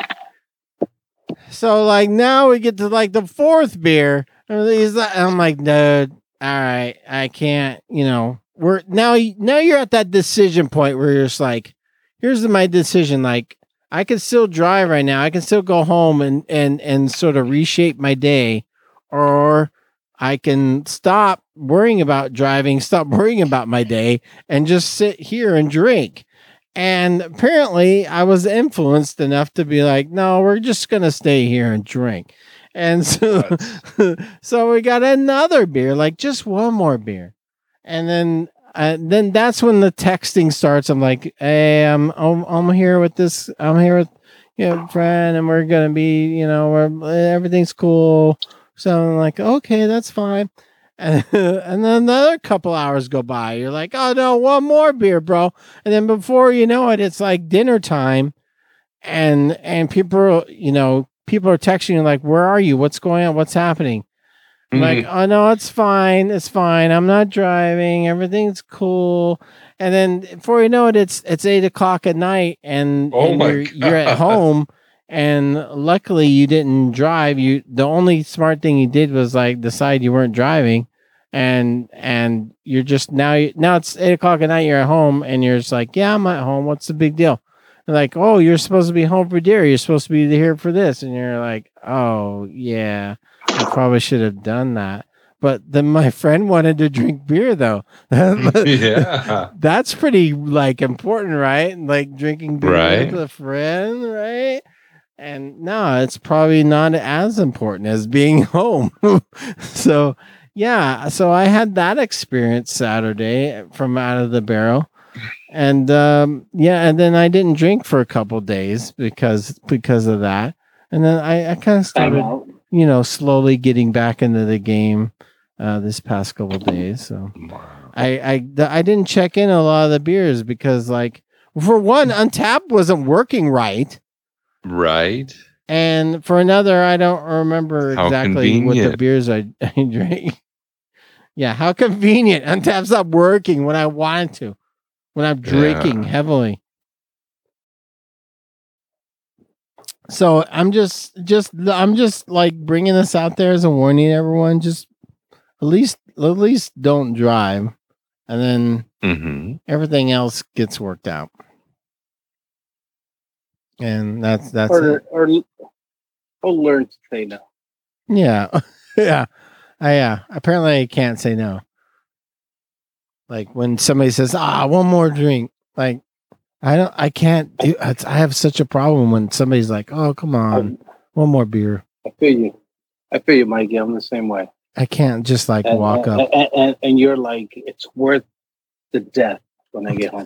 [SPEAKER 2] So like now we get to like the fourth beer, and he's like, I'm like, dude, all right, I can't. You know, we're now now you're at that decision point where you're just like, here's my decision. Like, I can still drive right now. I can still go home and and and sort of reshape my day, or I can stop worrying about driving, stop worrying about my day, and just sit here and drink. And apparently, I was influenced enough to be like, no, we're just gonna stay here and drink. And so, so we got another beer, like just one more beer. and then uh, then that's when the texting starts. I'm like, hey, I'm I'm, I'm here with this. I'm here with you know friend, and we're gonna be you know we're everything's cool. So I'm like, okay, that's fine. And, and then another couple hours go by. You're like, oh no, one more beer, bro. And then before you know it, it's like dinner time, and and people, you know, people are texting you like, where are you? What's going on? What's happening? I'm like, oh no, it's fine. It's fine. I'm not driving. Everything's cool. And then before you know it, it's it's eight o'clock at night, and,
[SPEAKER 1] Oh
[SPEAKER 2] and
[SPEAKER 1] my
[SPEAKER 2] you're you're at home. And luckily, you didn't drive. You the only smart thing you did was like decide you weren't driving, and and you're just now now it's eight o'clock at night. You're at home, and you're just like, yeah, I'm at home. What's the big deal? They're like, oh, you're supposed to be home for dinner. You're supposed to be here for this, and you're like, oh yeah, I probably should have done that. But then my friend wanted to drink beer though.
[SPEAKER 1] Yeah.
[SPEAKER 2] That's pretty like important, right? Like drinking beer
[SPEAKER 1] Right.
[SPEAKER 2] with a friend, right? And no, it's probably not as important as being home. So, yeah. So I had that experience Saturday from Out of the Barrel. And um, yeah, and then I didn't drink for a couple days because because of that. And then I, I kind of started,
[SPEAKER 3] out.
[SPEAKER 2] you know, slowly getting back into the game uh, this past couple days. So I I th- I didn't check in a lot of the beers because, like, for one, Untapped wasn't working right.
[SPEAKER 1] Right.
[SPEAKER 2] And for another, I don't remember
[SPEAKER 1] How
[SPEAKER 2] exactly what the
[SPEAKER 1] convenient.
[SPEAKER 2] beers I, I drank. Yeah, how convenient. Untapped's not working when I wanted to, when I'm drinking
[SPEAKER 1] Yeah.
[SPEAKER 2] heavily. So I'm just, just, I'm just like bringing this out there as a warning, to everyone. Just at least, at least don't drive, and then
[SPEAKER 1] Mm-hmm.
[SPEAKER 2] everything else gets worked out. And that's that's
[SPEAKER 3] Or,
[SPEAKER 2] it.
[SPEAKER 3] or or learn to say no.
[SPEAKER 2] Yeah. Yeah. I, yeah. Apparently I can't say no. Like when somebody says, ah, one more drink. Like I don't I can't do it's, I have such a problem when somebody's like, oh, come on, one more beer.
[SPEAKER 3] I feel you. I feel you, Mikey. I'm the same way.
[SPEAKER 2] I can't just like
[SPEAKER 3] And,
[SPEAKER 2] walk
[SPEAKER 3] and,
[SPEAKER 2] up.
[SPEAKER 3] and, and, and you're like, it's worth the death when I get home.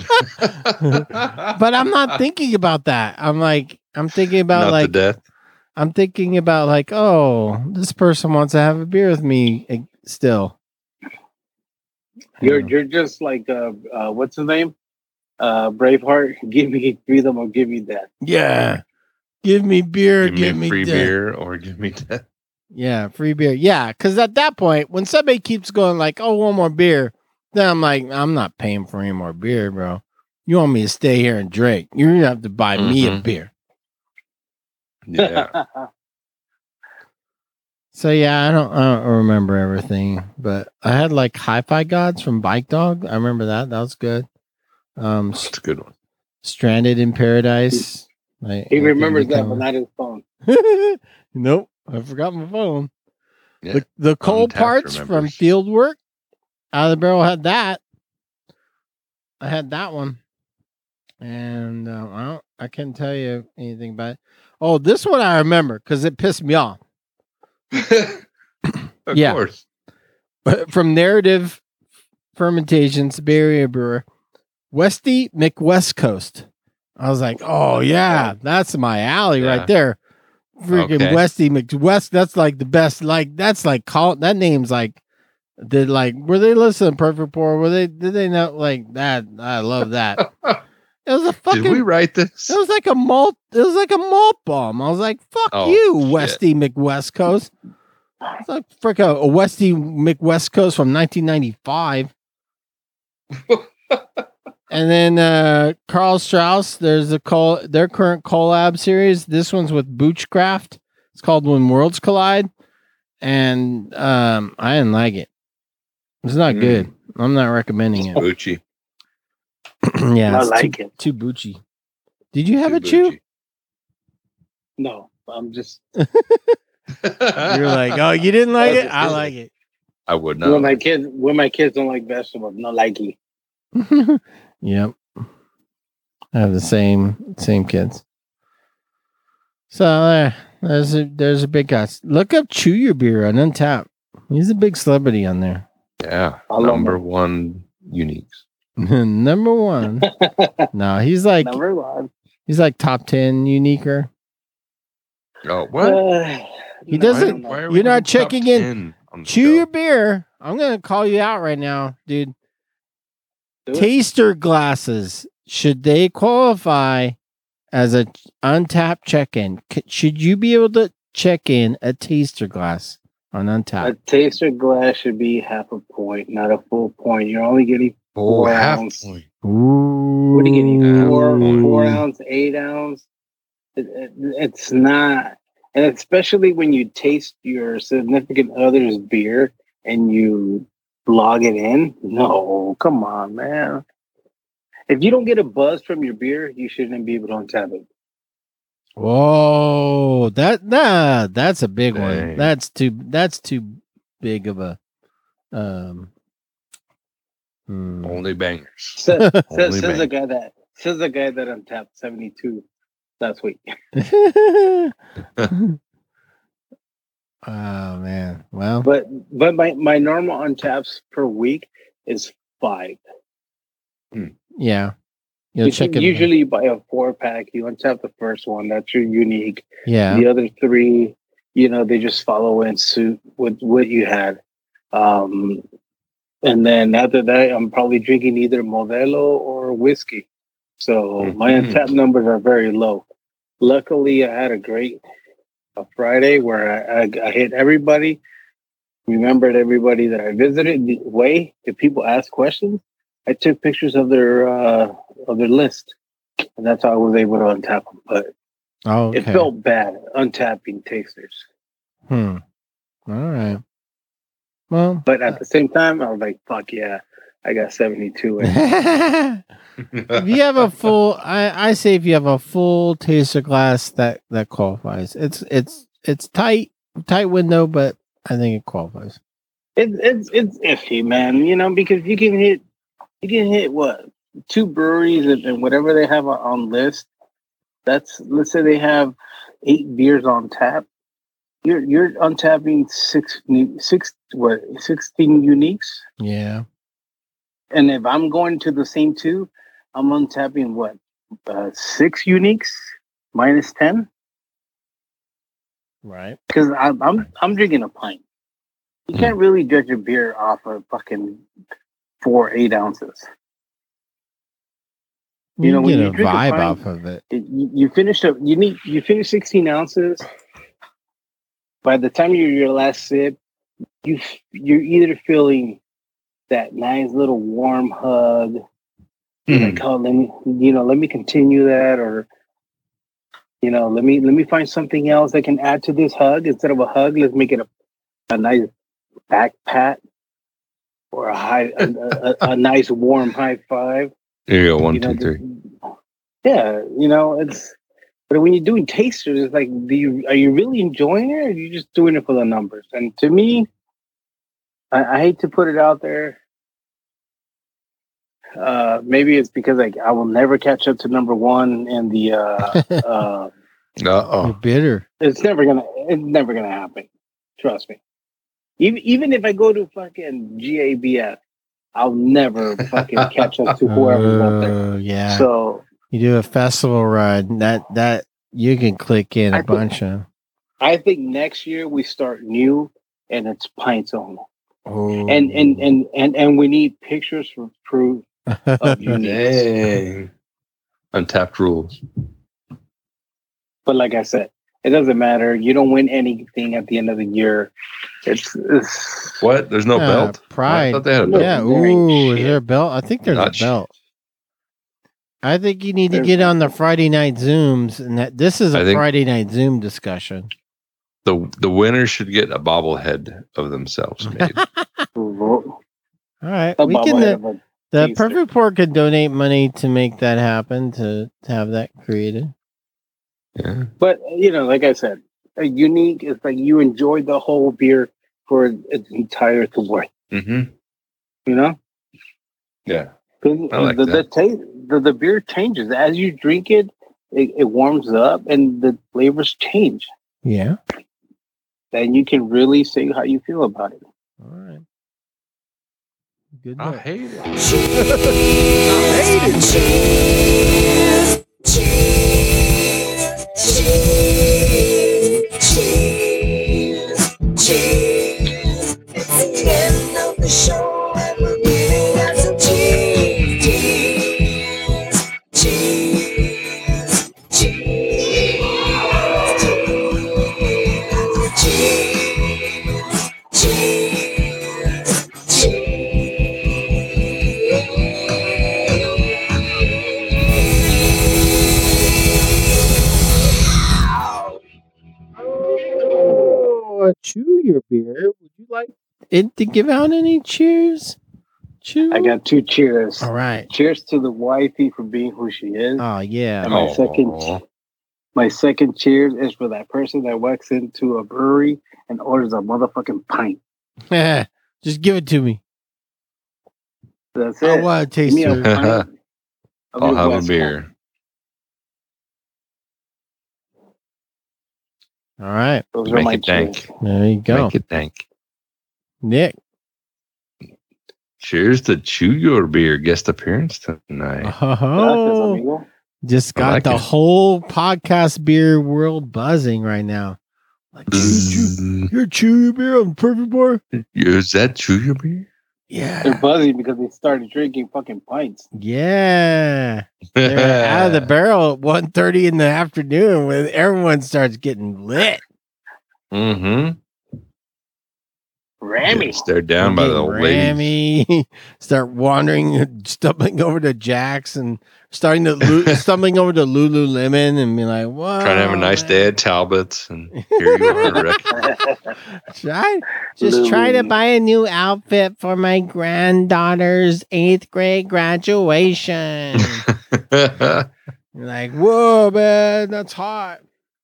[SPEAKER 2] But I'm not thinking about that. I'm like I'm thinking about
[SPEAKER 1] Not
[SPEAKER 2] like
[SPEAKER 1] the death.
[SPEAKER 2] I'm thinking about like, oh, this person wants to have a beer with me eh, still.
[SPEAKER 3] You're
[SPEAKER 2] Yeah.
[SPEAKER 3] you're just like uh, uh what's his name? Uh Braveheart. Give me freedom or give me death.
[SPEAKER 2] Yeah. Give me beer,
[SPEAKER 1] Give me
[SPEAKER 2] give
[SPEAKER 1] a
[SPEAKER 2] me
[SPEAKER 1] free
[SPEAKER 2] death.
[SPEAKER 1] beer or give me death.
[SPEAKER 2] Yeah, free beer. Yeah, because at that point, when somebody keeps going like, oh, one more beer, then I'm like, I'm not paying for any more beer, bro. You want me to stay here and drink. You're going to have to buy me a
[SPEAKER 1] Mhm.
[SPEAKER 2] beer.
[SPEAKER 1] Yeah.
[SPEAKER 2] So, yeah, I don't, I don't remember everything, but I had like Hi-Fi Gods from Bike Dog. I remember that. That was good. Um, S-
[SPEAKER 1] That's a good one.
[SPEAKER 2] Stranded in Paradise. I,
[SPEAKER 3] He
[SPEAKER 2] I
[SPEAKER 3] remembers
[SPEAKER 2] think we
[SPEAKER 3] that, but not his phone.
[SPEAKER 2] covered- Nope, I forgot my phone.
[SPEAKER 1] Yeah.
[SPEAKER 2] The, the coal
[SPEAKER 1] Untapped
[SPEAKER 2] parts from
[SPEAKER 1] remembers.
[SPEAKER 2] Field Work. Out of the Barrel had that. I had that one. And uh, I don't, I can't tell you anything about it. Oh, this one I remember because it pissed me off.
[SPEAKER 1] Of
[SPEAKER 2] Yeah.
[SPEAKER 1] course.
[SPEAKER 2] From Narrative Fermentations, Bay Area Brewer, Westy McWest Coast. I was like, oh yeah, that's my alley
[SPEAKER 1] Yeah.
[SPEAKER 2] right there. Freaking
[SPEAKER 1] Okay.
[SPEAKER 2] Westy McWest. That's like the best. Like that's like call that name's like. Did like were they listening to Perfect Pour? Were they did they know like that? I love that. It was a fucking.
[SPEAKER 1] Did we write this?
[SPEAKER 2] It was like a malt. It was like a malt bomb. I was like, "Fuck
[SPEAKER 1] Oh,
[SPEAKER 2] you,
[SPEAKER 1] shit.
[SPEAKER 2] Westy McWest Coast." It's like freaking a Westy McWest Coast from nineteen ninety-five. And then uh, Carl Strauss. There's a col- their current collab series. This one's with Boochcraft. It's called When Worlds Collide, and um, I didn't like it. It's not
[SPEAKER 1] Mm.
[SPEAKER 2] good. I'm not recommending it.
[SPEAKER 1] Gucci.
[SPEAKER 2] Yeah,
[SPEAKER 3] I
[SPEAKER 2] it's
[SPEAKER 3] like
[SPEAKER 2] too,
[SPEAKER 3] it.
[SPEAKER 2] too boochy. Did you have
[SPEAKER 1] Too
[SPEAKER 2] a chew?
[SPEAKER 1] bougie.
[SPEAKER 3] No, I'm just
[SPEAKER 2] You're like, oh, you didn't like it? I like it.
[SPEAKER 1] I would
[SPEAKER 3] when
[SPEAKER 1] not.
[SPEAKER 3] my kids when my kids don't like vegetables, no likey.
[SPEAKER 2] Yep. I have the same same kids. So uh, there's a there's a big guy. Look up Chew Your Beer on Untapped. He's a big celebrity on there.
[SPEAKER 1] Yeah,
[SPEAKER 3] I love
[SPEAKER 1] number
[SPEAKER 3] them.
[SPEAKER 1] one uniques.
[SPEAKER 2] Number one. No, he's like
[SPEAKER 3] Number one.
[SPEAKER 2] he's like top ten uniquer.
[SPEAKER 1] Oh, what?
[SPEAKER 3] Uh,
[SPEAKER 2] He
[SPEAKER 3] no,
[SPEAKER 2] doesn't-
[SPEAKER 3] I don't know.
[SPEAKER 1] Why are
[SPEAKER 2] You're not
[SPEAKER 1] doing top
[SPEAKER 2] checking in.
[SPEAKER 1] ten on the
[SPEAKER 2] Chew
[SPEAKER 1] show?
[SPEAKER 2] your beer. I'm gonna call you out right now, dude.
[SPEAKER 3] Do it.
[SPEAKER 2] Taster glasses, should they qualify as a untapped check-in? C- should you be able to check in a taster glass on
[SPEAKER 3] A
[SPEAKER 2] untapped?
[SPEAKER 3] taster glass should be half a point, not a full point. You're only getting
[SPEAKER 1] Oh,
[SPEAKER 3] four
[SPEAKER 1] half
[SPEAKER 3] ounce.
[SPEAKER 1] point.
[SPEAKER 2] Ooh.
[SPEAKER 3] What are you getting? Four,
[SPEAKER 1] Mm.
[SPEAKER 3] four ounce, eight ounce. It, it, it's not, and especially when you taste your significant other's beer and you log it in. No, come on, man. If you don't get a buzz from your beer, you shouldn't be able to untap it.
[SPEAKER 2] Whoa, that nah, that's a big one.
[SPEAKER 1] Dang.
[SPEAKER 2] That's too that's too big of a um hmm.
[SPEAKER 1] Only bangers.
[SPEAKER 3] Says, says,
[SPEAKER 1] Only
[SPEAKER 3] says the
[SPEAKER 1] bang.
[SPEAKER 3] guy that says the guy that untapped seventy-two last week.
[SPEAKER 2] Oh man. Well,
[SPEAKER 3] But but my, my normal untaps per week is five.
[SPEAKER 2] yeah. You'll
[SPEAKER 3] You
[SPEAKER 2] check
[SPEAKER 3] can
[SPEAKER 2] it.
[SPEAKER 3] usually buy a four pack. You untap the first one. That's your unique.
[SPEAKER 2] Yeah.
[SPEAKER 3] The other three, you know, they just follow in suit with what you had. Um, and then after that, I'm probably drinking either Modelo or whiskey. So my
[SPEAKER 1] Mhm.
[SPEAKER 3] untapped numbers are very low. Luckily, I had a great a Friday where I, I, I hit everybody, remembered everybody that I visited. The way if people ask questions, I took pictures of their uh, of their list, and that's how I was able to untap them. But
[SPEAKER 2] Oh, okay.
[SPEAKER 3] it felt bad untapping tasters.
[SPEAKER 2] Hmm. All right. Well,
[SPEAKER 3] But at the same time, I was like, "Fuck yeah, I got seventy-two." And
[SPEAKER 2] if you have a full, I, I say if you have a full taster glass, that that qualifies. It's it's it's tight tight window, but I think it qualifies.
[SPEAKER 3] it's it's it's iffy, man. You know, because you can hit you can hit what two breweries and, and whatever they have on, on list. That's let's say they have eight beers on tap. You're you're untapping six new- six what sixteen uniques.
[SPEAKER 2] Yeah.
[SPEAKER 3] And if I'm going to the same two, I'm untapping what uh, six uniques minus ten
[SPEAKER 2] Right.
[SPEAKER 3] because I'm I'm I'm drinking a pint. You can't really judge a beer off of fucking four eight ounces. You
[SPEAKER 2] You,
[SPEAKER 3] know, when
[SPEAKER 2] get
[SPEAKER 3] you
[SPEAKER 2] a
[SPEAKER 3] drink a
[SPEAKER 2] vibe
[SPEAKER 3] pint-
[SPEAKER 2] off of it.
[SPEAKER 3] It, you, you finish a you need you finish sixteen ounces. By the time you're your last sip, you you're either feeling that nice little warm hug. You're like, oh, let me, you know, let me continue that, or you know, let me let me find something else that can add to this hug. Instead of a hug, let's make it a, a nice back pat or a high a, a, a nice warm high five.
[SPEAKER 1] There you go. One,
[SPEAKER 3] you know,
[SPEAKER 1] two, three.
[SPEAKER 3] the- yeah, you know, it's. But when you're doing tasters, it's like, do you are you really enjoying it, or are you just doing it for the numbers? And to me, I, I hate to put it out there. Uh, maybe it's because like I will never catch up to number one, and the uh, uh,
[SPEAKER 1] Uh
[SPEAKER 2] You're
[SPEAKER 1] oh.
[SPEAKER 2] bitter.
[SPEAKER 3] it's never gonna it's never gonna happen. Trust me. Even even if I go to fucking G A B F, I'll never fucking catch up to whoever's up there.
[SPEAKER 2] Uh, yeah.
[SPEAKER 3] So
[SPEAKER 2] You do a festival ride, that that you can click in a
[SPEAKER 3] I think-
[SPEAKER 2] bunch of.
[SPEAKER 3] I think next year we start new, and it's pints only.
[SPEAKER 2] Oh.
[SPEAKER 3] And and and and and we need pictures for proof of unique.
[SPEAKER 1] Dang. Untapped rules.
[SPEAKER 3] But like I said, it doesn't matter. You don't win anything at the end of the year. It's, it's
[SPEAKER 1] What? There's no
[SPEAKER 2] Yeah,
[SPEAKER 1] belt?
[SPEAKER 2] pride.
[SPEAKER 1] I thought they had a
[SPEAKER 3] No.
[SPEAKER 1] belt.
[SPEAKER 2] Yeah.
[SPEAKER 3] There ain't
[SPEAKER 2] Ooh, is
[SPEAKER 3] shit.
[SPEAKER 2] there a belt? I think there's
[SPEAKER 1] Not
[SPEAKER 2] a
[SPEAKER 1] sh-
[SPEAKER 2] belt. I think you need to
[SPEAKER 3] There's-
[SPEAKER 2] get on the Friday night Zooms, and that this is a
[SPEAKER 1] I think-
[SPEAKER 2] Friday night Zoom discussion.
[SPEAKER 1] The the winner should get a bobblehead of themselves made.
[SPEAKER 2] All right,
[SPEAKER 3] a
[SPEAKER 2] we can.
[SPEAKER 3] bobblehead
[SPEAKER 2] Uh,
[SPEAKER 3] of a
[SPEAKER 2] the
[SPEAKER 3] taster.
[SPEAKER 2] Perfect Pork could donate money to make that happen to, to have that created.
[SPEAKER 1] Yeah.
[SPEAKER 3] But you know, like I said, a unique is like you enjoy the whole beer for its entire worth.
[SPEAKER 1] Mm-hmm.
[SPEAKER 3] You know,
[SPEAKER 1] Yeah.
[SPEAKER 3] 'Cause
[SPEAKER 1] I like
[SPEAKER 3] the, the
[SPEAKER 1] that.
[SPEAKER 3] taste, the, the beer changes as you drink it. It, it warms up and the flavors change,
[SPEAKER 2] Yeah.
[SPEAKER 3] and you can really say how you feel about it.
[SPEAKER 2] All right. Good
[SPEAKER 1] I
[SPEAKER 2] night.
[SPEAKER 1] hate it.
[SPEAKER 4] Cheers! Cheers! Cheers! Cheers! Cheers! Cheers! It's the end of the show and we're giving out some cheers! Cheers! Cheers! Cheers! Cheers! Cheers!
[SPEAKER 2] Oh, chew your beer. Would you like it to give out any cheers? Chew.
[SPEAKER 3] I got two cheers.
[SPEAKER 2] All right.
[SPEAKER 3] Cheers to the wifey for being who she is.
[SPEAKER 2] Oh yeah.
[SPEAKER 3] And my
[SPEAKER 1] Aw.
[SPEAKER 3] second, my second cheers is for that person that walks into a brewery and orders a motherfucking pint.
[SPEAKER 2] Just give it to me.
[SPEAKER 3] That's
[SPEAKER 2] I
[SPEAKER 3] it.
[SPEAKER 2] want to
[SPEAKER 3] Give
[SPEAKER 2] taste
[SPEAKER 3] me a
[SPEAKER 2] it.
[SPEAKER 3] pint.
[SPEAKER 1] I'll have a
[SPEAKER 3] glass of
[SPEAKER 1] beer.
[SPEAKER 2] All right.
[SPEAKER 3] Those are
[SPEAKER 1] Make
[SPEAKER 3] my
[SPEAKER 1] it dank.
[SPEAKER 3] cheers.
[SPEAKER 2] There you go.
[SPEAKER 1] Make it dank.
[SPEAKER 2] Nick.
[SPEAKER 1] Cheers to Chew Your Beer guest appearance tonight.
[SPEAKER 3] Gracias,
[SPEAKER 2] Oh,
[SPEAKER 3] amigo.
[SPEAKER 2] just
[SPEAKER 1] I
[SPEAKER 2] got
[SPEAKER 1] like
[SPEAKER 2] the
[SPEAKER 1] it.
[SPEAKER 2] whole podcast beer world buzzing right now. Like, chew, chew, you're chew your beer on the perfect bar?
[SPEAKER 1] Is that Chew Your Beer?
[SPEAKER 3] They're
[SPEAKER 2] Yeah.
[SPEAKER 3] buzzing because they started drinking fucking pints.
[SPEAKER 2] Yeah. They're out of the barrel at one thirty in the afternoon when everyone starts getting lit.
[SPEAKER 1] Mm-hmm.
[SPEAKER 3] Rammy.
[SPEAKER 1] Stared down by the old ladies.
[SPEAKER 2] Rammy. Start wandering, stumbling over to Jack's and starting to lu- stumbling over to Lululemon and be like, "Whoa!"
[SPEAKER 1] Trying to have a nice
[SPEAKER 2] man.
[SPEAKER 1] day at Talbot's, and here you are. Rick.
[SPEAKER 2] Try, just try to
[SPEAKER 3] Lulu.
[SPEAKER 2] buy a new outfit for my granddaughter's eighth grade graduation. You're like, "Whoa, man, that's hot."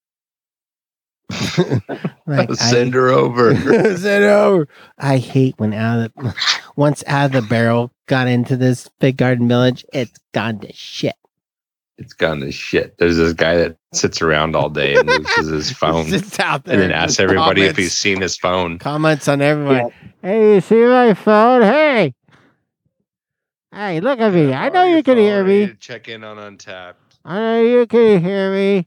[SPEAKER 2] Like, I-
[SPEAKER 1] Send her over.
[SPEAKER 2] Send over. I hate when out of the once out of the barrel got into this big garden village, it's gone to shit.
[SPEAKER 1] It's gone to shit. There's this guy that sits around all day and loses his phone,
[SPEAKER 2] Sits out there
[SPEAKER 1] and then asks everybody if
[SPEAKER 2] comments-
[SPEAKER 1] he's seen his phone.
[SPEAKER 2] comments on everyone. Hey, you see my phone? Hey, hey, look at me. I know
[SPEAKER 1] Borrow
[SPEAKER 2] you
[SPEAKER 1] your
[SPEAKER 2] can
[SPEAKER 1] phone.
[SPEAKER 2] hear
[SPEAKER 1] I need
[SPEAKER 2] me.
[SPEAKER 1] to check in on Untapped.
[SPEAKER 2] I know you can hear me.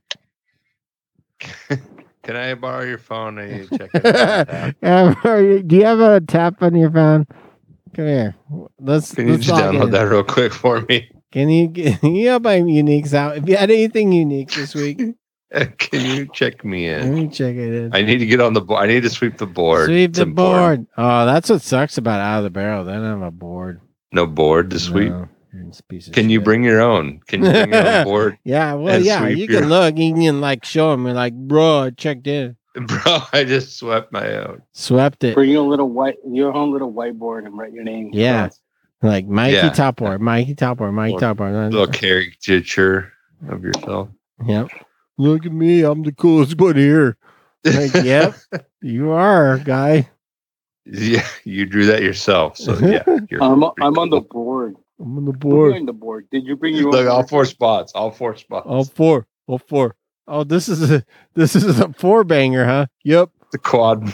[SPEAKER 1] Can I borrow your phone? I need to check in on Untapped.
[SPEAKER 2] Um, are you- Do you have a tap on your phone? Come here. Let's.
[SPEAKER 1] Can you
[SPEAKER 2] let's
[SPEAKER 1] just
[SPEAKER 2] log
[SPEAKER 1] download
[SPEAKER 2] in.
[SPEAKER 1] that real quick for me?
[SPEAKER 2] Can you get you have my uniques out? If you had anything unique this week,
[SPEAKER 1] Can you check me
[SPEAKER 2] let
[SPEAKER 1] in?
[SPEAKER 2] me check it in.
[SPEAKER 1] I need to get on the board. I need to sweep the board.
[SPEAKER 2] Sweep
[SPEAKER 1] It's
[SPEAKER 2] the
[SPEAKER 1] important.
[SPEAKER 2] board. Oh, that's what sucks about out of the barrel. They don't have a board.
[SPEAKER 1] No board to sweep.
[SPEAKER 2] No, it's a piece of
[SPEAKER 1] Can you
[SPEAKER 2] shit.
[SPEAKER 1] bring your own? Can you bring your own board?
[SPEAKER 2] Yeah, well,
[SPEAKER 1] and
[SPEAKER 2] yeah,
[SPEAKER 1] sweep
[SPEAKER 2] you
[SPEAKER 1] your-
[SPEAKER 2] can look. You can like show them. You're like, bro, I checked in,
[SPEAKER 1] Bro, I just swept my own.
[SPEAKER 2] swept it.
[SPEAKER 3] Bring your little white, your own little whiteboard and write your name.
[SPEAKER 2] Yeah. Like Mikey
[SPEAKER 1] Yeah.
[SPEAKER 2] top board, Mikey top board, Mikey
[SPEAKER 1] Or
[SPEAKER 2] top board.
[SPEAKER 1] Little caricature of yourself.
[SPEAKER 2] Yep. Look at me. I'm the coolest one here. Like, yep, you are, guy.
[SPEAKER 1] Yeah, you drew that yourself. So yeah, you're
[SPEAKER 3] I'm,
[SPEAKER 1] pretty
[SPEAKER 3] I'm on the
[SPEAKER 1] cool.
[SPEAKER 3] board.
[SPEAKER 2] I'm on the
[SPEAKER 3] Who's
[SPEAKER 2] board.
[SPEAKER 3] on the board? Did you bring your
[SPEAKER 1] Look,
[SPEAKER 3] own
[SPEAKER 1] all
[SPEAKER 3] board?
[SPEAKER 1] four spots. All four spots.
[SPEAKER 2] All four. All four. Oh, this is a this is a four banger, huh? Yep.
[SPEAKER 1] The quad.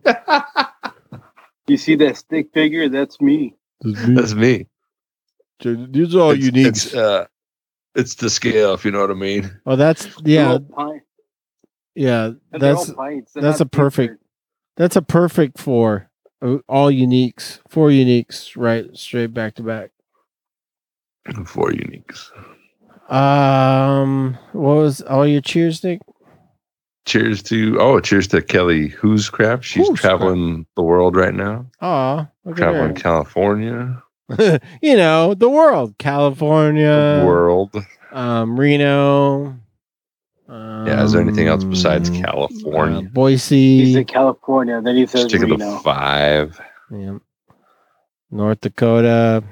[SPEAKER 3] You see that stick figure? That's me.
[SPEAKER 1] That's me.
[SPEAKER 2] These are all
[SPEAKER 1] It's-
[SPEAKER 2] unique.
[SPEAKER 1] It's, uh, it's the scale, if you know what I mean.
[SPEAKER 2] Oh, that's
[SPEAKER 3] They're
[SPEAKER 2] yeah,
[SPEAKER 3] all pint-
[SPEAKER 2] yeah.
[SPEAKER 3] and they're
[SPEAKER 2] That's
[SPEAKER 3] all pints. They're
[SPEAKER 2] that's
[SPEAKER 3] not
[SPEAKER 2] a perfect-
[SPEAKER 3] different.
[SPEAKER 2] that's a perfect four. Uh, All uniques, four uniques, right? Straight back to back.
[SPEAKER 1] Four uniques.
[SPEAKER 2] Um, what was all your cheers, Nick?
[SPEAKER 1] Cheers to oh, cheers to Kelly Who's Craft. She's
[SPEAKER 2] Who's
[SPEAKER 1] traveling the world right now.
[SPEAKER 2] Oh, look
[SPEAKER 1] Traveling
[SPEAKER 2] at
[SPEAKER 1] California.
[SPEAKER 2] her. You know, the world, California,
[SPEAKER 1] the world.
[SPEAKER 2] um, Reno. Um,
[SPEAKER 1] Yeah, is there anything else besides
[SPEAKER 2] uh,
[SPEAKER 1] California?
[SPEAKER 3] He's
[SPEAKER 2] Boise,
[SPEAKER 3] in California. Then he says
[SPEAKER 1] Stick of the
[SPEAKER 3] Reno.
[SPEAKER 1] five.
[SPEAKER 2] yeah. North Dakota,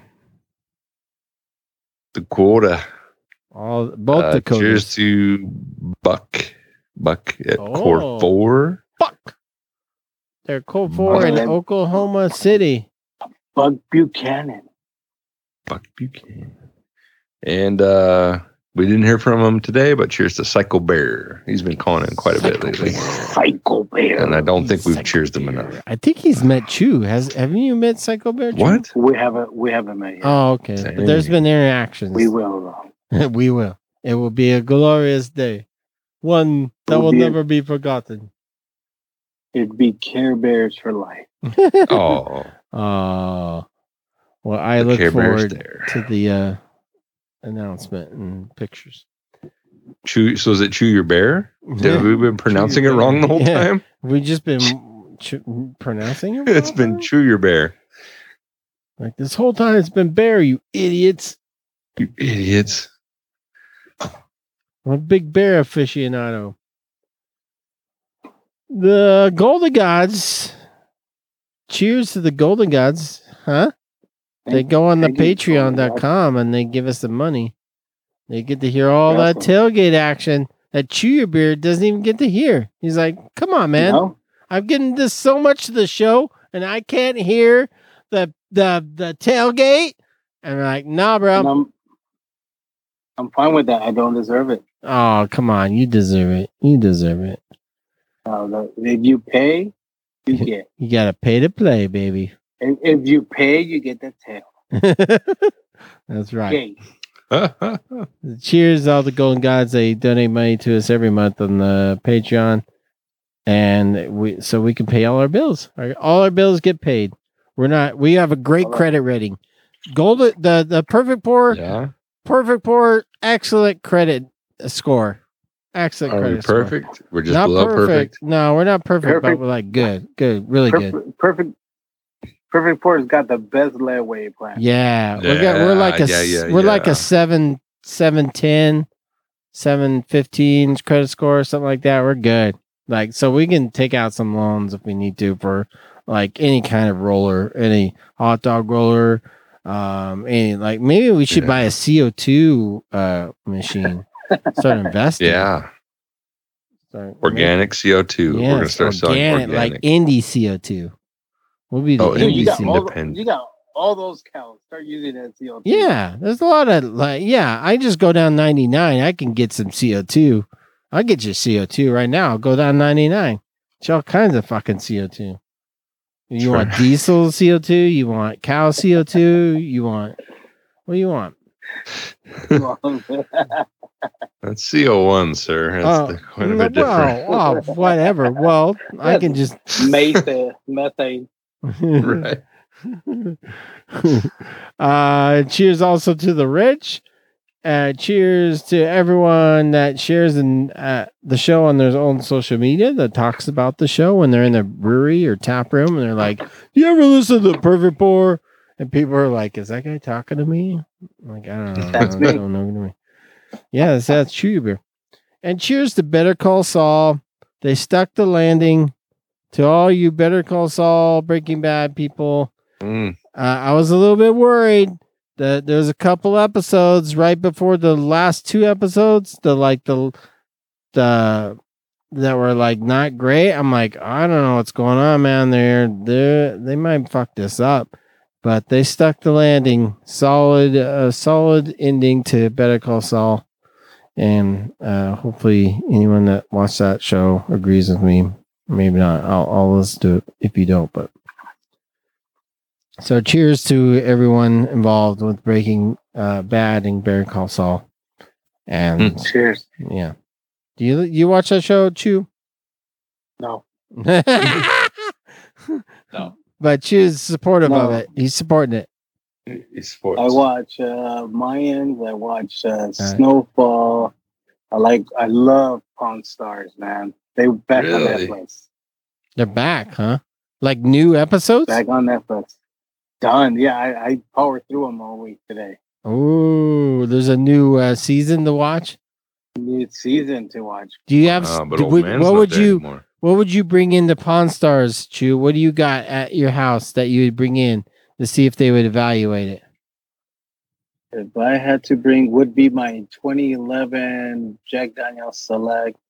[SPEAKER 1] Dakota.
[SPEAKER 2] all both
[SPEAKER 1] Uh,
[SPEAKER 2] Dakotas.
[SPEAKER 1] cheers to Buck. Buck at
[SPEAKER 2] Oh.
[SPEAKER 1] Core Four.
[SPEAKER 2] Fuck. They're cold four in
[SPEAKER 3] Okay.
[SPEAKER 2] Oklahoma City.
[SPEAKER 3] Bug Buchanan.
[SPEAKER 1] Buck Buchanan. And uh We didn't hear from him today, but cheers to Psycho Bear. He's been calling in quite a bit lately.
[SPEAKER 3] Psycho Bear.
[SPEAKER 1] And I don't think we've
[SPEAKER 2] Psycho
[SPEAKER 1] cheersed him
[SPEAKER 2] Bear.
[SPEAKER 1] enough.
[SPEAKER 2] I think he's met Chew. Has haven't you met Psycho Bear? Chew?
[SPEAKER 1] What?
[SPEAKER 3] We haven't we haven't met yet.
[SPEAKER 2] Oh, okay.
[SPEAKER 1] Dang.
[SPEAKER 2] But there's been interactions.
[SPEAKER 3] We will though.
[SPEAKER 2] we will. It will be a glorious day. One that
[SPEAKER 3] Will
[SPEAKER 2] will
[SPEAKER 3] be a-
[SPEAKER 2] never be forgotten.
[SPEAKER 3] It'd be Care Bears for life.
[SPEAKER 1] Oh,
[SPEAKER 2] Oh. Well, I
[SPEAKER 1] the
[SPEAKER 2] look
[SPEAKER 1] Care Bear's
[SPEAKER 2] forward
[SPEAKER 1] there.
[SPEAKER 2] to the uh, announcement and pictures.
[SPEAKER 1] Chew, so is it Chew Your Bear? Have we been pronouncing it
[SPEAKER 2] Your
[SPEAKER 1] wrong the
[SPEAKER 2] Bear.
[SPEAKER 1] whole
[SPEAKER 2] Yeah.
[SPEAKER 1] time?
[SPEAKER 2] We've just been ch- pronouncing it.
[SPEAKER 1] It's
[SPEAKER 2] wrong?
[SPEAKER 1] been Chew Your Bear.
[SPEAKER 2] Like this whole time. It's been Bear, you idiots.
[SPEAKER 1] You idiots.
[SPEAKER 2] I'm a big Bear aficionado. The Golden Gods. Cheers to the Golden Gods, huh? They go on the
[SPEAKER 3] Thank you,
[SPEAKER 2] patreon dot com and they give us the money. They get to hear all that
[SPEAKER 3] Awesome.
[SPEAKER 2] tailgate action that Chew Your Beard doesn't even get to hear. He's like, come on, man.
[SPEAKER 3] No?
[SPEAKER 2] I'm getting this so much to the show and I can't hear the the the tailgate. And we're like, nah, bro.
[SPEAKER 3] And I'm I'm fine with that. I don't deserve it.
[SPEAKER 2] Oh, come on. You deserve it. You deserve it.
[SPEAKER 3] Uh, the, if you pay, you get.
[SPEAKER 2] You got to pay to play, baby.
[SPEAKER 3] If, if you pay, you get the tail.
[SPEAKER 2] That's right.
[SPEAKER 3] Gate.
[SPEAKER 2] Cheers, all the Golden Gods. They donate money to us every month on the Patreon, and we so we can pay all our bills. Our, all our bills get paid. We're not. We have a great
[SPEAKER 3] All right.
[SPEAKER 2] credit rating. Golden, the the perfect poor,
[SPEAKER 1] Yeah.
[SPEAKER 2] perfect poor, excellent credit score. Excellent
[SPEAKER 1] Are
[SPEAKER 2] credit
[SPEAKER 1] we
[SPEAKER 2] score.
[SPEAKER 1] perfect? We're just
[SPEAKER 2] Not
[SPEAKER 1] below
[SPEAKER 2] perfect.
[SPEAKER 1] perfect.
[SPEAKER 2] No, we're not perfect, but
[SPEAKER 3] Perfect.
[SPEAKER 2] we're like good, good, really good.
[SPEAKER 3] Perfect, perfect, perfect Four's got the best layaway plan.
[SPEAKER 2] Yeah, we're got, we're like a
[SPEAKER 1] Yeah,
[SPEAKER 2] s-
[SPEAKER 1] yeah,
[SPEAKER 2] we're like
[SPEAKER 1] yeah.
[SPEAKER 2] a seven seven ten, seven fifteen credit score, something like that. We're good. Like so, we can take out some loans if we need to for like any kind of roller, any hot dog roller. Um, any like maybe we should
[SPEAKER 1] Yeah.
[SPEAKER 2] buy a C O two uh machine. Start investing.
[SPEAKER 1] Yeah.
[SPEAKER 2] Start-
[SPEAKER 1] Organic C O two. We're
[SPEAKER 2] Yes,
[SPEAKER 1] going to start selling
[SPEAKER 2] organic,
[SPEAKER 1] organic.
[SPEAKER 2] like indie C O two. We'll be the
[SPEAKER 1] Oh,
[SPEAKER 3] Dude,
[SPEAKER 2] indie
[SPEAKER 3] you got
[SPEAKER 2] C O two.
[SPEAKER 3] all
[SPEAKER 1] Independent.
[SPEAKER 3] you got all those cows. Start using that C O two.
[SPEAKER 2] Yeah, there's a lot of like, yeah, I just go down ninety-nine. I can get some C O two. I'll get you C O two right now. I'll go down ninety-nine. It's all kinds of fucking C O two. You
[SPEAKER 1] Sure.
[SPEAKER 2] want diesel C O two? You want cow C O two? You want, what do you want?
[SPEAKER 1] That's C O one, sir. That's
[SPEAKER 2] Oh,
[SPEAKER 1] the- quite a
[SPEAKER 2] no,
[SPEAKER 1] bit different.
[SPEAKER 2] well, well, whatever. Well, I can just.
[SPEAKER 3] methane, methane.
[SPEAKER 1] Right.
[SPEAKER 2] uh, cheers also to the rich. Uh, cheers to everyone that shares in uh, the show on their own social media that talks about the show when they're in the brewery or tap room and they're like, "You ever listen to Perfect Pour?" And people are like, "Is that guy talking to me?" I'm like, I don't know.
[SPEAKER 3] That's
[SPEAKER 2] I
[SPEAKER 3] me.
[SPEAKER 2] don't know. Yeah, that's, that's Chew Your Beer. And cheers to Better Call Saul. They stuck the landing. To all you Better Call Saul Breaking Bad people.
[SPEAKER 1] Mm.
[SPEAKER 2] Uh, I was a little bit worried that there was a couple episodes right before the last two episodes, the like the the that were like not great. I'm like, I don't know what's going on, man. They're they they might fuck this up, but they stuck the landing. Solid, uh, solid ending to Better Call Saul, and uh, hopefully anyone that watched that show agrees with me. Maybe not. I'll I'll listen to it if you don't, but. So cheers to everyone involved with Breaking uh, Bad and Better Call Saul. And
[SPEAKER 3] Cheers.
[SPEAKER 2] yeah. Do you you watch that show, Chew?
[SPEAKER 3] No.
[SPEAKER 1] No.
[SPEAKER 2] But Chew's supportive of
[SPEAKER 3] No.
[SPEAKER 2] it. He's supporting it.
[SPEAKER 1] It's sports.
[SPEAKER 3] I watch uh, Mayans. I watch uh, Snowfall. I like. I love Pawn Stars, man. They back
[SPEAKER 1] Really?
[SPEAKER 3] on Netflix.
[SPEAKER 2] They're back, huh? Like new episodes?
[SPEAKER 3] Back on Netflix. Done. Yeah, I, I powered through them all week today.
[SPEAKER 2] Oh, there's a new uh, season to watch.
[SPEAKER 3] New season to watch.
[SPEAKER 2] Do you have?
[SPEAKER 1] Uh, but
[SPEAKER 2] do-
[SPEAKER 1] old
[SPEAKER 2] would-
[SPEAKER 1] man's
[SPEAKER 2] what
[SPEAKER 1] not
[SPEAKER 2] would
[SPEAKER 1] there
[SPEAKER 2] you?
[SPEAKER 1] anymore.
[SPEAKER 2] What would you bring into Pawn Stars, Chew? What do you got at your house that you would bring in to see if they would evaluate it?
[SPEAKER 3] If I had to bring, would be my twenty eleven Jack Daniel's Select,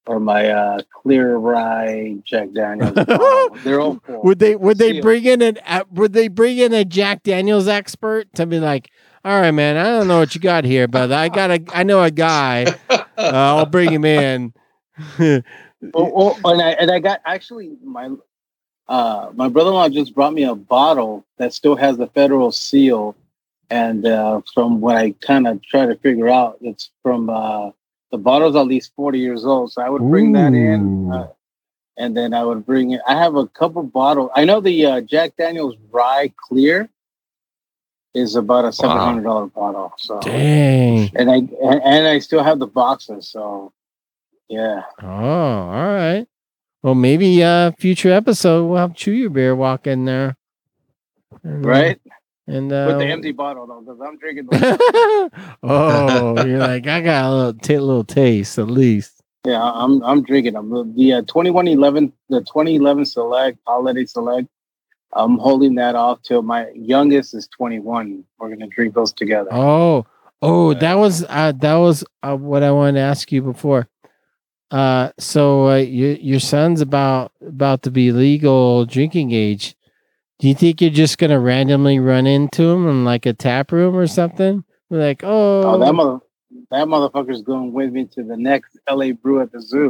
[SPEAKER 3] or my uh, clear rye Jack Daniels. Oh, they're all full.
[SPEAKER 2] Would they would they
[SPEAKER 3] Sealed.
[SPEAKER 2] bring in an uh, would they bring in a Jack Daniels expert to be like, all right, man, I don't know what you got here, but I got a I know a guy. Uh, I'll bring him in.
[SPEAKER 3] oh, oh, and I and I got actually my uh, my brother-in-law just brought me a bottle that still has the federal seal, and uh, from what I kind of try to figure out, it's from uh, the bottle's at least forty years old. So I would bring that in, uh, and then I would bring it. I have a couple bottles. I know the uh, Jack Daniel's Rye Clear is about a seven hundred dollar wow. bottle. So
[SPEAKER 2] dang,
[SPEAKER 3] and I and, and I still have the boxes. So yeah.
[SPEAKER 2] Oh, all right. Well, maybe uh future episode we'll have Chew Your Beer walk in there, and, uh,
[SPEAKER 3] right?
[SPEAKER 2] And uh,
[SPEAKER 3] with the empty bottle though, because I'm drinking. The-
[SPEAKER 2] oh, you're like I got a little, t- little taste at least.
[SPEAKER 3] Yeah, I'm I'm drinking them. The uh, twenty-one eleven, the twenty eleven Select Holiday Select. I'm holding that off till my youngest is twenty-one. We're gonna drink those together.
[SPEAKER 2] Oh, oh, that was uh, that was uh, what I wanted to ask you before. Uh, so uh, your your son's about about to be legal drinking age. Do you think you're just gonna randomly run into him in like a tap room or something? We're like, oh,
[SPEAKER 3] oh that mother, that motherfucker's going with me to the next L A Brew at the zoo.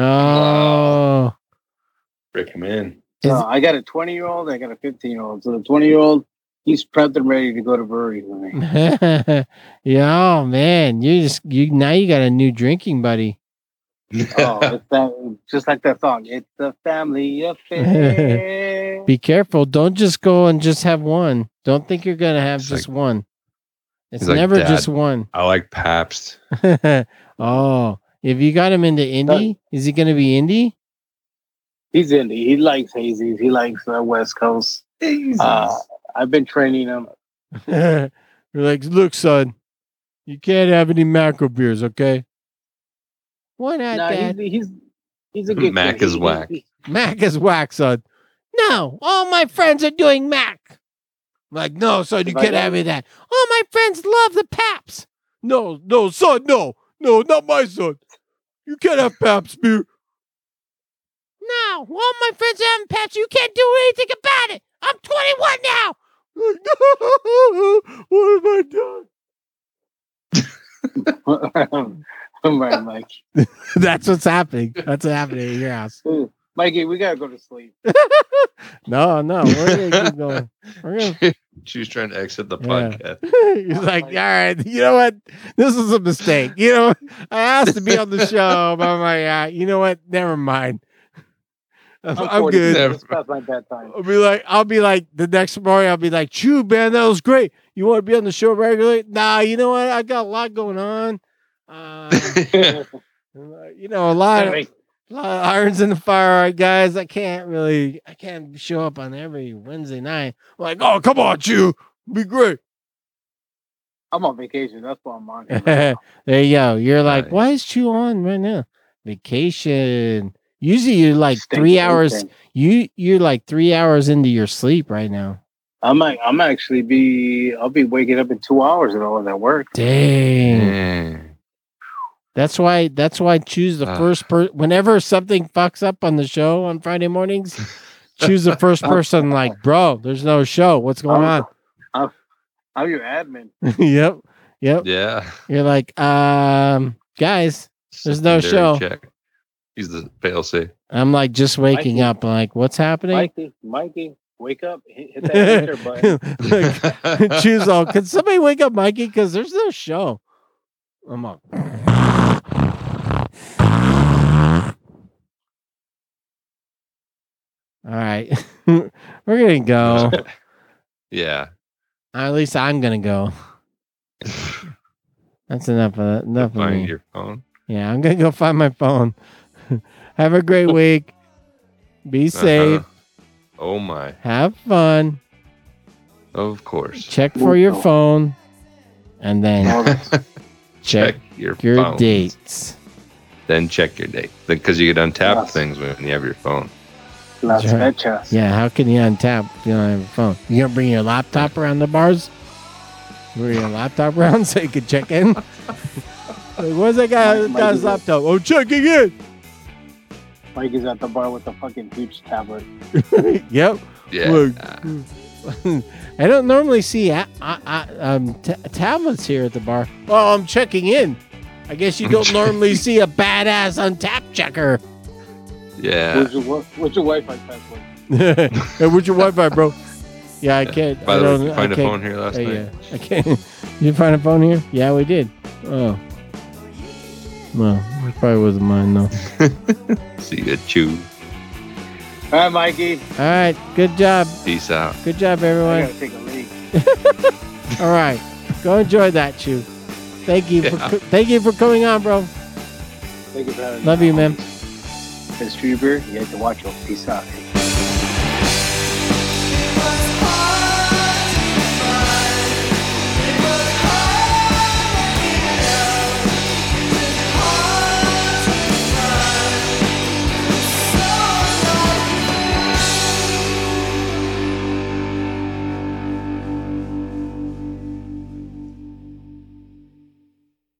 [SPEAKER 2] Oh,
[SPEAKER 1] Break him in.
[SPEAKER 3] So I got a twenty year old, I got a fifteen year old. So the twenty year old, he's prepped and ready to go to breweries with me.
[SPEAKER 2] yeah, oh man, you just you now you got a new drinking buddy.
[SPEAKER 3] Oh, it's that, just like that song. It's a family affair.
[SPEAKER 2] Be careful! Don't just go and just have one. Don't think you're gonna have
[SPEAKER 1] It's
[SPEAKER 2] just
[SPEAKER 1] like-
[SPEAKER 2] one. It's
[SPEAKER 1] like,
[SPEAKER 2] never
[SPEAKER 1] "Dad,
[SPEAKER 2] just one.
[SPEAKER 1] I like Pabst.
[SPEAKER 2] Oh, if you got him into indie, is he gonna be indie?
[SPEAKER 3] He's indie. He likes hazies. He likes uh, West Coast. Uh, I've been training him.
[SPEAKER 2] You're like, look, son, you can't have any macro beers, okay? Why not,
[SPEAKER 3] Nah,
[SPEAKER 2] Dad?
[SPEAKER 3] he's, he's he's a good
[SPEAKER 1] Mac
[SPEAKER 3] kid.
[SPEAKER 1] is
[SPEAKER 3] He-
[SPEAKER 1] whack.
[SPEAKER 3] he-
[SPEAKER 2] Mac is whack, son. No, all my friends are doing Mac. I'm like, no, son, you
[SPEAKER 3] If I
[SPEAKER 2] can't
[SPEAKER 3] don't-
[SPEAKER 2] have any of that. All my friends love the Paps. No, no, son, no, no, not my son. You can't have Paps beer. No, all my friends are having Paps. You can't do anything about it. I'm twenty-one now. What have I done?
[SPEAKER 3] All right, Mike.
[SPEAKER 2] That's what's happening. That's what's happening in your house.
[SPEAKER 3] Mikey, we gotta go to sleep.
[SPEAKER 2] No, no, we're gonna keep going. We're gonna.
[SPEAKER 1] She's trying to exit the
[SPEAKER 2] Yeah.
[SPEAKER 1] podcast.
[SPEAKER 2] He's like, all right, you know what? This is a mistake. You know, I asked to be on the show, but I'm like, ah, you know what? Never mind. I'm, I'm
[SPEAKER 3] forty.
[SPEAKER 2] good.
[SPEAKER 3] It's past my bedtime.
[SPEAKER 2] I'll be like, I'll be like the next morning. I'll be like, "Chew, man, that was great. You want to be on the show regularly?" Nah, you know what? I got a lot going on. Uh, you know, a lot, of, a lot of irons in the fire, all right, guys. I can't really, I can't show up on every Wednesday night. I'm like, oh, come on, Chew, be great.
[SPEAKER 3] I'm on vacation. That's why I'm on. Here.
[SPEAKER 2] There you go. You're like,
[SPEAKER 1] Nice.
[SPEAKER 2] why is Chew on right now? Vacation. Usually you're like
[SPEAKER 3] Stay
[SPEAKER 2] three
[SPEAKER 3] safe,
[SPEAKER 2] hours.
[SPEAKER 3] then.
[SPEAKER 2] You you're like three hours into your sleep right now.
[SPEAKER 3] I might. I'm actually be. I'll be waking up in two hours and all of that work.
[SPEAKER 2] Dang.
[SPEAKER 1] Mm.
[SPEAKER 2] That's why. That's why. Choose the
[SPEAKER 1] Ah.
[SPEAKER 2] first person. Whenever something fucks up on the show on Friday mornings, choose the first person. Like, bro, there's no show. What's going on?
[SPEAKER 3] I'm, I'm your admin.
[SPEAKER 2] Yep. Yep.
[SPEAKER 1] Yeah.
[SPEAKER 2] You're like, um, guys. There's no
[SPEAKER 1] Secondary
[SPEAKER 2] show.
[SPEAKER 1] Check. He's the fail safe.
[SPEAKER 2] I'm like just waking
[SPEAKER 3] Mikey.
[SPEAKER 2] up. I'm like, what's happening?
[SPEAKER 3] Mikey, Mikey, wake up! Hit, hit that enter button.
[SPEAKER 2] Like, choose all. Can somebody wake up Mikey? Because there's no show. I'm up. All right. We're going to go.
[SPEAKER 1] Yeah.
[SPEAKER 2] At least I'm going to go. That's enough of that. Enough of
[SPEAKER 1] Find
[SPEAKER 2] me.
[SPEAKER 1] your phone.
[SPEAKER 2] Yeah, I'm going to go find my phone. Have a great week. Be safe.
[SPEAKER 1] Uh-huh. Oh my.
[SPEAKER 2] Have fun.
[SPEAKER 1] Of course.
[SPEAKER 2] Check for your phone. And then check
[SPEAKER 1] Check your
[SPEAKER 2] your
[SPEAKER 1] phone.
[SPEAKER 2] dates.
[SPEAKER 1] Then check your date. Because you can untap
[SPEAKER 3] Yes.
[SPEAKER 1] things when you have your phone.
[SPEAKER 3] Las
[SPEAKER 2] That's right.
[SPEAKER 3] fechas.
[SPEAKER 2] Yeah, how can you untap if you don't have a phone? You gonna bring your laptop around the bars? Bring your laptop around so you can check in? Like, where's that guy
[SPEAKER 3] Might- might
[SPEAKER 2] guy's
[SPEAKER 3] do that.
[SPEAKER 2] laptop? Oh, checking in.
[SPEAKER 3] Mike is at the bar with a fucking huge tablet.
[SPEAKER 2] Yep.
[SPEAKER 1] Yeah.
[SPEAKER 2] Look. I don't normally see a- a- a- um, t- tablets here at the bar. Well, I'm checking in. I guess you don't normally see a badass on tap checker.
[SPEAKER 1] Yeah.
[SPEAKER 3] What's your, wi- what's your Wi-Fi password?
[SPEAKER 2] Hey, where's your Wi-Fi, bro? Yeah, I can't.
[SPEAKER 1] By
[SPEAKER 2] I
[SPEAKER 1] the way,
[SPEAKER 2] don't.
[SPEAKER 1] did you find
[SPEAKER 2] I
[SPEAKER 1] a
[SPEAKER 2] can't-
[SPEAKER 1] phone here last
[SPEAKER 2] uh,
[SPEAKER 1] night?
[SPEAKER 2] yeah, I can't. Did you find a phone here? Yeah, we did. Oh. Well, it probably wasn't mine though.
[SPEAKER 1] See ya, chew.
[SPEAKER 3] All right, Mikey.
[SPEAKER 2] All right, good job.
[SPEAKER 1] Peace out.
[SPEAKER 2] Good job,
[SPEAKER 3] I
[SPEAKER 2] everyone.
[SPEAKER 3] gotta take a leak.
[SPEAKER 2] All right, go enjoy that, Chew. Thank you for
[SPEAKER 1] Yeah.
[SPEAKER 2] co- thank you for coming on, bro.
[SPEAKER 3] Thank you for having me.
[SPEAKER 2] Love you, man.
[SPEAKER 3] It's True Beer. You have to watch it. Peace out.
[SPEAKER 4] It was